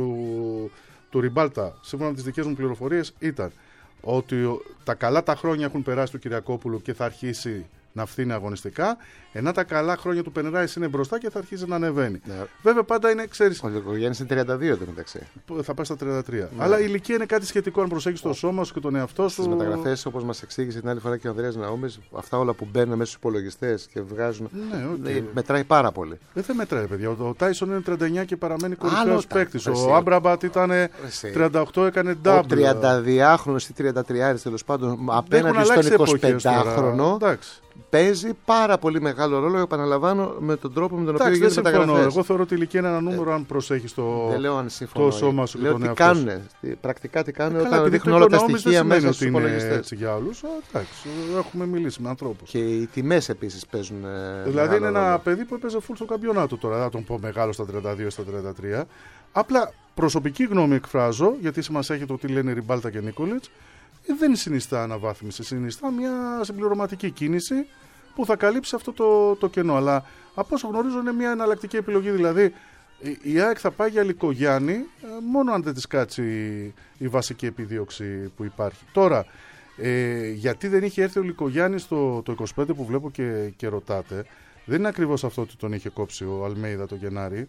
του Ριμπάλτα, σύμφωνα με τις δικές μου πληροφορίες, ήταν ότι τα καλά τα χρόνια έχουν περάσει του Κυριακόπουλου και θα αρχίσει να φθήνει αγωνιστικά, ενώ τα καλά χρόνια του Πενράης είναι μπροστά και θα αρχίσει να ανεβαίνει. Ναι. Βέβαια πάντα είναι, ξέρεις. Ο Λυκογιάννης είναι 32 το μεταξύ. Θα πάει στα 33. Ναι. Αλλά η ηλικία είναι κάτι σχετικό αν προσέχεις το σώμα σου και τον εαυτό σου. Στις μεταγραφές, όπως μας εξήγησε την άλλη φορά και ο Ανδρέας Ναούμης, αυτά όλα που μπαίνουν μέσα στους υπολογιστές και βγάζουν. Ναι, μετράει πάρα πολύ. Δεν μετράει, παιδιά. Ο Τάισον είναι 39 και παραμένει κορυφαίος παίκτης. Ο Άμπραμπατ ήταν 38, έκανε double. Ο 32χρονος ή 33 τέλος πάντων απέναντι στον 25χρονο. Παίζει πάρα πολύ μεγάλο ρόλο, επαναλαμβάνω, με τον τρόπο με τον οποίο γίνονται μεταγραφές. Εγώ θεωρώ ότι η ηλικία είναι ένα νούμερο αν προσέχεις το σώμα σου και τον εαυτό σου. Πρακτικά τι κάνουν όταν δείχνουν όλα τα στοιχεία μέσα στους υπολογιστές. Έτσι για όλους. Εντάξει, έχουμε μιλήσει με ανθρώπους. Και οι τιμές επίσης παίζουν. Δηλαδή είναι ένα παιδί που έπαιζε full στο καμπιονάτο τώρα. Δεν θα τον πω μεγάλο στα 32 στα 33. Απλά προσωπική γνώμη εκφράζω, γιατί σημασία έχει το τι λένε Ριμπάλτα και Νίκολιτς. Δεν συνιστά αναβάθμιση, συνιστά μια συμπληρωματική κίνηση που θα καλύψει αυτό το κενό. Αλλά από όσο γνωρίζω είναι μια εναλλακτική επιλογή. Δηλαδή η ΑΕΚ θα πάει για Λυκογιάννη μόνο αν δεν της κάτσει η βασική επιδίωξη που υπάρχει. Τώρα, γιατί δεν είχε έρθει ο Λυκογιάννης το 25 που βλέπω και ρωτάτε, δεν είναι ακριβώς αυτό ότι τον είχε κόψει ο Αλμέιδα το Γενάρη.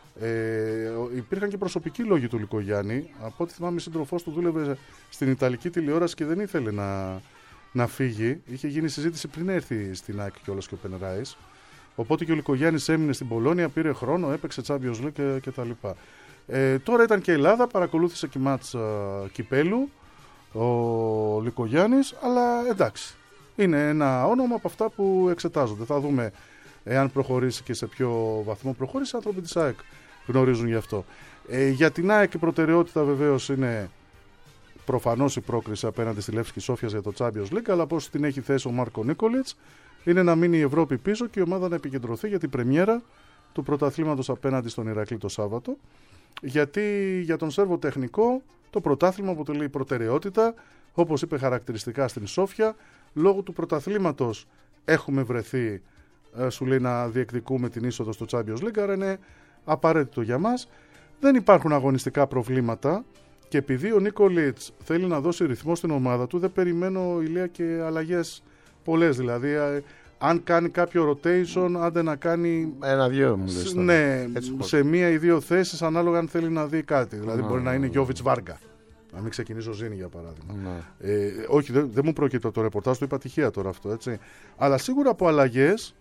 Υπήρχαν και προσωπικοί λόγοι του Λυκογιάννη. Από ό,τι θυμάμαι, η σύντροφός του δούλευε στην Ιταλική τηλεόραση και δεν ήθελε να φύγει. Είχε γίνει συζήτηση πριν έρθει στην ΑΕΚ κιόλας και ο Πενράης. Οπότε και ο Λυκογιάννης έμεινε στην Πολώνια, πήρε χρόνο, έπαιξε Champions League κτλ. Τώρα ήταν και Ελλάδα, παρακολούθησε και μάτς κυπέλου ο Λυκογιάννης, αλλά εντάξει. Είναι ένα όνομα από αυτά που εξετάζονται. Θα δούμε εάν προχωρήσει και σε ποιο βαθμό προχωρήσει. Οι άνθρωποι της ΑΕΚ γνωρίζουν γι' αυτό. Για την ΑΕΚ η προτεραιότητα βεβαίως είναι προφανώς η πρόκριση απέναντι στη Λεύσκη Σόφιας για το Champions League, αλλά πώς την έχει θέσει ο Μάρκο Νίκολιτς είναι να μείνει η Ευρώπη πίσω και η ομάδα να επικεντρωθεί για την πρεμιέρα του πρωταθλήματος απέναντι στον Ηρακλή το Σάββατο. Γιατί για τον Σέρβο τεχνικό το πρωτάθλημα αποτελεί προτεραιότητα, όπως είπε χαρακτηριστικά στην Σόφια, λόγω του πρωταθλήματος έχουμε βρεθεί, σου λέει, να διεκδικούμε την είσοδο στο Champions League, άρα είναι απαραίτητο για μας. Δεν υπάρχουν αγωνιστικά προβλήματα και επειδή ο Νίκολιτς θέλει να δώσει ρυθμό στην ομάδα του, δεν περιμένω, Ηλία, και αλλαγές πολλές. Δηλαδή, αν κάνει κάποιο rotation, άντε να κάνει ένα-δυο, ναι, σε μία ή δύο θέσεις, ανάλογα αν θέλει να δει κάτι. Δηλαδή, μπορεί να είναι Γιόβιτς Βάργα. Να μην ξεκινήσει ο Ζήνη, για παράδειγμα. Όχι, δεν μου προκύπτει από το ρεπορτάζ, το είπα τυχαία τώρα αυτό, έτσι. Αλλά σίγουρα από αλλαγές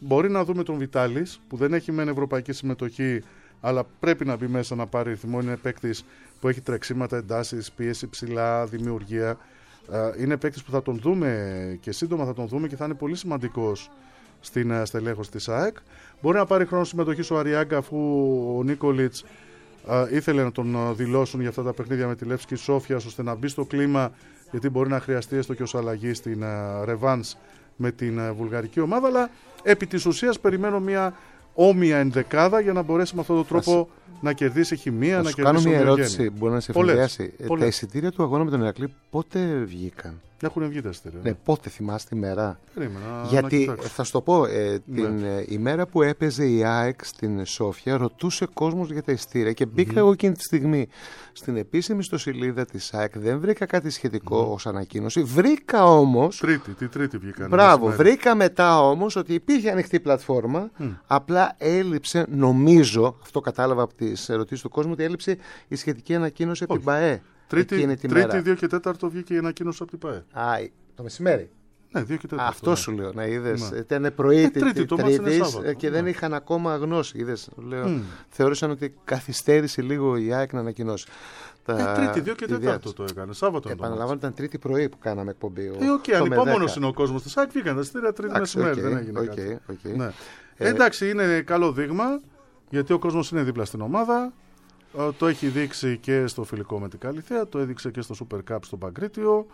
Μπορεί να δούμε τον Βιτάλης, που δεν έχει μεν ευρωπαϊκή συμμετοχή, αλλά πρέπει να μπει μέσα να πάρει ρυθμό. Είναι παίκτης που έχει τρεξίματα, εντάσεις, πίεση ψηλά, δημιουργία. Είναι παίκτης που θα τον δούμε και σύντομα θα τον δούμε και θα είναι πολύ σημαντικός στην στελέχωση της ΑΕΚ. Μπορεί να πάρει χρόνο συμμετοχής ο Αριάγκα, αφού ο Νίκολιτς ήθελε να τον δηλώσουν για αυτά τα παιχνίδια με τη Λεύσκη Σόφιας, ώστε να μπει στο κλίμα, γιατί μπορεί να χρειαστεί έστω και ως αλλαγή στην ρεβάνς με την βουλγαρική ομάδα. Αλλά επί της ουσίας περιμένω μια όμοια ενδεκάδα για να μπορέσει με αυτόν τον τρόπο να κερδίσει χημεία, να κερδίσει. Κάνω μια ερώτηση που μπορεί να σε ευνηδιάσει. Τα εισιτήρια του αγώνα με τον Ηρακλή πότε βγήκαν? Έχουν βγει τα εισιτήρια. Ναι, πότε θυμάστε τη μέρα? Περίμενα, γιατί θα σου το πω, την ημέρα που έπαιζε η ΑΕΚ στην Σόφια, ρωτούσε κόσμος για τα εισιτήρια και μπήκα εγώ εκείνη τη στιγμή στην επίσημη ιστοσελίδα της ΑΕΚ. Δεν βρήκα κάτι σχετικό ως ανακοίνωση. Βρήκα όμως. Τη Τρίτη βγήκαν. Μπράβο, βρήκα μετά όμως ότι υπήρχε ανοιχτή πλατφόρμα. Απλά έλειψε, νομίζω, αυτό κατάλαβα από τις ερωτήσεις του κόσμου, ότι έλειψε η σχετική ανακοίνωση από την ΠΑΕ. Τρίτη 2 και 4 βγήκε η ανακοίνωση από την ΠΑΕ. Το μεσημέρι. Ναι, 2 και 4. Αυτό σου λέω, να είδες. Ήταν πρωί Τρίτης και δεν είχαν ακόμα γνώση. Είδες, λέω, θεώρησαν ότι καθυστέρησε λίγο η ΑΕΚ να ανακοινώσει. Τρίτη, 2 και 4 το έκανε. Σάββατο. Επαναλαμβάνω, ήταν Τρίτη πρωί που κάναμε εκπομπή. Ανυπόμονος είναι ο κόσμος της ΑΕΚ. Βγήκαν τα εισιτήρια Τρίτη μεσημέρι. Δεν έγινε κάτι. Εντάξει, είναι καλό δείγμα, γιατί ο κόσμος είναι δίπλα στην ομάδα. Το έχει δείξει και στο φιλικό με την Καλυθέα, το έδειξε και στο Super Cup στο Παγκρίτιο,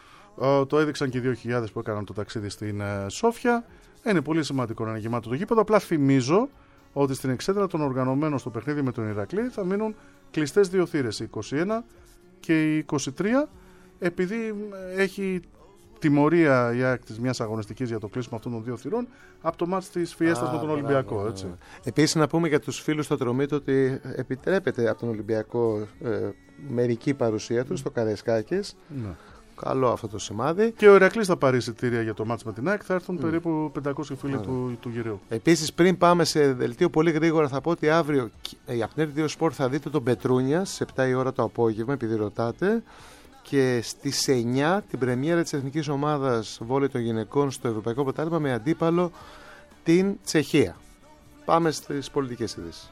το έδειξαν και οι 2.000 που έκαναν το ταξίδι στην Σόφια. Είναι πολύ σημαντικό να είναι γεμάτο το γήπεδο. Απλά θυμίζω ότι στην εξέδρα των οργανωμένων στο παιχνίδι με τον Ηρακλή θα μείνουν κλειστές 2 θύρες, η 21 και η 23, επειδή έχει τιμωρία η ΑΕΚ της μιας αγωνιστικής για το κλείσιμο αυτών των 2 θυρών από το μάτς της Φιέστας με τον Ολυμπιακό. Έτσι. Επίσης να πούμε για τους φίλους στο Ατρομήτο ότι επιτρέπεται από τον Ολυμπιακό μερική παρουσία του στο Καραϊσκάκης. Ναι. Καλό αυτό το σημάδι. Και ο Ηρακλής θα πάρει εισιτήρια για το μάτς με την ΑΕΚ, θα έρθουν περίπου 500 φίλοι του γυραίου. Επίσης, πριν πάμε σε δελτίο, πολύ γρήγορα θα πω ότι αύριο από την RTL Sport θα δείτε τον Πετρούνια στις 7 η ώρα το απόγευμα, επειδή ρωτάτε. Και στις 9 την πρεμιέρα της Εθνικής Ομάδας Βόλεϊ των Γυναικών στο Ευρωπαϊκό Πρωτάθλημα με αντίπαλο την Τσεχία. Πάμε στις πολιτικές ειδήσεις.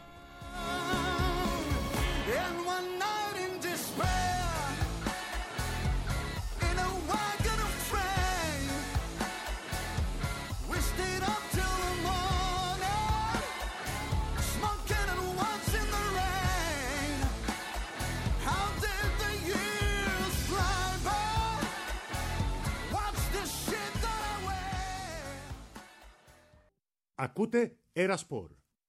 Ακούτε Era Sport.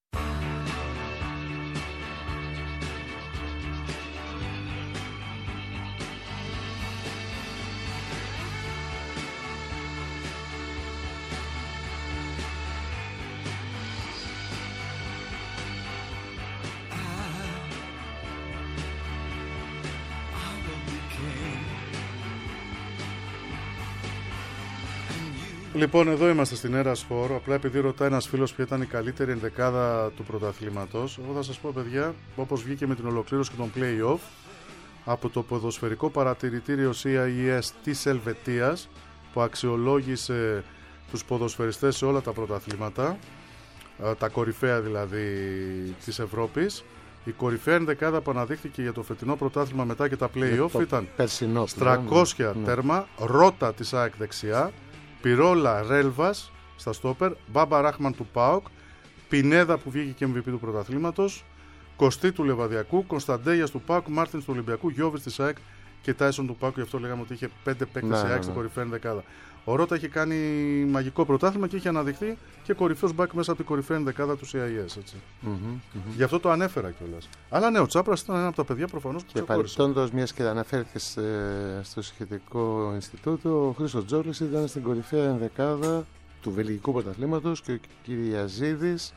Λοιπόν, εδώ είμαστε στην Era Sport. Απλά επειδή ρωτάει ένας φίλος ποια ήταν η καλύτερη ενδεκάδα του πρωταθλήματος, εγώ θα σας πω, παιδιά, όπως βγήκε με την ολοκλήρωση και τον play-off από το ποδοσφαιρικό παρατηρητήριο CIES της Ελβετίας, που αξιολόγησε τους ποδοσφαιριστές σε όλα τα πρωταθλήματα, τα κορυφαία δηλαδή της Ευρώπης. Η κορυφαία ενδεκάδα που αναδείχθηκε για το φετινό πρωτάθλημα μετά και τα play-off ήταν Στρακόσια τέρμα, Ρότα της ΑΕΚ δεξιά, Πιρόλα Ρέλβας στα στόπερ, Μπάμπα Ράχμαν του ΠΑΟΚ, Πινέδα που βγήκε και MVP του πρωταθλήματος, Κωστή του Λεβαδιακού, Κωνσταντέγιας του ΠΑΟΚ, Μάρτινς του Ολυμπιακού, Γιώβης της ΑΕΚ και Τάισον του ΠΑΟΚ. Γι' αυτό λέγαμε ότι είχε 5 παίκτες η ΑΕΚ στην κορυφαία ενδεκάδα. Ο Ρότα είχε κάνει μαγικό πρωτάθλημα και είχε αναδειχθεί και κορυφαίος μπακ μέσα από την κορυφαία ενδεκάδα του CIS. Γι' αυτό το ανέφερα κιόλας. Αλλά ναι, ο Τσάπρας ήταν ένα από τα παιδιά προφανώς που ξεχώρισε. Και παρεπτόντως, μιας και αναφέρθηκε στο σχετικό Ινστιτούτο, ο Χρήστος Τζόρλης ήταν στην κορυφαία ενδεκάδα του Βελγικού πρωταθλήματος και ο Κυριαζίδης.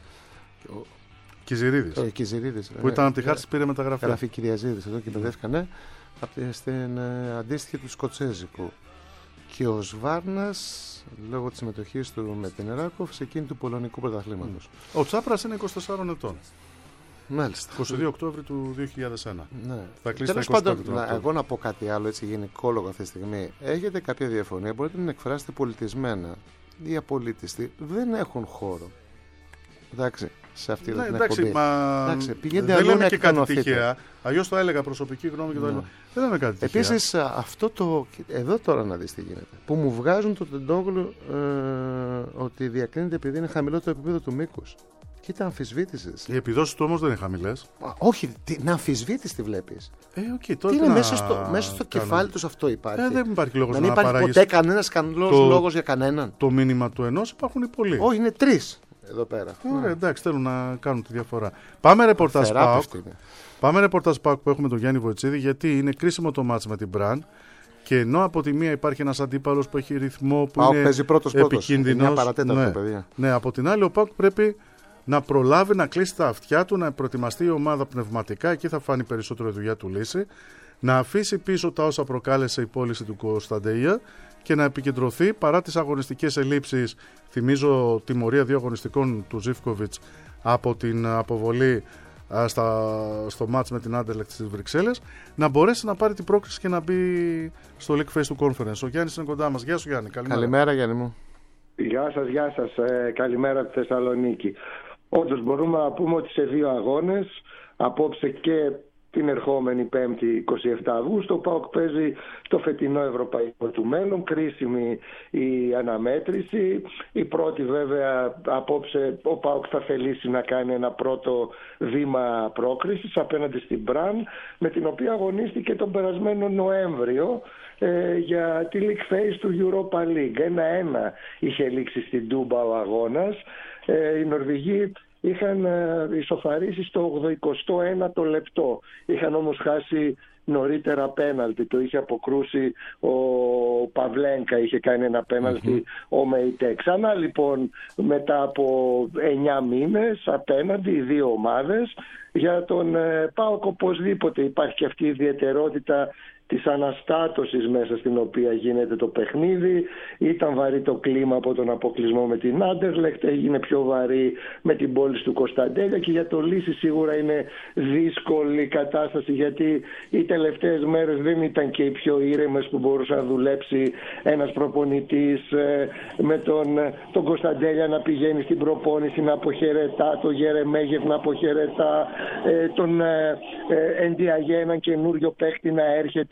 Κιζηρίδης. Που ήταν από τη Χάρτης, πήρε μεταγραφή. Γράφει Κυριαζίδης εδώ και μπερδεύτηκαν στην αντίστοιχη του Σκοτσέζικου. Και ο Σβάρνας, λόγω της συμμετοχής του με την Εράκοφ, σε εκείνη του Πολωνικού πρωταθλήματος. Ο Τσάπρας είναι 24 ετών. Μάλιστα. 22 Οκτώβρη του 2001. Ναι. Θα κλείσει τα 25. Εγώ να πω κάτι άλλο έτσι γενικόλογο αυτή τη στιγμή. Έχετε κάποια διαφωνία, μπορείτε να την εκφράσετε πολιτισμένα ή απολύτιστη. Δεν έχουν χώρο. Εντάξει, σε αυτή Ναι, την εντάξει, εκπομπή. μα Πηγαίνετε δεν αλλού λέμε να και κάτι εκτονωθείτε. τυχαία. Αλλιώς το έλεγα προσωπική γνώμη και το έλεγα. Δεν λέμε κάτι τυχαία. Επίσης, αυτό το. Εδώ τώρα να δεις τι γίνεται. Που μου βγάζουν το Τεντόγλου ότι διακρίνεται επειδή είναι χαμηλό το επίπεδο του μήκους. Κοίτα, αμφισβήτησες. Οι επιδόσεις του όμως δεν είναι χαμηλές. Όχι, την αμφισβήτηση τη βλέπεις. Τότε Τι είναι να μέσα στο κάνουμε. κεφάλι τους αυτό υπάρχει. Δεν υπάρχει λόγος να να μην υπάρχει παράγεις ποτέ κανένας καλός λόγος για κανέναν. το μήνυμα του ενός, υπάρχουν οι πολλοί. Όχι, είναι 3 εδώ πέρα. Ωραία, εντάξει, θέλουν να κάνουν τη διαφορά. Πάμε ρεπορτάζ ΠΑΟΚ. Θεράπευτη είναι. Πάμε ρεπορτάζ ΠΑΟΚ που έχουμε τον Γιάννη Βοητσίδη, γιατί είναι κρίσιμο το μάτς με την Μπραν. Και ενώ από τη μία υπάρχει ένας αντίπαλος που έχει ρυθμό, που ΠΑΟΚ είναι παίζει πρώτος, επικίνδυνος. 9 παρατέταρτο, παιδιά. Ναι, από την άλλη ο ΠΑΟΚ πρέπει να προλάβει να κλείσει τα αυτιά του, να προετοιμαστεί η ομάδα πνευματικά. Εκεί θα φάνει περισσότερο η δουλειά του λύση. Να αφήσει πίσω τα όσα προκάλεσε η πώληση του Κωνσταντέια και να επικεντρωθεί παρά τις αγωνιστικές ελλείψεις. Θυμίζω τιμωρία 2 αγωνιστικών του Ζίβκοβιτς από την αποβολή στο μάτς με την Άντερλεχτ στις Βρυξέλλες, να μπορέσει να πάρει την πρόκριση και να μπει στο League Face του Conference. Ο Γιάννης είναι κοντά μας. Γεια σου Γιάννη. Καλημέρα Γιάννη μου. Γεια σας. Καλημέρα από τη Θεσσαλονίκη. Όντως μπορούμε να πούμε ότι σε 2 αγώνες, απόψε και την ερχόμενη 5η 27 Αυγούστου, ο ΠΑΟΚ παίζει το φετινό ευρωπαϊκό του μέλλον. Κρίσιμη η αναμέτρηση. Η πρώτη βέβαια απόψε ο ΠΑΟΚ θα θελήσει να κάνει ένα πρώτο βήμα πρόκρισης απέναντι στην Μπραν, με την οποία αγωνίστηκε τον περασμένο Νοέμβριο για τη League Phase του Europa League. 1-1 είχε λήξει στην Τούμπα ο αγώνας. Οι Νορβηγοί είχαν ισοφαρίσει στο 89ο λεπτό. Είχαν όμως χάσει νωρίτερα πέναλτι. Το είχε αποκρούσει ο Παυλένκα, είχε κάνει ένα πέναλτι ο Μεϊτέ. Ξανά λοιπόν μετά από 9 μήνες απέναντι οι 2 ομάδες. Για τον ΠΑΟΚ οπωσδήποτε υπάρχει και αυτή η ιδιαιτερότητα της αναστάτωσης μέσα στην οποία γίνεται το παιχνίδι. Ήταν βαρύ το κλίμα από τον αποκλεισμό με την Άντερλεχτ, έγινε πιο βαρύ με την πώληση του Κωνσταντέλια, και για το Λύση σίγουρα είναι δύσκολη κατάσταση, γιατί οι τελευταίες μέρες δεν ήταν και οι πιο ήρεμες που μπορούσε να δουλέψει ένας προπονητής με τον Κωνσταντέλια να πηγαίνει στην προπόνηση, να αποχαιρετά, το Γερεμέγεφ να αποχαιρετά, τον Εντιαγέ, έναν καινούριο παίκτη να έρχεται.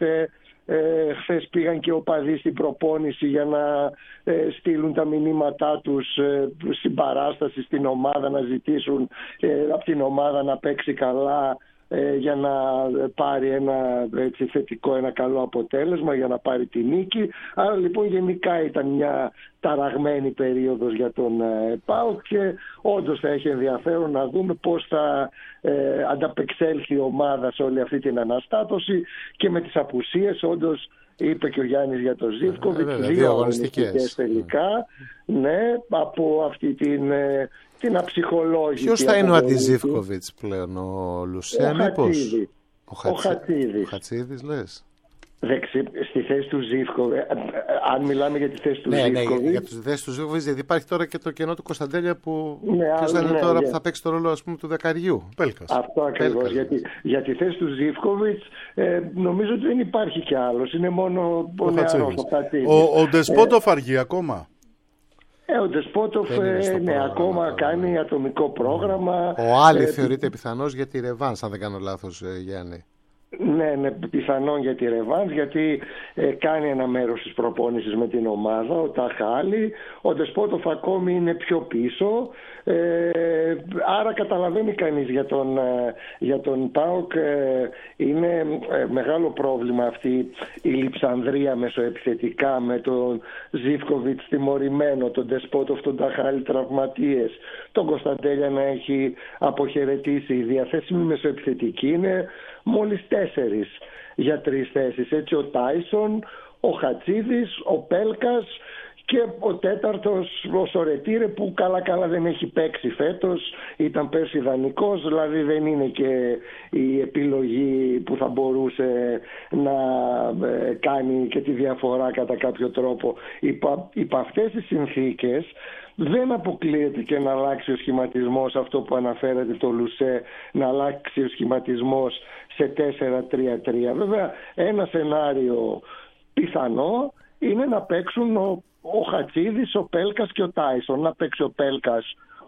Χθες πήγαν και οπαδοί στην προπόνηση για να στείλουν τα μηνύματά τους στην παράσταση, στην ομάδα, να ζητήσουν από την ομάδα να παίξει καλά για να πάρει ένα θετικό, ένα καλό αποτέλεσμα, για να πάρει τη νίκη. Άρα λοιπόν γενικά ήταν μια ταραγμένη περίοδος για τον ΠΑΟΚ και όντως θα έχει ενδιαφέρον να δούμε πώς θα ανταπεξέλθει η ομάδα σε όλη αυτή την αναστάτωση και με τις απουσίες. Όντως είπε και ο Γιάννης για τον Ζίβκοβιτς, 2 αγωνιστικές τελικά, ναι, από αυτή την αψυχολόγηση. Ποιος θα είναι ο αντιζίβκοβιτς πλέον, ο Λουσέ μήπως? Ο Χατσίδης λες? Στη θέση του Ζίβκοβιτς, αν μιλάμε για τη θέση του Ζίβκοβιτς. Ναι, για τη θέση του Ζίβκοβιτς, γιατί υπάρχει τώρα και το κενό του Κωνσταντέλια που ποιος θα είναι τώρα που θα παίξει το ρόλο, ας πούμε, του δεκαριού. Πέλκας. Αυτό ακριβώς, για τη θέση του Ζίβκοβιτς νομίζω ότι δεν υπάρχει κι άλλος, είναι μόνο ο νεαρός, ο Χατσίδης. Ο Ντεσπότοφ αργεί ακόμα. Ο Ντεσπότοφ ακόμα κάνει ατομικό πρόγραμμα. Ο Άλλη θεωρείται πιθανός για τη ρεβάνς, αν δεν κάνω λάθος, Γιάννη. Ναι, πιθανόν για τη ρεβάνς, γιατί κάνει ένα μέρος της προπόνησης με την ομάδα, ο Ταχάλη. Ο Ντεσπότοφ ακόμη είναι πιο πίσω, άρα καταλαβαίνει κανείς για τον ΠΑΟΚ είναι μεγάλο πρόβλημα αυτή η λειψανδρία μεσοεπιθετικά, με τον Ζίβκοβιτς τιμωρημένο, τον Ντεσπότοφ, τον Ταχάλη τραυματίες, τον Κωνσταντέλια να έχει αποχαιρετήσει. Η διαθέσιμη μεσοεπιθετική είναι μόλις 4 για 3 θέσεις. Έτσι ο Τάισον, ο Χατσίδης, ο Πέλκας και ο τέταρτος, ο Σορετήρε, που καλά δεν έχει παίξει φέτος, ήταν πέρσι δανεικός, δηλαδή δεν είναι και η επιλογή που θα μπορούσε να κάνει και τη διαφορά κατά κάποιο τρόπο. Υπό αυτές τις συνθήκες δεν αποκλείεται και να αλλάξει ο σχηματισμός, αυτό που αναφέρατε το Λουσέ, να αλλάξει ο σχηματισμός σε 4-3-3. Βέβαια ένα σενάριο πιθανό είναι να παίξουν ο Χατσίδης, ο Πέλκας και ο Τάισον. Να παίξει ο Πέλκας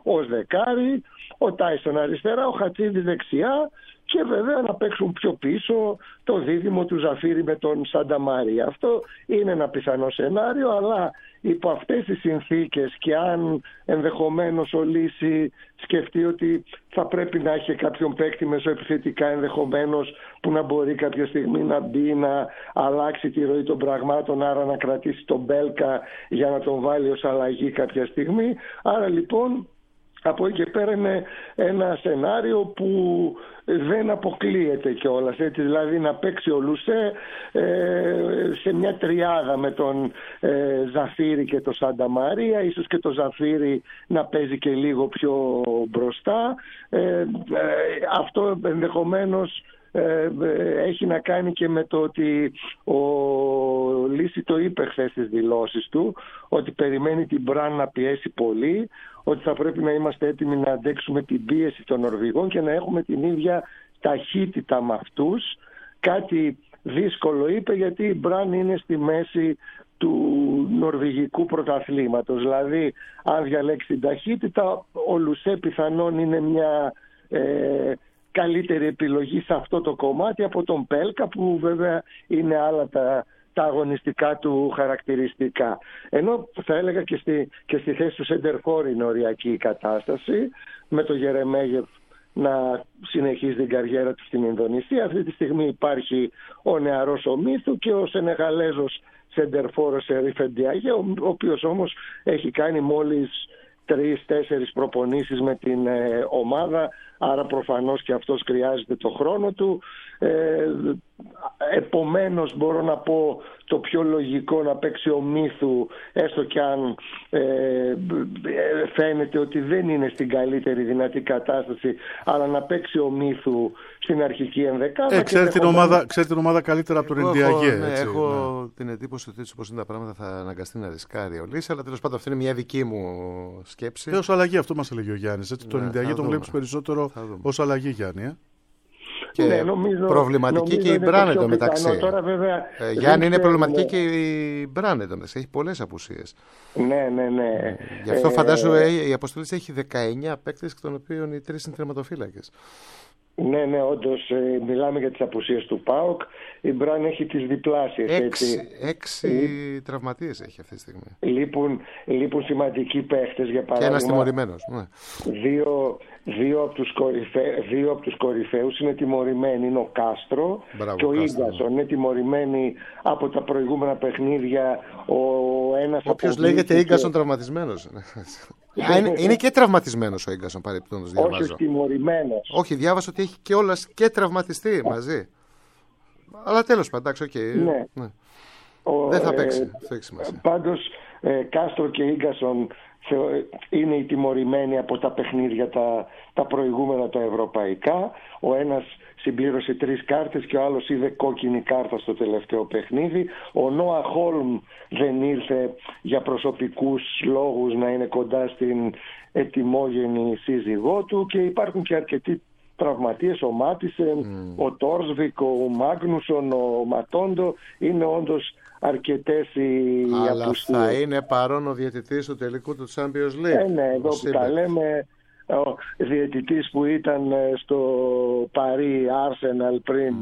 ως δεκάρι, ο Τάισον αριστερά, ο Χατσίδης δεξιά και βέβαια να παίξουν πιο πίσω το δίδυμο του Ζαφύρη με τον Σανταμάρη. Αυτό είναι ένα πιθανό σενάριο, αλλά υπό αυτές τις συνθήκες και αν ενδεχομένως ο Λύση σκεφτεί ότι θα πρέπει να έχει κάποιον παίκτη μεσοεπιθετικά ενδεχομένως που να μπορεί κάποια στιγμή να μπει, να αλλάξει τη ροή των πραγμάτων, άρα να κρατήσει τον Μπέλκα για να τον βάλει ως αλλαγή κάποια στιγμή. Άρα λοιπόν από εκεί και πέρα είναι ένα σενάριο που δεν αποκλείεται κιόλας, έτσι, δηλαδή να παίξει ο Λουσέ σε μια τριάδα με τον Ζαφύρη και τον Σανταμαρία, ίσως και τον Ζαφύρη να παίζει και λίγο πιο μπροστά. Αυτό ενδεχομένως έχει να κάνει και με το ότι ο Λύση το είπε χθες στις δηλώσεις του, ότι περιμένει την Μπραν να πιέσει πολύ, ότι θα πρέπει να είμαστε έτοιμοι να αντέξουμε την πίεση των Νορβηγών και να έχουμε την ίδια ταχύτητα με αυτούς. Κάτι δύσκολο είπε, γιατί η Μπραν είναι στη μέση του νορβηγικού πρωταθλήματος. Δηλαδή αν διαλέξει την ταχύτητα, ο Λουσέ πιθανόν είναι μια καλύτερη επιλογή σε αυτό το κομμάτι από τον Πέλκα, που βέβαια είναι άλλα τα αγωνιστικά του χαρακτηριστικά. Ενώ θα έλεγα και στη θέση του σεντερφόρ είναι οριακή η κατάσταση, με το Γερεμέγεφ να συνεχίζει την καριέρα του στην Ινδονησία. Αυτή τη στιγμή υπάρχει ο νεαρός ο Μύθου και ο Σενεγαλέζος σεντερφόρ Σερίφ Εντιάγε, ο οποίος όμως έχει κάνει μόλις 3-4 προπονήσεις με την ομάδα, άρα προφανώς και αυτός χρειάζεται το χρόνο του. Επομένως μπορώ να πω το πιο λογικό να παίξει ο Μύθου, έστω και αν φαίνεται ότι δεν είναι στην καλύτερη δυνατή κατάσταση, αλλά να παίξει ο Μύθου στην αρχική ενδεκάδα. Ξέρει την ομάδα καλύτερα από τον Ιντιαγέ. Έχω την εντύπωση ότι όπως είναι τα πράγματα θα αναγκαστεί να ρισκάρει ο Λύση, αλλά τέλος πάντων αυτή είναι μια δική μου σκέψη. Ως αλλαγή, αυτό μας έλεγε ο Γιάννης. Τον Ιντιαγέ τον βλέπεις περισσότερο ως αλλαγή, Γιάννη. Και προβληματική και η Μπραν εντωμεταξύ. Γιάννη, είναι προβληματική και η Μπραν εντωμεταξύ. Έχει πολλές απουσίες. Ναι. Γι' αυτό φαντάζομαι η αποστολή έχει 19 παίκτες, εκ των οποίων οι 3 είναι τερματοφύλακες. Ναι, όντως μιλάμε για τις απουσίες του ΠΑΟΚ. Η Μπραν έχει τις διπλάσιες. 6 τραυματίες έχει αυτή τη στιγμή. Λείπουν σημαντικοί παίχτες, για παράδειγμα. Και ένας τιμωρημένος. Ναι. Δύο από τους κορυφαίους είναι τιμωρημένοι. Είναι ο Κάστρο και ο Ίγκασον. Είναι τιμωρημένοι από τα προηγούμενα παιχνίδια. Όποιος λέγεται Ίγκασον τραυματισμένος. Είναι και τραυματισμένος ο Ίγκασον, παρεπτόντως διαβάζω. Όχι τιμωρημένος. Όχι, διάβασα ότι έχει κιόλας και τραυματιστεί μαζί. Αλλά τέλος πάντων, εντάξει, ναι. Δεν θα παίξει. Αυτό έχει σημασία. Πάντως, Κάστρο και Ίγκασον είναι οι τιμωρημένοι από τα παιχνίδια τα προηγούμενα τα ευρωπαϊκά. Ο ένας συμπλήρωσε 3 κάρτες και ο άλλος είδε κόκκινη κάρτα στο τελευταίο παιχνίδι. Ο Νόα Χόλμ δεν ήρθε για προσωπικούς λόγους να είναι κοντά στην ετοιμόγενη σύζυγό του και υπάρχουν και αρκετοί τραυματίες, ο Μάτισεν, ο Τόρσβικ, ο Μάγνουσον, ο Ματόντο. Είναι όντως αρκετές οι απουσίες. Αλλά θα είναι παρόν ο διαιτητής του τελικού του Champions League. Ναι, εδώ που τα λέμε, ο διαιτητής που ήταν στο Παρί Arsenal πριν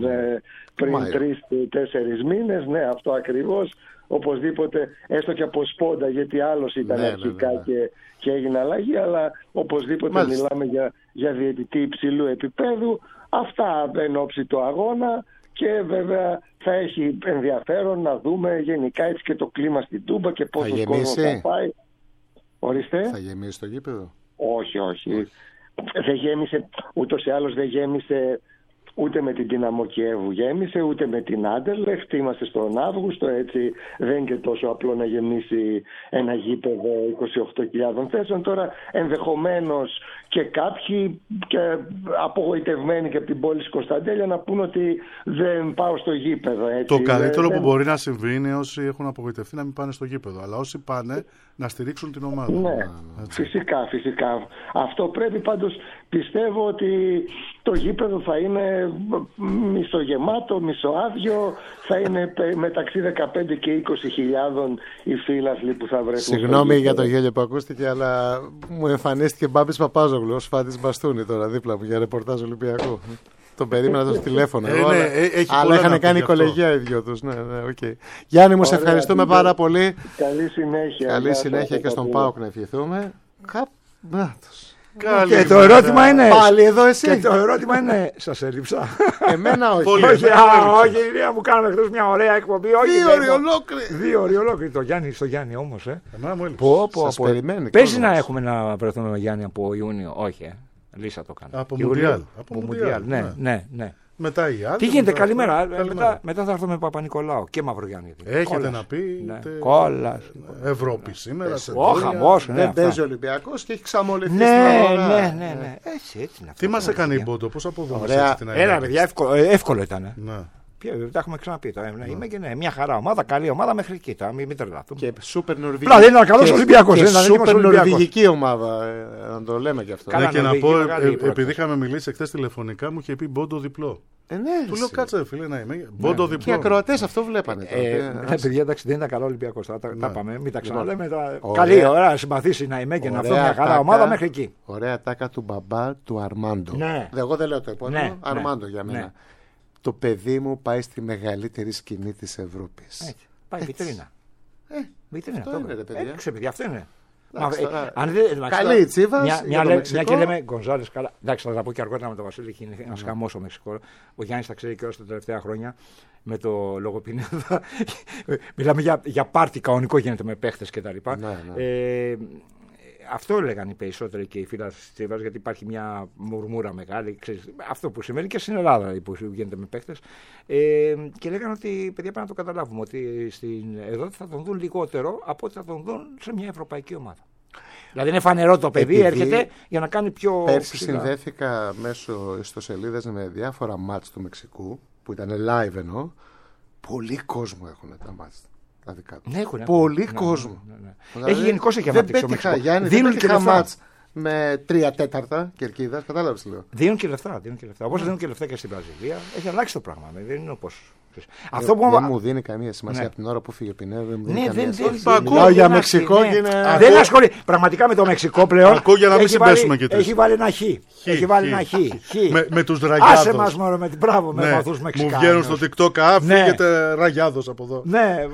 3-4 μήνες, ναι, αυτό ακριβώς. Οπωσδήποτε, έστω και από σπόντα, γιατί άλλος ήταν αρχικά και έγινε αλλαγή, αλλά οπωσδήποτε μιλάμε για διαιτητή υψηλού επίπεδου. Αυτά εν ώψη του αγώνα. Και βέβαια θα έχει ενδιαφέρον να δούμε γενικά έτσι και το κλίμα στην Τούμπα και πόσο κόσμος θα πάει. Ορίστε. Θα γεμίσει το γήπεδο? Όχι. Δεν γέμισε, ούτως ή άλλως δεν γέμισε ούτε με την Δυναμό Κιέβου γέμισε, ούτε με την Άντερλεχτ. Είμαστε στον Αύγουστο, έτσι δεν είναι και τόσο απλό να γεμίσει ένα γήπεδο 28.000 θέσεων. Τώρα ενδεχομένως και κάποιοι και απογοητευμένοι και από την πόλη της Κωνσταντέλια να πούν ότι δεν πάω στο γήπεδο. Έτσι. Το καλύτερο που μπορεί να συμβεί είναι όσοι έχουν απογοητευτεί να μην πάνε στο γήπεδο. Αλλά όσοι πάνε να στηρίξουν την ομάδα. Ναι, φυσικά. Αυτό πρέπει, πάντως πιστεύω ότι το γήπεδο θα είναι μισογεμάτο, μισοάδιο, θα είναι μεταξύ 15 και 20.000 οι φίλαθλοι που θα βρεθούν. Συγγνώμη για το γέλιο που ακούστηκε, αλλά μου εμφανίστηκε Μπάμπης Παπάζογλου ως Φάτης Μπαστούνη τώρα δίπλα μου για ρεπορτάζ Ολυμπιακού. Τον περίμενα στο τηλέφωνο. Αλλά είχαν κάνει κολεγία οι δυο τους. Ναι, okay. Γιάννη, μου σε ευχαριστούμε πάρα πολύ. Καλή συνέχεια. Καλή συνέχεια και στον ΠΑΟΚ να ευχηθούμε. Και το ερώτημα είναι. Πάλι εδώ εσύ. Και το ερώτημα είναι. Σας έλειψα. Εμένα όχι. Όχι, μου κάναμε χθες μια ωραία εκπομπή. 2 ώρες ολόκληρη. Στο Γιάννη όμως. Σας περιμένει. Παίζει να έχουμε να βρεθούμε με Γιάννη από Ιούνιο. Όχι. Λύσα το κάνω. Από Μουντιάλ. Ναι. Μετά η άλλη. Τι γίνεται, καλημέρα. Μετά θα έρθουμε Παπα-Νικολάου και Μαυρογιάννη. Έχετε να πει. Κόλλας. Ευρώπη σήμερα. Δεν παίζει ο Ολυμπιακός και έχει ξαμολευτεί στην αγορά. Ναι. Έτσι. Τι μας έκανε η Μπόντο, πώς αποδομήσατε την Ένα παιδιά, εύκολο ήταν. Τα έχουμε ξαναπεί. Είμαι και μια χαρά ομάδα, καλή ομάδα μέχρι εκεί. Μην τρελαθούμε. Και σούπερ νορβηγική. Δηλαδή είναι ένα καλό Ολυμπιακό. Σούπερ νορβηγική ομάδα. Να το λέμε κι αυτό. Και να πω, επειδή είχαμε μιλήσει εχθές τηλεφωνικά, μου είχε πει Μπόντο διπλό. Του λέω κάτσε, φίλε, να είμαι. Μπόντο διπλό. Και οι ακροατές αυτό βλέπανε. Παιδιά, εντάξει, δεν ήταν καλό Ολυμπιακό. Τα πάμε. Μην τα ξαναλέμε. Καλή, ωραία, συμπαθήσει να είμαι και να αυτό μια χαρά ομάδα μέχρι εκεί. Ωραία τάκα του μπαμπά του Αρμάντο. Εγώ δεν λέω το επόμενο. Αρμάντο για μένα. Το παιδί μου πάει στη μεγαλύτερη σκηνή της Ευρώπης. Έτσι. Πάει βιτρίνα. Βιτρίνα. Αυτό είναι, ρε παιδιά. Παιδιά, αυτό είναι. Καλή η Τσίβας. Μια και λέμε Γκονζάλες, καλά. Εντάξει, θα τα πω και αργότερα με τον Βασίλη. Είναι ένα χαμό στο Μεξικό. Ο Γιάννης τα ξέρει και όλα τα τελευταία χρόνια με το Λογοπινέδα. Μιλάμε για πάρτι κανονικό γίνεται με παίχτες κτλ. Αυτό έλεγαν οι περισσότεροι και οι φίλοι τη Τσίβας, γιατί υπάρχει μια μουρμούρα μεγάλη. Ξέρεις, αυτό που συμβαίνει και στην Ελλάδα δηλαδή, που γίνεται με παίχτες. Και λέγανε ότι παιδιά πρέπει να το καταλάβουμε ότι εδώ θα τον δουν λιγότερο από ότι θα τον δουν σε μια ευρωπαϊκή ομάδα. Δηλαδή είναι φανερό το παιδί, έρχεται για να κάνει πιο. Πέρσι συνδέθηκα μέσω ιστοσελίδας με διάφορα μάτς του Μεξικού που ήταν live εννοώ. Πολλοί κόσμο έχουν τα μάτς. Πολύ κόσμο. Έχει γενικώς έχει αναπτύξει ο Μεξικό. Δίνουν και μάτς με 3/4 κερκίδας, κατάλαβες τι λέω. Δίνουν και λεφτά. Όπως δίνουν και λεφτά και στην Βραζιλία. Έχει αλλάξει το πράγμα. Δεν είναι όπως. Δεν μου δίνει καμία σημασία από την ώρα που φύγε ο Πινέδο. Δεν μιλάω για Μεξικό και είναι. Δεν ασχολεί. Πραγματικά με το Μεξικό πλέον. Ακούω για να μην συμπέσουμε και έχει βάλει ένα χ. Έχει βάλει ένα χ. Με τους ραγιάδος. Άσε μας μόνο με την μπράβο με αυτούς Μεξικάνους. Μου βγαίνουν στο TikTok, φύγετε ραγιάδος από εδώ. Ναι,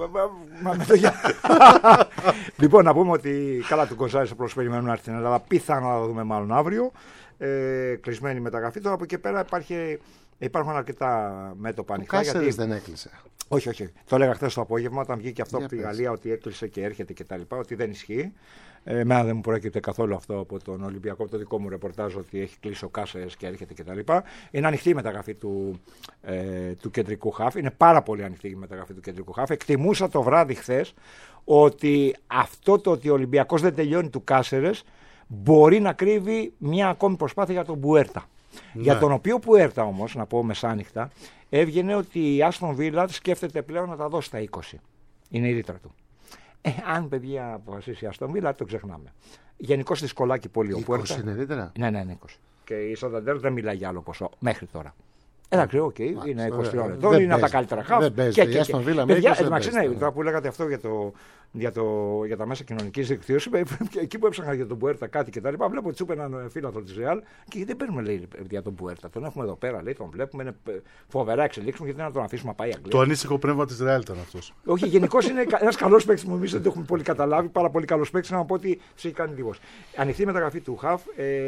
λοιπόν, να πούμε ότι καλά του Γκονζάλες απλώς περιμένουν να έρθει στην Ελλάδα. Πιθανό να το δούμε μάλλον αύριο. Κλεισμένη μεταγραφή. Τώρα από εκεί πέρα υπάρχουν αρκετά μέτωπα ανοιχτά. Ο Κάσερες δεν έκλεισε. Όχι. Το έλεγα χθες το απόγευμα, όταν βγήκε αυτό από τη Γαλλία ότι έκλεισε και έρχεται κτλ. Ότι δεν ισχύει. Εμένα δεν μου προέκυπτε καθόλου αυτό από τον Ολυμπιακό, από το δικό μου ρεπορτάζ ότι έχει κλείσει ο Κάσερες και έρχεται κτλ. Είναι ανοιχτή η μεταγραφή του κεντρικού χαφ. Είναι πάρα πολύ ανοιχτή η μεταγραφή του κεντρικού χαφ. Εκτιμούσα το βράδυ χθες ότι αυτό το ότι ο Ολυμπιακός δεν τελειώνει του Κάσερες μπορεί να κρύβει μια ακόμη προσπάθεια για τον Μπουέρτα. Ναι. Για τον οποίο Πουέρτα όμως, να πω μεσάνυχτα, έβγαινε ότι η Άστον Βίλα σκέφτεται πλέον να τα δώσει στα 20. Είναι η ρήτρα του. Αν παιδιά αποφασίσει η Άστον Βίλα, το ξεχνάμε. Γενικώς δυσκολάκι πολύ ο Πουέρτα. 20 είναι ρήτρα. Ναι, 20. Και η Σανταντέρ δεν μιλάει για άλλο ποσό μέχρι τώρα. Εντάξει, είναι 20 ετών, είναι από τα καλύτερα χαφ. Δεν παίζει. Η Άστον Βίλα με 20. Τώρα που λέγατε αυτό για τα μέσα κοινωνική δικτύωση, εκεί που έψαχνα για τον Πουέρτα κάτι κτλ. Βλέπω ότι τσούπε έναν φίλαθρο τη Ρεάλ και δεν παίρνουμε λέει για τον Πουέρτα. Τον έχουμε εδώ πέρα, λέει, τον βλέπουμε, είναι φοβερά εξελίξουμε γιατί δεν να τον αφήσουμε να πάει Αγγλία. Το ανήσυχο πνεύμα τη Ρεάλ ήταν αυτό. Όχι, γενικώ είναι ένα καλό παίκτη που εμεί δεν το έχουμε πολύ καταλάβει. Πάρα πολύ καλό παίκτη, να πω ότι του έχει κάνει εντύπωση. Ανοιχτή μεταγραφή του Χαφ.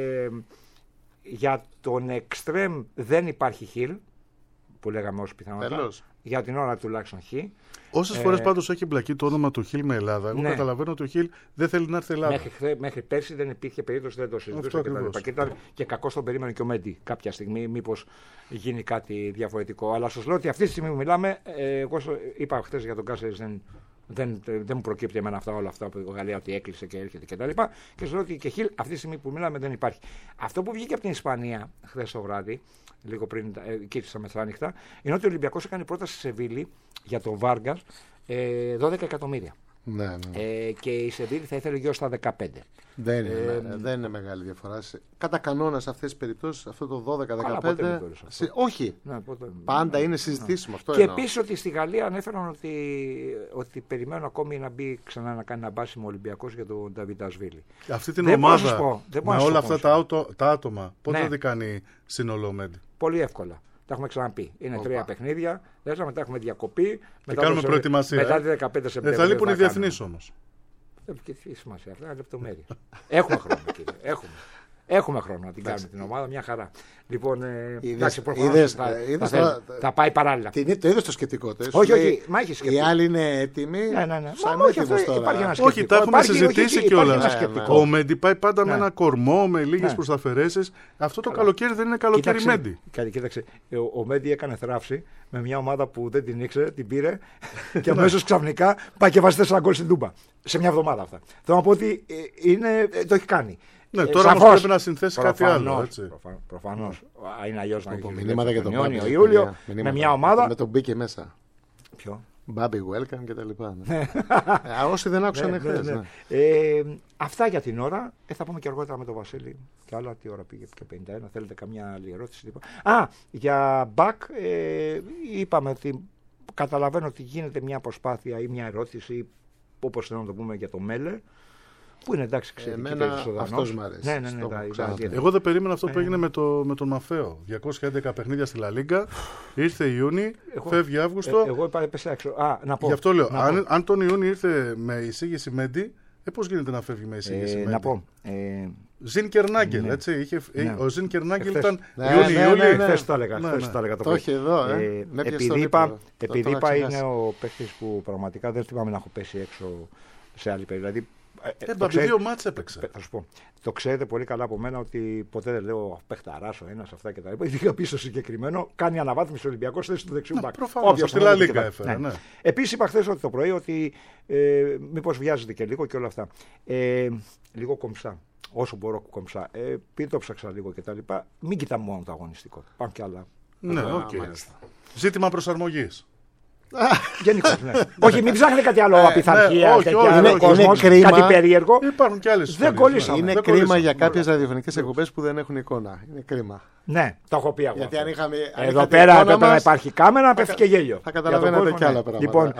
Για τον Εκστρέμ δεν υπάρχει χιλ, που λέγαμε ως πιθανότητα. Για την ώρα τουλάχιστον χ. Όσες φορές πάντως έχει μπλακεί το όνομα του Χιλ με Ελλάδα, εγώ καταλαβαίνω ότι ο Χιλ δεν θέλει να έρθει Ελλάδα. Μέχρι πέρσι δεν υπήρχε περίπτωση, δεν το συζητούσα και κακώς τον περίμενε και ο Μέντι κάποια στιγμή, μήπως γίνει κάτι διαφορετικό. Αλλά σας λέω ότι αυτή τη στιγμή που μιλάμε, εγώ είπα χθες για τον Κάσερες Δεν μου προκύπτει εμένα όλα αυτά από τη Γαλλία ότι έκλεισε και έρχεται κτλ. Και σου λέω ότι και Χιλ αυτή τη στιγμή που μιλάμε δεν υπάρχει. Αυτό που βγήκε από την Ισπανία χθες το βράδυ, λίγο πριν εκεί στα μεθάνυχτα, είναι ότι ο Ολυμπιακός έκανε πρόταση στη Σεβίλη για τον Βάργκας 12 εκατομμύρια. Ναι. Και η Σεβίλη θα ήθελε γύρω στα 15. Δεν είναι μεγάλη διαφορά. Κατά κανόνα σε αυτές τις περιπτώσεις, αυτό το 12-15. Όχι. Πάντα είναι συζητήσιμο αυτό. Και επίσης ότι στη Γαλλία ανέφεραν ότι περιμένουν ακόμη να μπει ξανά να κάνει ένα μπάσιμο Ολυμπιακός για τον Νταβιντασβίλη. Αυτή την ομάδα με όλα αυτά τα άτομα, πότε θα την κάνει σύνολο ο Μέντι? Πολύ εύκολα. Τα έχουμε ξαναπεί. Είναι 3 παιχνίδια. Μετά έχουμε διακοπή. Μετά κάνουμε προετοιμασία. Μετά τη 15 Σεπτεμβρίου. Θα λείπουν οι διεθνείς όμως. Και τι σημασία, αυτά είναι λεπτομέρεια. Έχουμε χρόνο, κύριε. Έχουμε χρόνο να την κάνουμε την ομάδα, μια χαρά. Λοιπόν, εντάξει, προφανώς θα πάει παράλληλα. Το είδες το σκεπτικό της. Όχι, μα έχει σκεφτεί. Οι άλλοι είναι έτοιμοι. Ναι. Όχι, τα έχουμε συζητήσει κιόλας. Ο Μέντι πάει πάντα με ένα κορμό, με λίγες προσταφαιρέσεις. Αυτό το καλοκαίρι δεν είναι καλοκαίρι Μέντι. Κοίταξε, ο Μέντι έκανε θράψη με μια ομάδα που δεν την ήξερε, την πήρε και αμέσως ξαφνικά πάει και βάζει 4 γκολ στην Τούμπα. Σε μια εβδομάδα αυτά. Θέλω να πω ότι το έχει κάνει. Ναι, τώρα όμως πρέπει να συνθέσει κάτι άλλο. Προφανώς. Είναι αλλιώς να γίνει. Μηνύματα για τον Ιόνιο, Ιούλιο, με μια ομάδα. Με τον μπήκε μέσα. Ποιο? Bobby Welcome και τα λοιπά. Όσοι δεν άκουσαν χθες. Αυτά για την ώρα. Θα πούμε και αργότερα με τον Βασίλη. Και άλλα, τι ώρα πήγε και 51. Θέλετε καμιά άλλη ερώτηση? Για Μπακ είπαμε ότι καταλαβαίνω ότι γίνεται μια προσπάθεια ή μια ερώτηση, όπως θέλω να το πούμε, για το Μέλε. Που είναι εντάξει, ξέρετε. Αυτός μου αρέσει. Ναι. Εγώ δεν περίμενα αυτό που έγινε με τον Μαφέο. 211 παιχνίδια στη Λα Λίγκα. Ήρθε Ιούνι, φεύγει Αύγουστο. Εγώ έπεσα έξω. Να πω. Γι' αυτό λέω. Αν τον Ιούνι ήρθε με εισήγηση Μέντι, πώς γίνεται να φεύγει με εισήγηση Μέντι? Να πω. Ζιν Κερνάγκελ, έτσι. Ο Ζιν Κερνάγκελ ήταν Ιούνι-Ιούλιο. Χθες το έλεγα. Το έχει εδώ. Επειδή είπα είναι ο παίκτης που πραγματικά δεν θυμάμαι να έχω πέσει έξω σε άλλη περίπτωση. Δηλαδή, δύο μάτς έπαιξε. Θα σου πω. Το ξέρετε πολύ καλά από μένα ότι ποτέ δεν λέω παιχταράς ο ένας, αυτά και τα λοιπά. Ειδικά πίσω συγκεκριμένο κάνει αναβάθμιση ο Ολυμπιακός θέση του δεξιού μπακ. Προφανώς. Στη Λα Λίγκα έφερε. Ναι. Επίσης είπα χθες το πρωί ότι μήπως βιάζεται και λίγο και όλα αυτά. Λίγο κομψά. Όσο μπορώ κομψά. Επειδή το ψάξα λίγο και τα λοιπά. Μην κοιτάμε μόνο το αγωνιστικό. Πάμε κι άλλα. Ναι, ζήτημα προσαρμογής. Γενικώς, ναι. Όχι, μην ψάχνετε κάτι άλλο, απειθαρχία, κάτι περίεργο. Υπάρχουν και άλλες ιστορίες. Είναι κρίμα για κάποιες ραδιοφωνικές εκπομπές που δεν έχουν εικόνα. Είναι κρίμα. Ναι, το έχω πει εγώ. Γιατί αν είχαμε. Εδώ πέρα έπρεπε να υπάρχει κάμερα, να πέφτει και γέλιο. Θα καταλαβαίνετε κι άλλα πράγματα. Λοιπόν,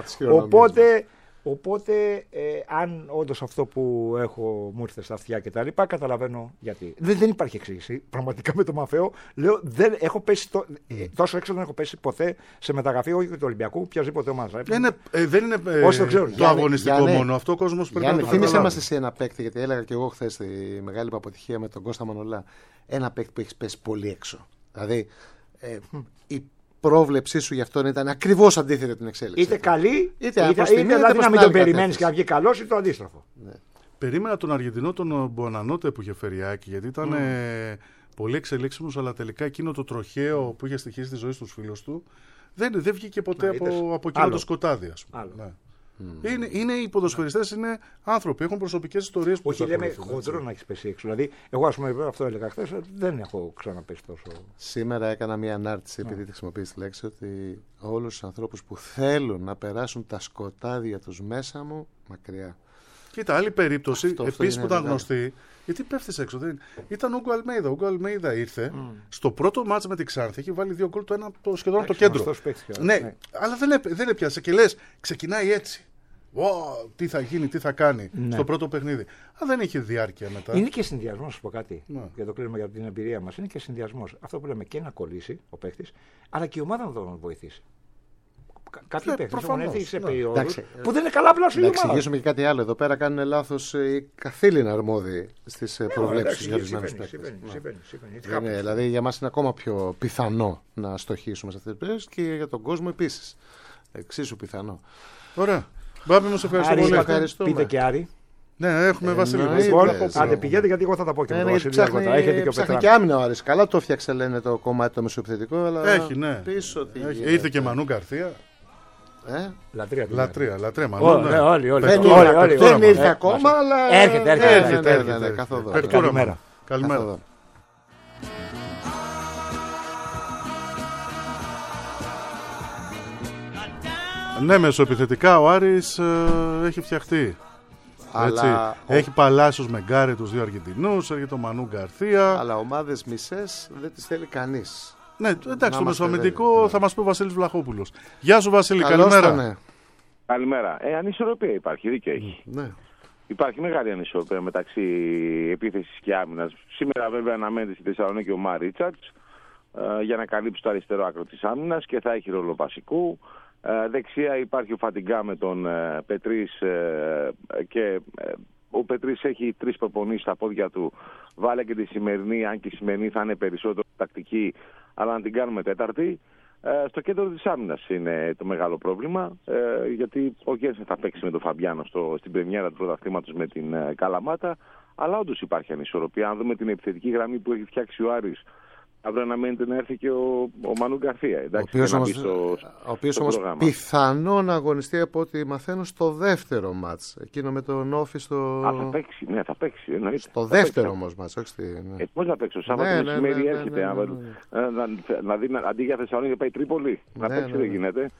οπότε, αν όντως αυτό που μου ήρθε στα αυτιά και τα λοιπά, καταλαβαίνω γιατί. Δεν υπάρχει εξήγηση. Πραγματικά με το Μαφέο λέω, δεν έχω πέσει τόσο έξω δεν έχω πέσει ποτέ σε μεταγραφή, όχι του Ολυμπιακού, οποιασδήποτε ομάδα. Δεν είναι το αγωνιστικό μόνο. Αυτό ο κόσμος πρέπει να το θύμισε μας εσύ ένα παίκτη, γιατί έλεγα και εγώ χθες τη μεγάλη αποτυχία με τον Κώστα Μανολά. Ένα παίκτη που έχει πέσει πολύ έξω. Δηλαδή, η πρόβλεψή σου γι' αυτόν ήταν ακριβώς αντίθετη την εξέλιξη. Είτε καλή, είτε δηλαδή να μην τον περιμένεις και να βγει καλός, ή το αντίστροφο. Ναι. Περίμενα τον Αργεντινό, τον Μπονανότε που είχε φέρει Άκη, γιατί ήταν πολύ εξελίξιμος, αλλά τελικά εκείνο το τροχαίο που είχε στοιχήσει τη ζωή στους φίλους του δεν βγήκε ποτέ από εκείνο το σκοτάδι, ας πούμε. Είναι οι ποδοσφαιριστές, είναι άνθρωποι, έχουν προσωπικές ιστορίες που όχι, λέμε χοντρό να έχει πέσει έξω. Δηλαδή, εγώ ας πούμε, αυτό έλεγα χθες, δεν έχω ξαναπέσει τόσο. Σήμερα έκανα μια ανάρτηση, επειδή χρησιμοποιείς τη λέξη, ότι όλους τους ανθρώπους που θέλουν να περάσουν τα σκοτάδια τους μέσα μου, μακριά. Κοίτα, άλλη περίπτωση, επίσης που ήταν γνωστή, γιατί πέφτεις έξω. Ήταν ο Ούγκο Αλμέιδα. Ο Ούγκο Αλμέιδα ήρθε στο πρώτο μάτς με την Ξάνθη, έχει βάλει 2 γκολ, το ένα σχεδόν από το κέντρο. Ναι, αλλά δεν έπιασε και λες, ξεκινάει έτσι. Τι θα γίνει, τι θα κάνει στο πρώτο παιχνίδι. Αλλά δεν είχε διάρκεια μετά. Είναι και συνδυασμός, να σου πω κάτι. Για το κλείνουμε για την εμπειρία μας. Είναι και συνδυασμός. Αυτό που λέμε και να κολλήσει ο παίχτης, αλλά και η ομάδα να τον βοηθήσει. Κάποιοι παίχτες έχουν έρθει σε περιόδους που δεν είναι καλά πλάσου η ομάδα. Να εξηγήσουμε και κάτι άλλο. Εδώ πέρα κάνουν λάθος οι καθήλυνα αρμόδιοι στις προβλέψεις για ορισμένους παίχτες. Δηλαδή για μας είναι ακόμα πιο πιθανό να στοχίσουμε σε αυτές τις περιόδους και για τον κόσμο επίσης. Εξίσου πιθανό. Ωραία. Μπάμπη μου, σε ευχαριστώ πολύ. Πείτε και Άρη. Ναι, έχουμε Βασίλη. Άντε πηγαίνετε, γιατί εγώ θα τα πω και με τον Βασίλη. Ψάχνει και άμυνα ο Άρης. Καλά το έφτιαξε, λένε, το κομμάτι το μεσοεπιθετικό. Έχει, ναι. Ήρθε και Μανού Γκαρθία. Λατρεία. μάλλον. Όλοι. Δεν ήρθε ακόμα, αλλά Έρχεται. καθόδο. Καλημέρα. Ναι, μεσοεπιθετικά ο Άρης έχει φτιαχτεί. Αλλά έχει Παλάσιος με Γκάρι, τους δύο Αργεντινούς, έρχεται ο Μανού Γκαρθία. Αλλά ομάδες μισές δεν τις θέλει κανείς. Ναι, εντάξει, το μεσοαμυντικό θα μας πει ο Βασίλης Βλαχόπουλος. Γεια σου Βασίλη, καλημέρα. Καλημέρα. Ανισορροπία υπάρχει, δίκιο έχει. Ναι. Υπάρχει μεγάλη ανισορροπία μεταξύ επίθεσης και άμυνας. Σήμερα βέβαια αναμένεται στη Θεσσαλονίκη ο Μαρίτσατς για να καλύψει το αριστερό άκρο της άμυνας και θα έχει ρόλο βασικού. Δεξιά υπάρχει ο Φατιγκά με τον Πετρίς και ο Πετρίς έχει 3 προπονήσεις στα πόδια του. Βάλε και τη σημερινή, αν και η σημερινή θα είναι περισσότερο τακτική, αλλά να την κάνουμε τέταρτη. Στο κέντρο της άμυνας είναι το μεγάλο πρόβλημα, γιατί ο Γένσεν θα παίξει με τον Φαμπιάνο στην πρεμιέρα του πρωταθλήματος με την Καλαμάτα, αλλά όντως υπάρχει ανισορροπία. Αν δούμε την επιθετική γραμμή που έχει φτιάξει ο Άρης, αύριο αναμένεται να έρθει και ο Μανού Γκαρθία. Ο οποίος όμως πιθανόν να αγωνιστεί από ό,τι μαθαίνω στο δεύτερο μάτς. Εκείνο με τον Όφη στο... θα παίξει, ναι, θα παίξει. Στο δεύτερο όμως μάτς, όχι στη... Πώς θα παίξει, ο Σάββατο μεσημέρι έρχεται. Αντί για Θεσσαλονίκη πάει Τρίπολη. Να παίξει δεν γίνεται.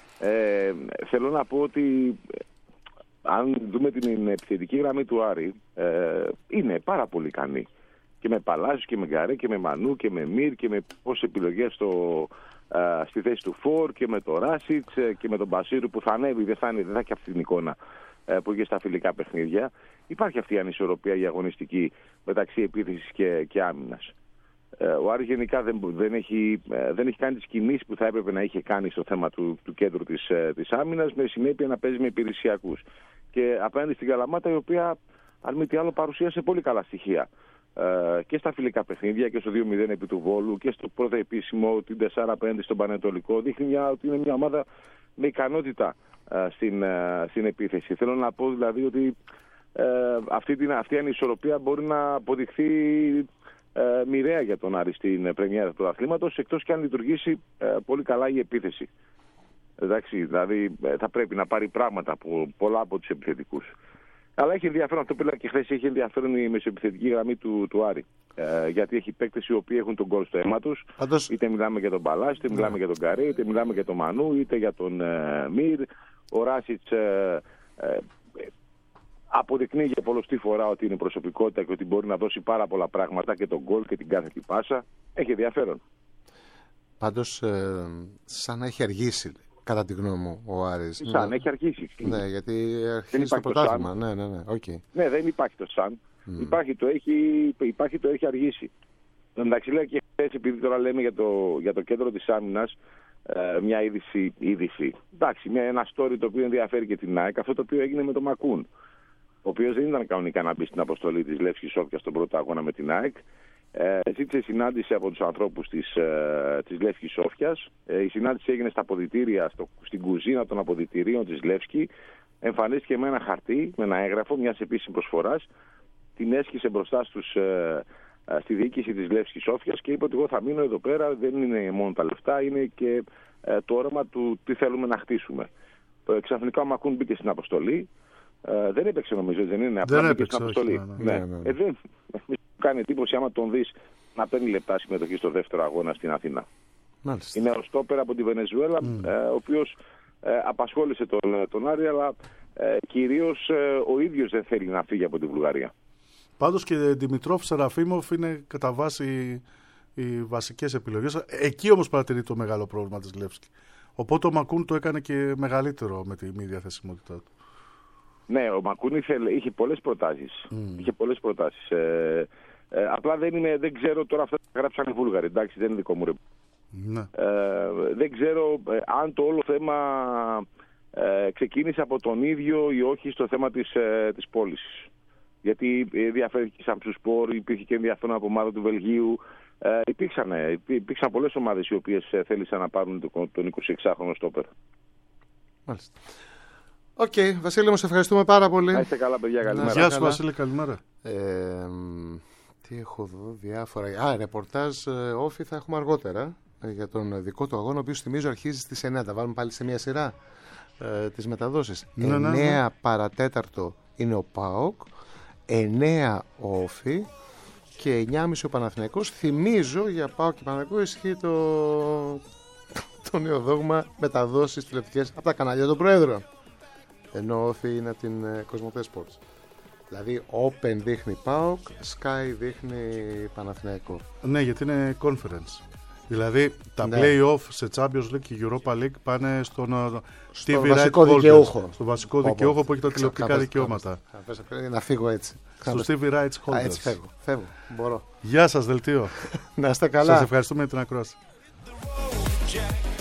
Θέλω να πω ότι αν δούμε την επιθετική γραμμή του Άρη, είναι πάρα πολύ ικανή. Και με Παλάσιος και με Γκαρέ και με Μανού και με Μυρ και με πόσες επιλογές στη θέση του Φορ και με το Ράσιτς και με τον Μπασίρου που θα ανέβει, δεν θα έχει αυτή την εικόνα που είχε στα φιλικά παιχνίδια. Υπάρχει αυτή η ανισορροπία η αγωνιστική μεταξύ επίθεσης και άμυνας. Ο Άρης γενικά δεν έχει κάνει τις κινήσεις που θα έπρεπε να είχε κάνει στο θέμα του κέντρου της άμυνας, με συνέπεια να παίζει με υπηρεσιακούς. Και απέναντι στην Καλαμάτα, η οποία αν μη τι άλλο παρουσίασε πολύ καλά στοιχεία. Και στα φιλικά παιχνίδια και στο 2-0 επί του Βόλου και στο πρώτο επίσημο την 4-5 στον Πανετολικό, δείχνει ότι είναι μια ομάδα με ικανότητα στην επίθεση. Θέλω να πω δηλαδή ότι αυτή η ανισορροπία μπορεί να αποδειχθεί μοιραία για τον Άρη στην πρεμιέρα του πρωταθλήματος, εκτός και αν λειτουργήσει πολύ καλά η επίθεση. Εντάξει, δηλαδή θα πρέπει να πάρει πράγματα πολλά από τους επιθετικούς. Αλλά έχει ενδιαφέρον, αυτό που έλεγα και χθες, έχει ενδιαφέρον η μεσοεπιθετική γραμμή του Άρη. Γιατί έχει παίκτες οι οποίοι έχουν τον γκολ στο αίμα τους. Είτε μιλάμε για τον Παλάσιο, είτε μιλάμε για τον Γκαρέ, είτε μιλάμε για τον Μανού, είτε για τον Μυρ. Ο Ράσιτς αποδεικνύει για πολλωστή φορά ότι είναι προσωπικότητα και ότι μπορεί να δώσει πάρα πολλά πράγματα και τον γκολ και την κάθετη πάσα. Έχει ενδιαφέρον. Πάντως, σαν να έχει αργήσει. Κατά τη γνώμη μου, ο Άρης. Σαν έχει αρχίσει. Ναι, γιατί αρχίζει το πρωτάθλημα. Ναι. Okay. Ναι, δεν υπάρχει το σαν. Υπάρχει το έχει αργήσει. Εντάξει, λέω και χθες, επειδή τώρα λέμε για το κέντρο της άμυνας, μια είδηση. Εντάξει, ένα story το οποίο ενδιαφέρει και την ΑΕΚ, αυτό το οποίο έγινε με τον Μακούν. Ο οποίος δεν ήταν κανονικά να μπει στην αποστολή της Λεύσκης Σόφιας στον πρώτο αγώνα με την ΑΕΚ. Ζήτησε συνάντηση από τους ανθρώπους της Λεύσκης Σόφιας. Η συνάντηση έγινε στα αποδυτήρια, στην κουζίνα των αποδυτηρίων της Λεύσκη. Εμφανίστηκε με ένα χαρτί, με ένα έγγραφο μιας επίσημης προσφοράς. Την έσκησε μπροστά στους στη διοίκηση της Λεύσκης Σόφιας και είπε ότι εγώ θα μείνω εδώ πέρα. Δεν είναι μόνο τα λεφτά, είναι και το όραμα του τι θέλουμε να χτίσουμε. Ξαφνικά ο Μακούν μπήκε στην αποστολή. Δεν έπαιξε νομίζω, δεν είναι απλά μπήκε στην αποστολή. Δεν κάνει εντύπωση άμα τον δεις να παίρνει λεπτά συμμετοχή στο δεύτερο αγώνα στην Αθήνα. Μάλιστα. Είναι ο στόπερ από τη Βενεζουέλα, ο οποίος απασχόλησε τον Άρη, αλλά κυρίως ο ίδιος δεν θέλει να φύγει από τη Βουλγαρία. Πάντως και Δημητρόφ Σεραφίμοφ είναι κατά βάση οι βασικές επιλογές. Εκεί όμως παρατηρεί το μεγάλο πρόβλημα της Λεύσκη. Οπότε ο Μακούν το έκανε και μεγαλύτερο με τη μη διαθεσιμότητά του. Ναι, ο Μακούν είχε πολλές προτάσεις. Απλά δεν ξέρω τώρα, αυτά γράψαν οι Βούλγαροι, εντάξει, δεν είναι δικό μου ρεπό. Ναι. Δεν ξέρω αν το όλο θέμα ξεκίνησε από τον ίδιο ή όχι στο θέμα της πώλησης. Γιατί ενδιαφέρθηκε σαν Ψουσπόρ, υπήρχε και ενδιαφέρον από ομάδα του Βελγίου. Υπήρξαν πολλές ομάδες οι οποίες θέλησαν να πάρουν τον 26χρονο στόπερ. Μάλιστα. Οκ, Βασίλη μου, σε ευχαριστούμε πάρα πολύ. Να είστε καλά, παιδιά, καλημέρα. Γεια σου, Βασίλη, καλημέρα. Τι έχω εδώ, διάφορα. Ρεπορτάζ Όφη θα έχουμε αργότερα. για τον δικό του αγώνα, ο οποίος θυμίζω αρχίζει στις 9. Τα βάλουμε πάλι σε μια σειρά τις μεταδόσεις. 9 παρατέταρτο είναι ο ΠΑΟΚ, 9 ο Όφη και 9.30 ο Παναθηναϊκός. Θυμίζω για ΠΑΟΚ και Παναθηναϊκό ισχύει το νέο δόγμα μεταδόσεις τηλεοπτικές από τα κανάλια των Προέδρων. Ενώ Όφη είναι από την Κοσμοτέ Sports. Δηλαδή Open δείχνει ΠΑΟΚ, Sky δείχνει Παναθηναϊκό. Ναι, γιατί είναι conference. Δηλαδή τα play-off σε Champions League και Europa League πάνε στον TV βασικό δικαιούχο. Στο βασικό δικαιούχο που έχει τα τηλεοπτικά δικαιώματα. Να φύγω έτσι. Στο TV Rights Holders. Έτσι φεύγω. Μπορώ. Γεια σας, δελτίο. Να είστε καλά. Σας ευχαριστούμε για την ακρόαση.